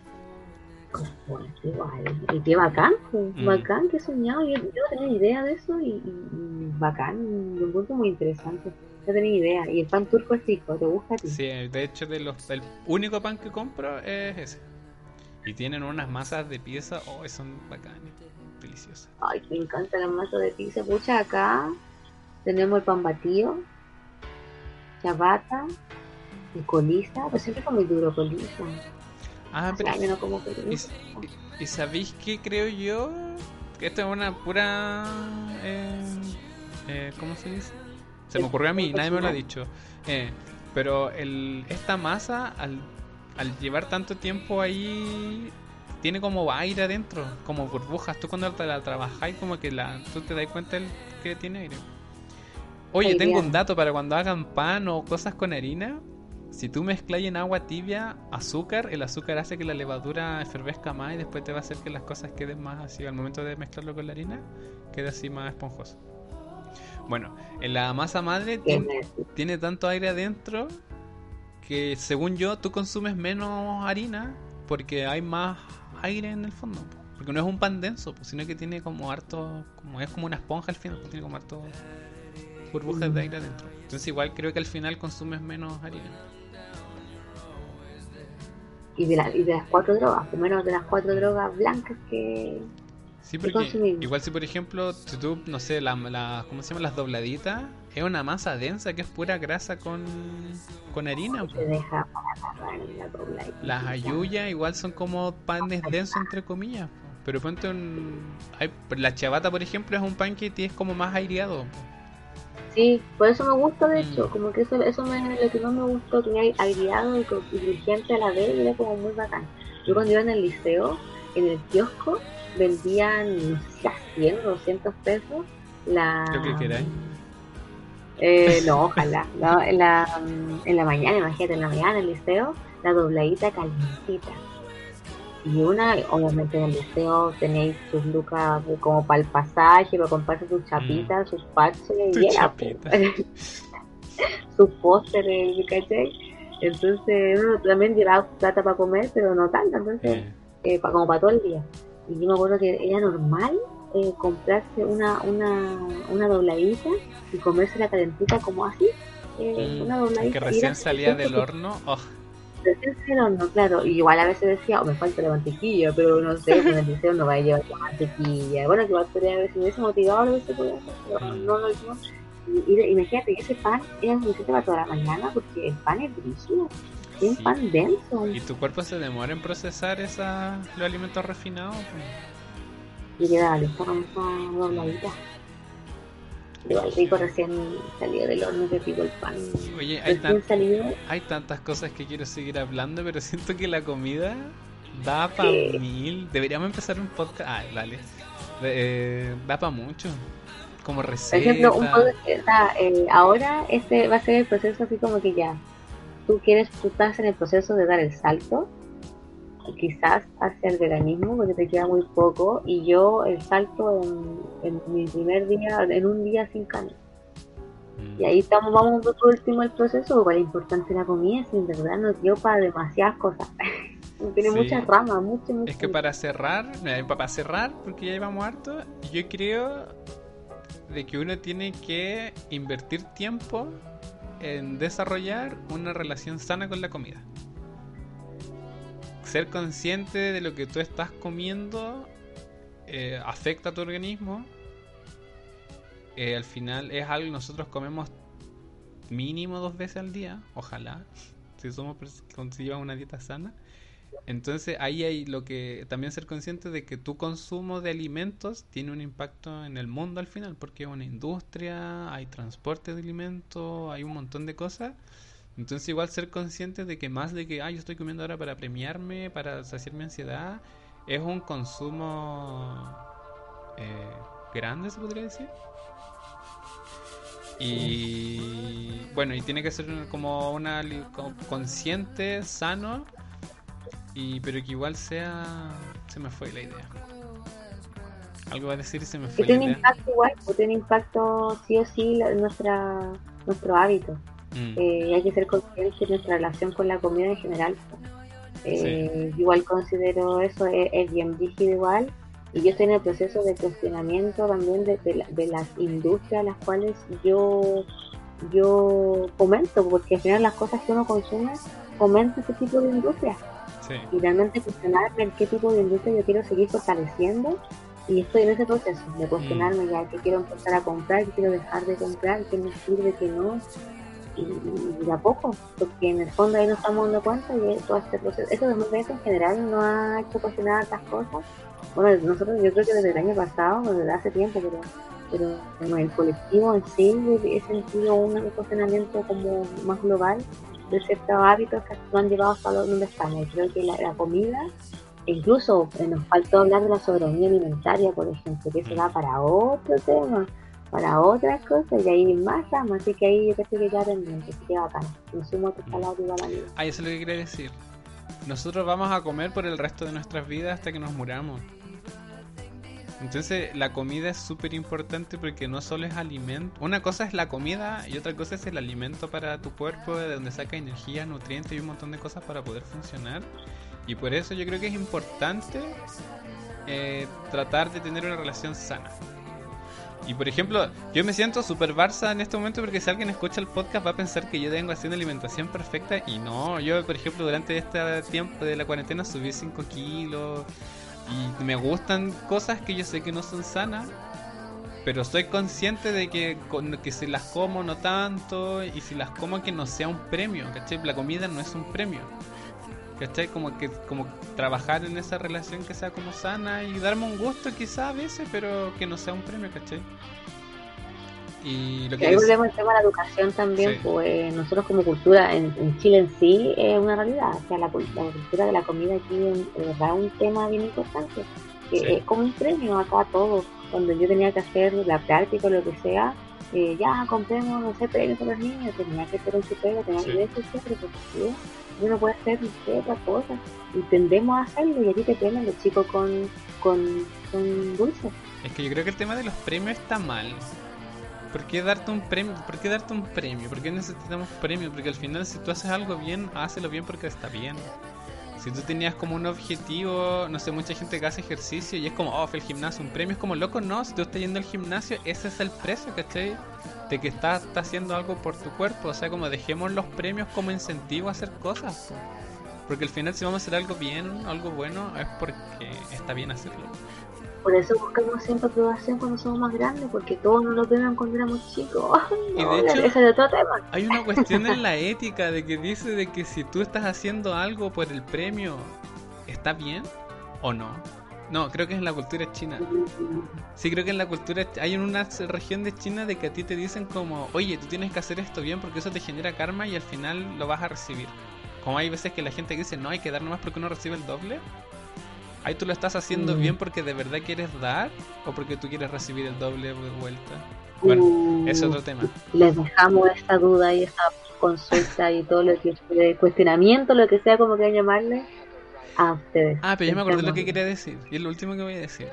Speaker 2: Bueno, igual. Y qué bacán, bacán, qué soñado. Yo no tenía idea de eso y bacán, lo encuentro muy interesante. No tenía idea. Y el pan turco es rico, ¿te gusta a ti?
Speaker 1: Sí, de hecho el único pan que compro es ese. Y tienen unas masas de pizza, son bacanas, deliciosas.
Speaker 2: Ay, me encanta la masa de pizza. Pucha, acá tenemos el pan batido, ciabatta, y colisa, pero siempre con muy duro colisa.
Speaker 1: Pero
Speaker 2: no como
Speaker 1: ¿y sabéis qué creo yo? Que esto es una pura... ¿cómo se dice? Se me ocurrió a mí, nadie me lo ha dicho. Pero esta masa, al llevar tanto tiempo ahí, tiene como aire adentro, como burbujas. Tú cuando la trabajáis, como que tú te das cuenta que tiene aire. Oye, tengo un dato para cuando hagan pan o cosas con harina. Si tú mezclas en agua tibia azúcar, el azúcar hace que la levadura efervesca más y después te va a hacer que las cosas queden más así. Al momento de mezclarlo con la harina, queda así más esponjoso. Bueno, en la masa madre tiene tanto aire adentro que, según yo, tú consumes menos harina porque hay más aire en el fondo. Porque no es un pan denso, sino que tiene como harto, es como una esponja al final, tiene como harto burbujas de aire adentro. Entonces igual creo que al final consumes menos harina.
Speaker 2: Y de las 4 drogas, por menos de las 4 drogas blancas que...
Speaker 1: Sí, porque igual si por ejemplo, si tú, no sé, ¿cómo se llama? Las dobladitas, es una masa densa que es pura grasa con harina.
Speaker 2: Se deja para la dobladita.
Speaker 1: Las ayuyas igual son como panes densos entre comillas. Pero ponte la ciabatta, por ejemplo, es un pan que es como más aireado.
Speaker 2: Sí, por eso me gusta, de hecho, como que eso lo que no me gustó, que me agriado y inteligente a la vez, y era como muy bacán. Yo cuando iba en el liceo, en el kiosco, vendían, no sé si a 100 o 200 pesos,
Speaker 1: Lo que
Speaker 2: la...
Speaker 1: queráis.
Speaker 2: no, ojalá, ¿no? En la mañana, imagínate, en la mañana en el liceo, la dobladita calientita. Y una, obviamente en el liceo tenéis sus lucas como para el pasaje, para comprarse sus chapitas, sus parches,
Speaker 1: Tu
Speaker 2: y era, pues,
Speaker 1: chapita.
Speaker 2: sus pósteres, ¿cachai? Entonces uno también llevaba plata para comer, pero no tanta, entonces, como para todo el día. Y yo me acuerdo que era normal comprarse una dobladita y comerse la calentita como así, una
Speaker 1: Que
Speaker 2: dobladita, y era
Speaker 1: recién salía
Speaker 2: suficiente
Speaker 1: del
Speaker 2: porque
Speaker 1: horno. Oh.
Speaker 2: recién el horno, claro, y igual a veces decía, me falta la mantequilla, pero no sé, pues en el liceo no va a llevar la mantequilla. Bueno, que igual podría haber, si me hubiese motivado, lo hubiese podido hacer, pero no lo hizo. Y imagínate, ese pan era suficiente para toda la mañana porque el pan es brígido, es un
Speaker 1: Sí.
Speaker 2: pan denso.
Speaker 1: ¿Y tu cuerpo se demora en procesar los alimentos refinados?
Speaker 2: Y quedaba listo con esa dobladita. Igual rico recién salido del horno, que pico el pan.
Speaker 1: Oye,
Speaker 2: Recién salido,
Speaker 1: hay tantas cosas que quiero seguir hablando, pero siento que la comida da para
Speaker 2: que
Speaker 1: mil. Deberíamos empezar un podcast. Ah, dale. Da para mucho. Como
Speaker 2: por ejemplo,
Speaker 1: receta.
Speaker 2: ahora este va a ser el proceso así como que ya, tú estás en el proceso de dar el salto, quizás hacia el veganismo, porque te queda muy poco, y yo el salto en mi primer día, en un día sin carne. Y ahí estamos, vamos por último el proceso, igual es importante la comida, si en verdad nos dio para demasiadas cosas. Tiene
Speaker 1: Sí.
Speaker 2: muchas ramas,
Speaker 1: Es que para cerrar, porque ya llevamos harto, yo creo de que uno tiene que invertir tiempo en desarrollar una relación sana con la comida. Ser consciente de lo que tú estás comiendo afecta a tu organismo. Al final es algo que nosotros comemos mínimo 2 veces al día, ojalá, si llevas una dieta sana. Entonces ahí hay lo que también ser consciente de que tu consumo de alimentos tiene un impacto en el mundo al final, porque es una industria, hay transporte de alimentos, hay un montón de cosas. Entonces igual ser consciente de que más de que yo estoy comiendo ahora para premiarme, para saciar mi ansiedad, es un consumo grande, se podría decir. Y bueno, y tiene que ser como consciente, sano, pero que igual sea... Se me fue la idea. Algo va a decir y se me
Speaker 2: que
Speaker 1: fue la
Speaker 2: tiene
Speaker 1: idea.
Speaker 2: impacto igual, pues tiene impacto sí o sí en nuestro hábito. Hay que ser conscientes de nuestra relación con la comida en general.
Speaker 1: Sí.
Speaker 2: Igual considero eso es bien rígido igual, y yo estoy en el proceso de cuestionamiento también de las industrias a las cuales yo comento, porque al final las cosas que uno consume fomenta ese tipo de industrias,
Speaker 1: Sí.
Speaker 2: y realmente cuestionarme en qué tipo de industria yo quiero seguir fortaleciendo, y estoy en ese proceso de cuestionarme ya qué quiero empezar a comprar, qué quiero dejar de comprar, qué me sirve, qué no, y de a poco, porque en el fondo ahí nos estamos dando cuenta y todo este proceso, este 2020 en general no ha hecho cuestionar estas cosas. Bueno, nosotros yo creo que desde el año pasado, desde hace tiempo, pero en el colectivo en sí he sentido un cuestionamiento como más global de ciertos hábitos que nos han llevado hasta donde estamos. Y creo que la comida, e incluso nos faltó hablar de la soberanía alimentaria, por ejemplo, que eso da para otro tema, para otras cosas, y ahí más ramas, así que ahí yo creo que queda pendiente, así que bacán, consumo tu palabra igual a mí.
Speaker 1: Eso es lo que quería decir. Nosotros vamos a comer por el resto de nuestras vidas hasta que nos muramos. Entonces la comida es súper importante porque no solo es alimento. Una cosa es la comida y otra cosa es el alimento para tu cuerpo, de donde saca energía, nutrientes y un montón de cosas para poder funcionar. Y por eso yo creo que es importante tratar de tener una relación sana. Y por ejemplo, yo me siento súper Barça en este momento porque si alguien escucha el podcast va a pensar que yo tengo así una alimentación perfecta. Y no, yo por ejemplo durante este tiempo de la cuarentena subí 5 kilos. Y me gustan cosas que yo sé que no son sanas, pero soy consciente de que si las como no tanto, y si las como que no sea un premio, ¿cachai? La comida no es un premio, ¿cachai? Como trabajar en esa relación que sea como sana y darme un gusto quizá a veces, pero que no sea un premio, ¿cachai? Y lo
Speaker 2: Y
Speaker 1: que
Speaker 2: ahí volvemos al tema de la educación también,
Speaker 1: sí,
Speaker 2: pues nosotros como cultura en Chile en sí es una realidad, o sea, la cultura de la comida aquí es verdad un tema bien importante,
Speaker 1: sí,
Speaker 2: que es como un premio acá a todos, cuando yo tenía que hacer la práctica o lo que sea, ya compremos, no sé, premios para los niños, tenía que hacer un chupero, tenía que
Speaker 1: sí.
Speaker 2: decir siempre, porque si uno puede hacer, no sé, otra cosa, y tendemos a hacerlo y aquí te premian los chicos con dulces.
Speaker 1: Es que yo creo que el tema de los premios está mal. ¿Por qué darte un premio? ¿Por qué darte un premio? ¿Por qué necesitamos premio? Porque al final si tú haces algo bien, hazlo bien porque está bien. Si tú tenías como un objetivo, no sé, mucha gente que hace ejercicio y es como, oh, fue el gimnasio, un premio, es como, loco, no, si tú estás yendo al gimnasio, ese es el precio, ¿cachai? De que estás haciendo algo por tu cuerpo, o sea, como dejemos los premios como incentivo a hacer cosas, po. Porque al final si vamos a hacer algo bien, algo bueno, es porque está bien hacerlo.
Speaker 2: Por eso buscamos siempre aprobación cuando somos más grandes, porque todos nos lo premian cuando éramos chicos.
Speaker 1: Y de
Speaker 2: No,
Speaker 1: hecho,
Speaker 2: ese es otro tema.
Speaker 1: hay una cuestión en la ética de que dice de que si tú estás haciendo algo por el premio, ¿está bien o no? No, creo que es en la cultura china. Sí, creo que en la cultura hay en una región de China de que a ti te dicen como, oye, tú tienes que hacer esto bien porque eso te genera karma y al final lo vas a recibir. Como hay veces que la gente dice, no, hay que dar nomás porque uno recibe el doble. Ahí tú lo estás haciendo bien porque de verdad quieres dar o porque tú quieres recibir el doble de vuelta. Bueno, ese es otro tema.
Speaker 2: Les dejamos esta duda y esta consulta y todo lo que cuestionamiento, lo que sea como quieran llamarle, a ustedes.
Speaker 1: Ah, pero ya me acordé lo
Speaker 2: Pensemos.
Speaker 1: que quería decir. Y es lo último que voy a decir.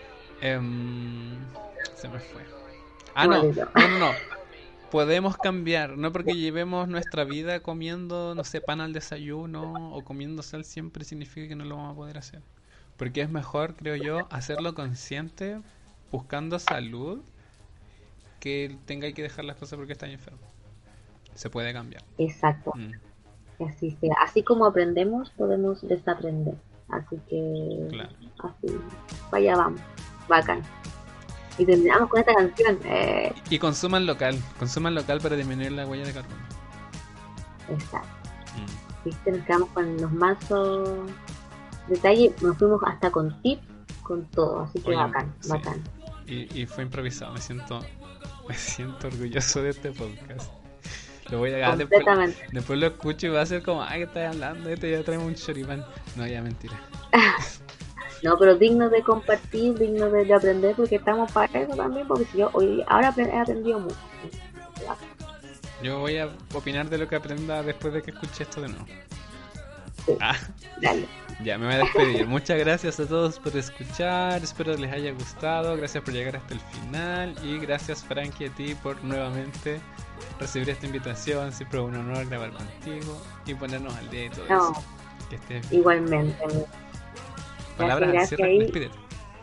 Speaker 1: Se me fue. Ah, no, no, no, no. Podemos cambiar, no porque llevemos nuestra vida comiendo, no sé, pan al desayuno o comiendo sal siempre significa que no lo vamos a poder hacer. Porque es mejor, creo yo, hacerlo consciente, buscando salud, que tenga que dejar las cosas porque está enfermo. Se puede cambiar.
Speaker 2: Exacto.
Speaker 1: Mm,
Speaker 2: Así sea. Así como aprendemos, podemos desaprender. Así que,
Speaker 1: claro.
Speaker 2: así, vaya vamos. Bacán. Y terminamos con esta canción.
Speaker 1: Y consuman local para disminuir la huella de carbono.
Speaker 2: Exacto.
Speaker 1: Mm.
Speaker 2: ¿Viste? Nos quedamos con los mazos detalles. Nos fuimos hasta con tips, con todo. Así que
Speaker 1: Oye,
Speaker 2: bacán,
Speaker 1: sí.
Speaker 2: bacán.
Speaker 1: Y fue improvisado, me siento orgulloso de este podcast. Lo voy a
Speaker 2: Completamente.
Speaker 1: después lo escucho y va a ser como, ay, ¿qué estás hablando? Ya traemos un choripán. No, ya mentira.
Speaker 2: No, pero digno de compartir, digno de aprender, porque estamos para eso también, porque si yo hoy ahora he aprendido mucho.
Speaker 1: Yo voy a opinar de lo que aprenda después de que escuche esto de nuevo.
Speaker 2: Sí,
Speaker 1: Ah,
Speaker 2: dale.
Speaker 1: ya me voy a despedir. Muchas gracias a todos por escuchar. Espero les haya gustado. Gracias por llegar hasta el final. Y gracias, Frankie, a ti por nuevamente recibir esta invitación. Siempre es un honor grabar contigo y ponernos al día y todo eso. Que estés bien.
Speaker 2: Igualmente.
Speaker 1: Palabras al cierre, despídete.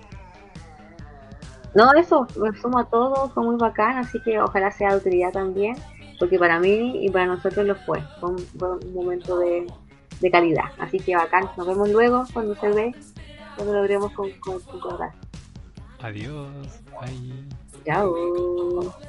Speaker 2: No, eso, me sumo a todos, fue muy bacán, así que ojalá sea de utilidad también, porque para mí y para nosotros lo fue un momento de calidad, así que bacán, nos vemos luego cuando se ve, cuando logremos concordar.
Speaker 1: Adiós. Bye.
Speaker 2: Chao.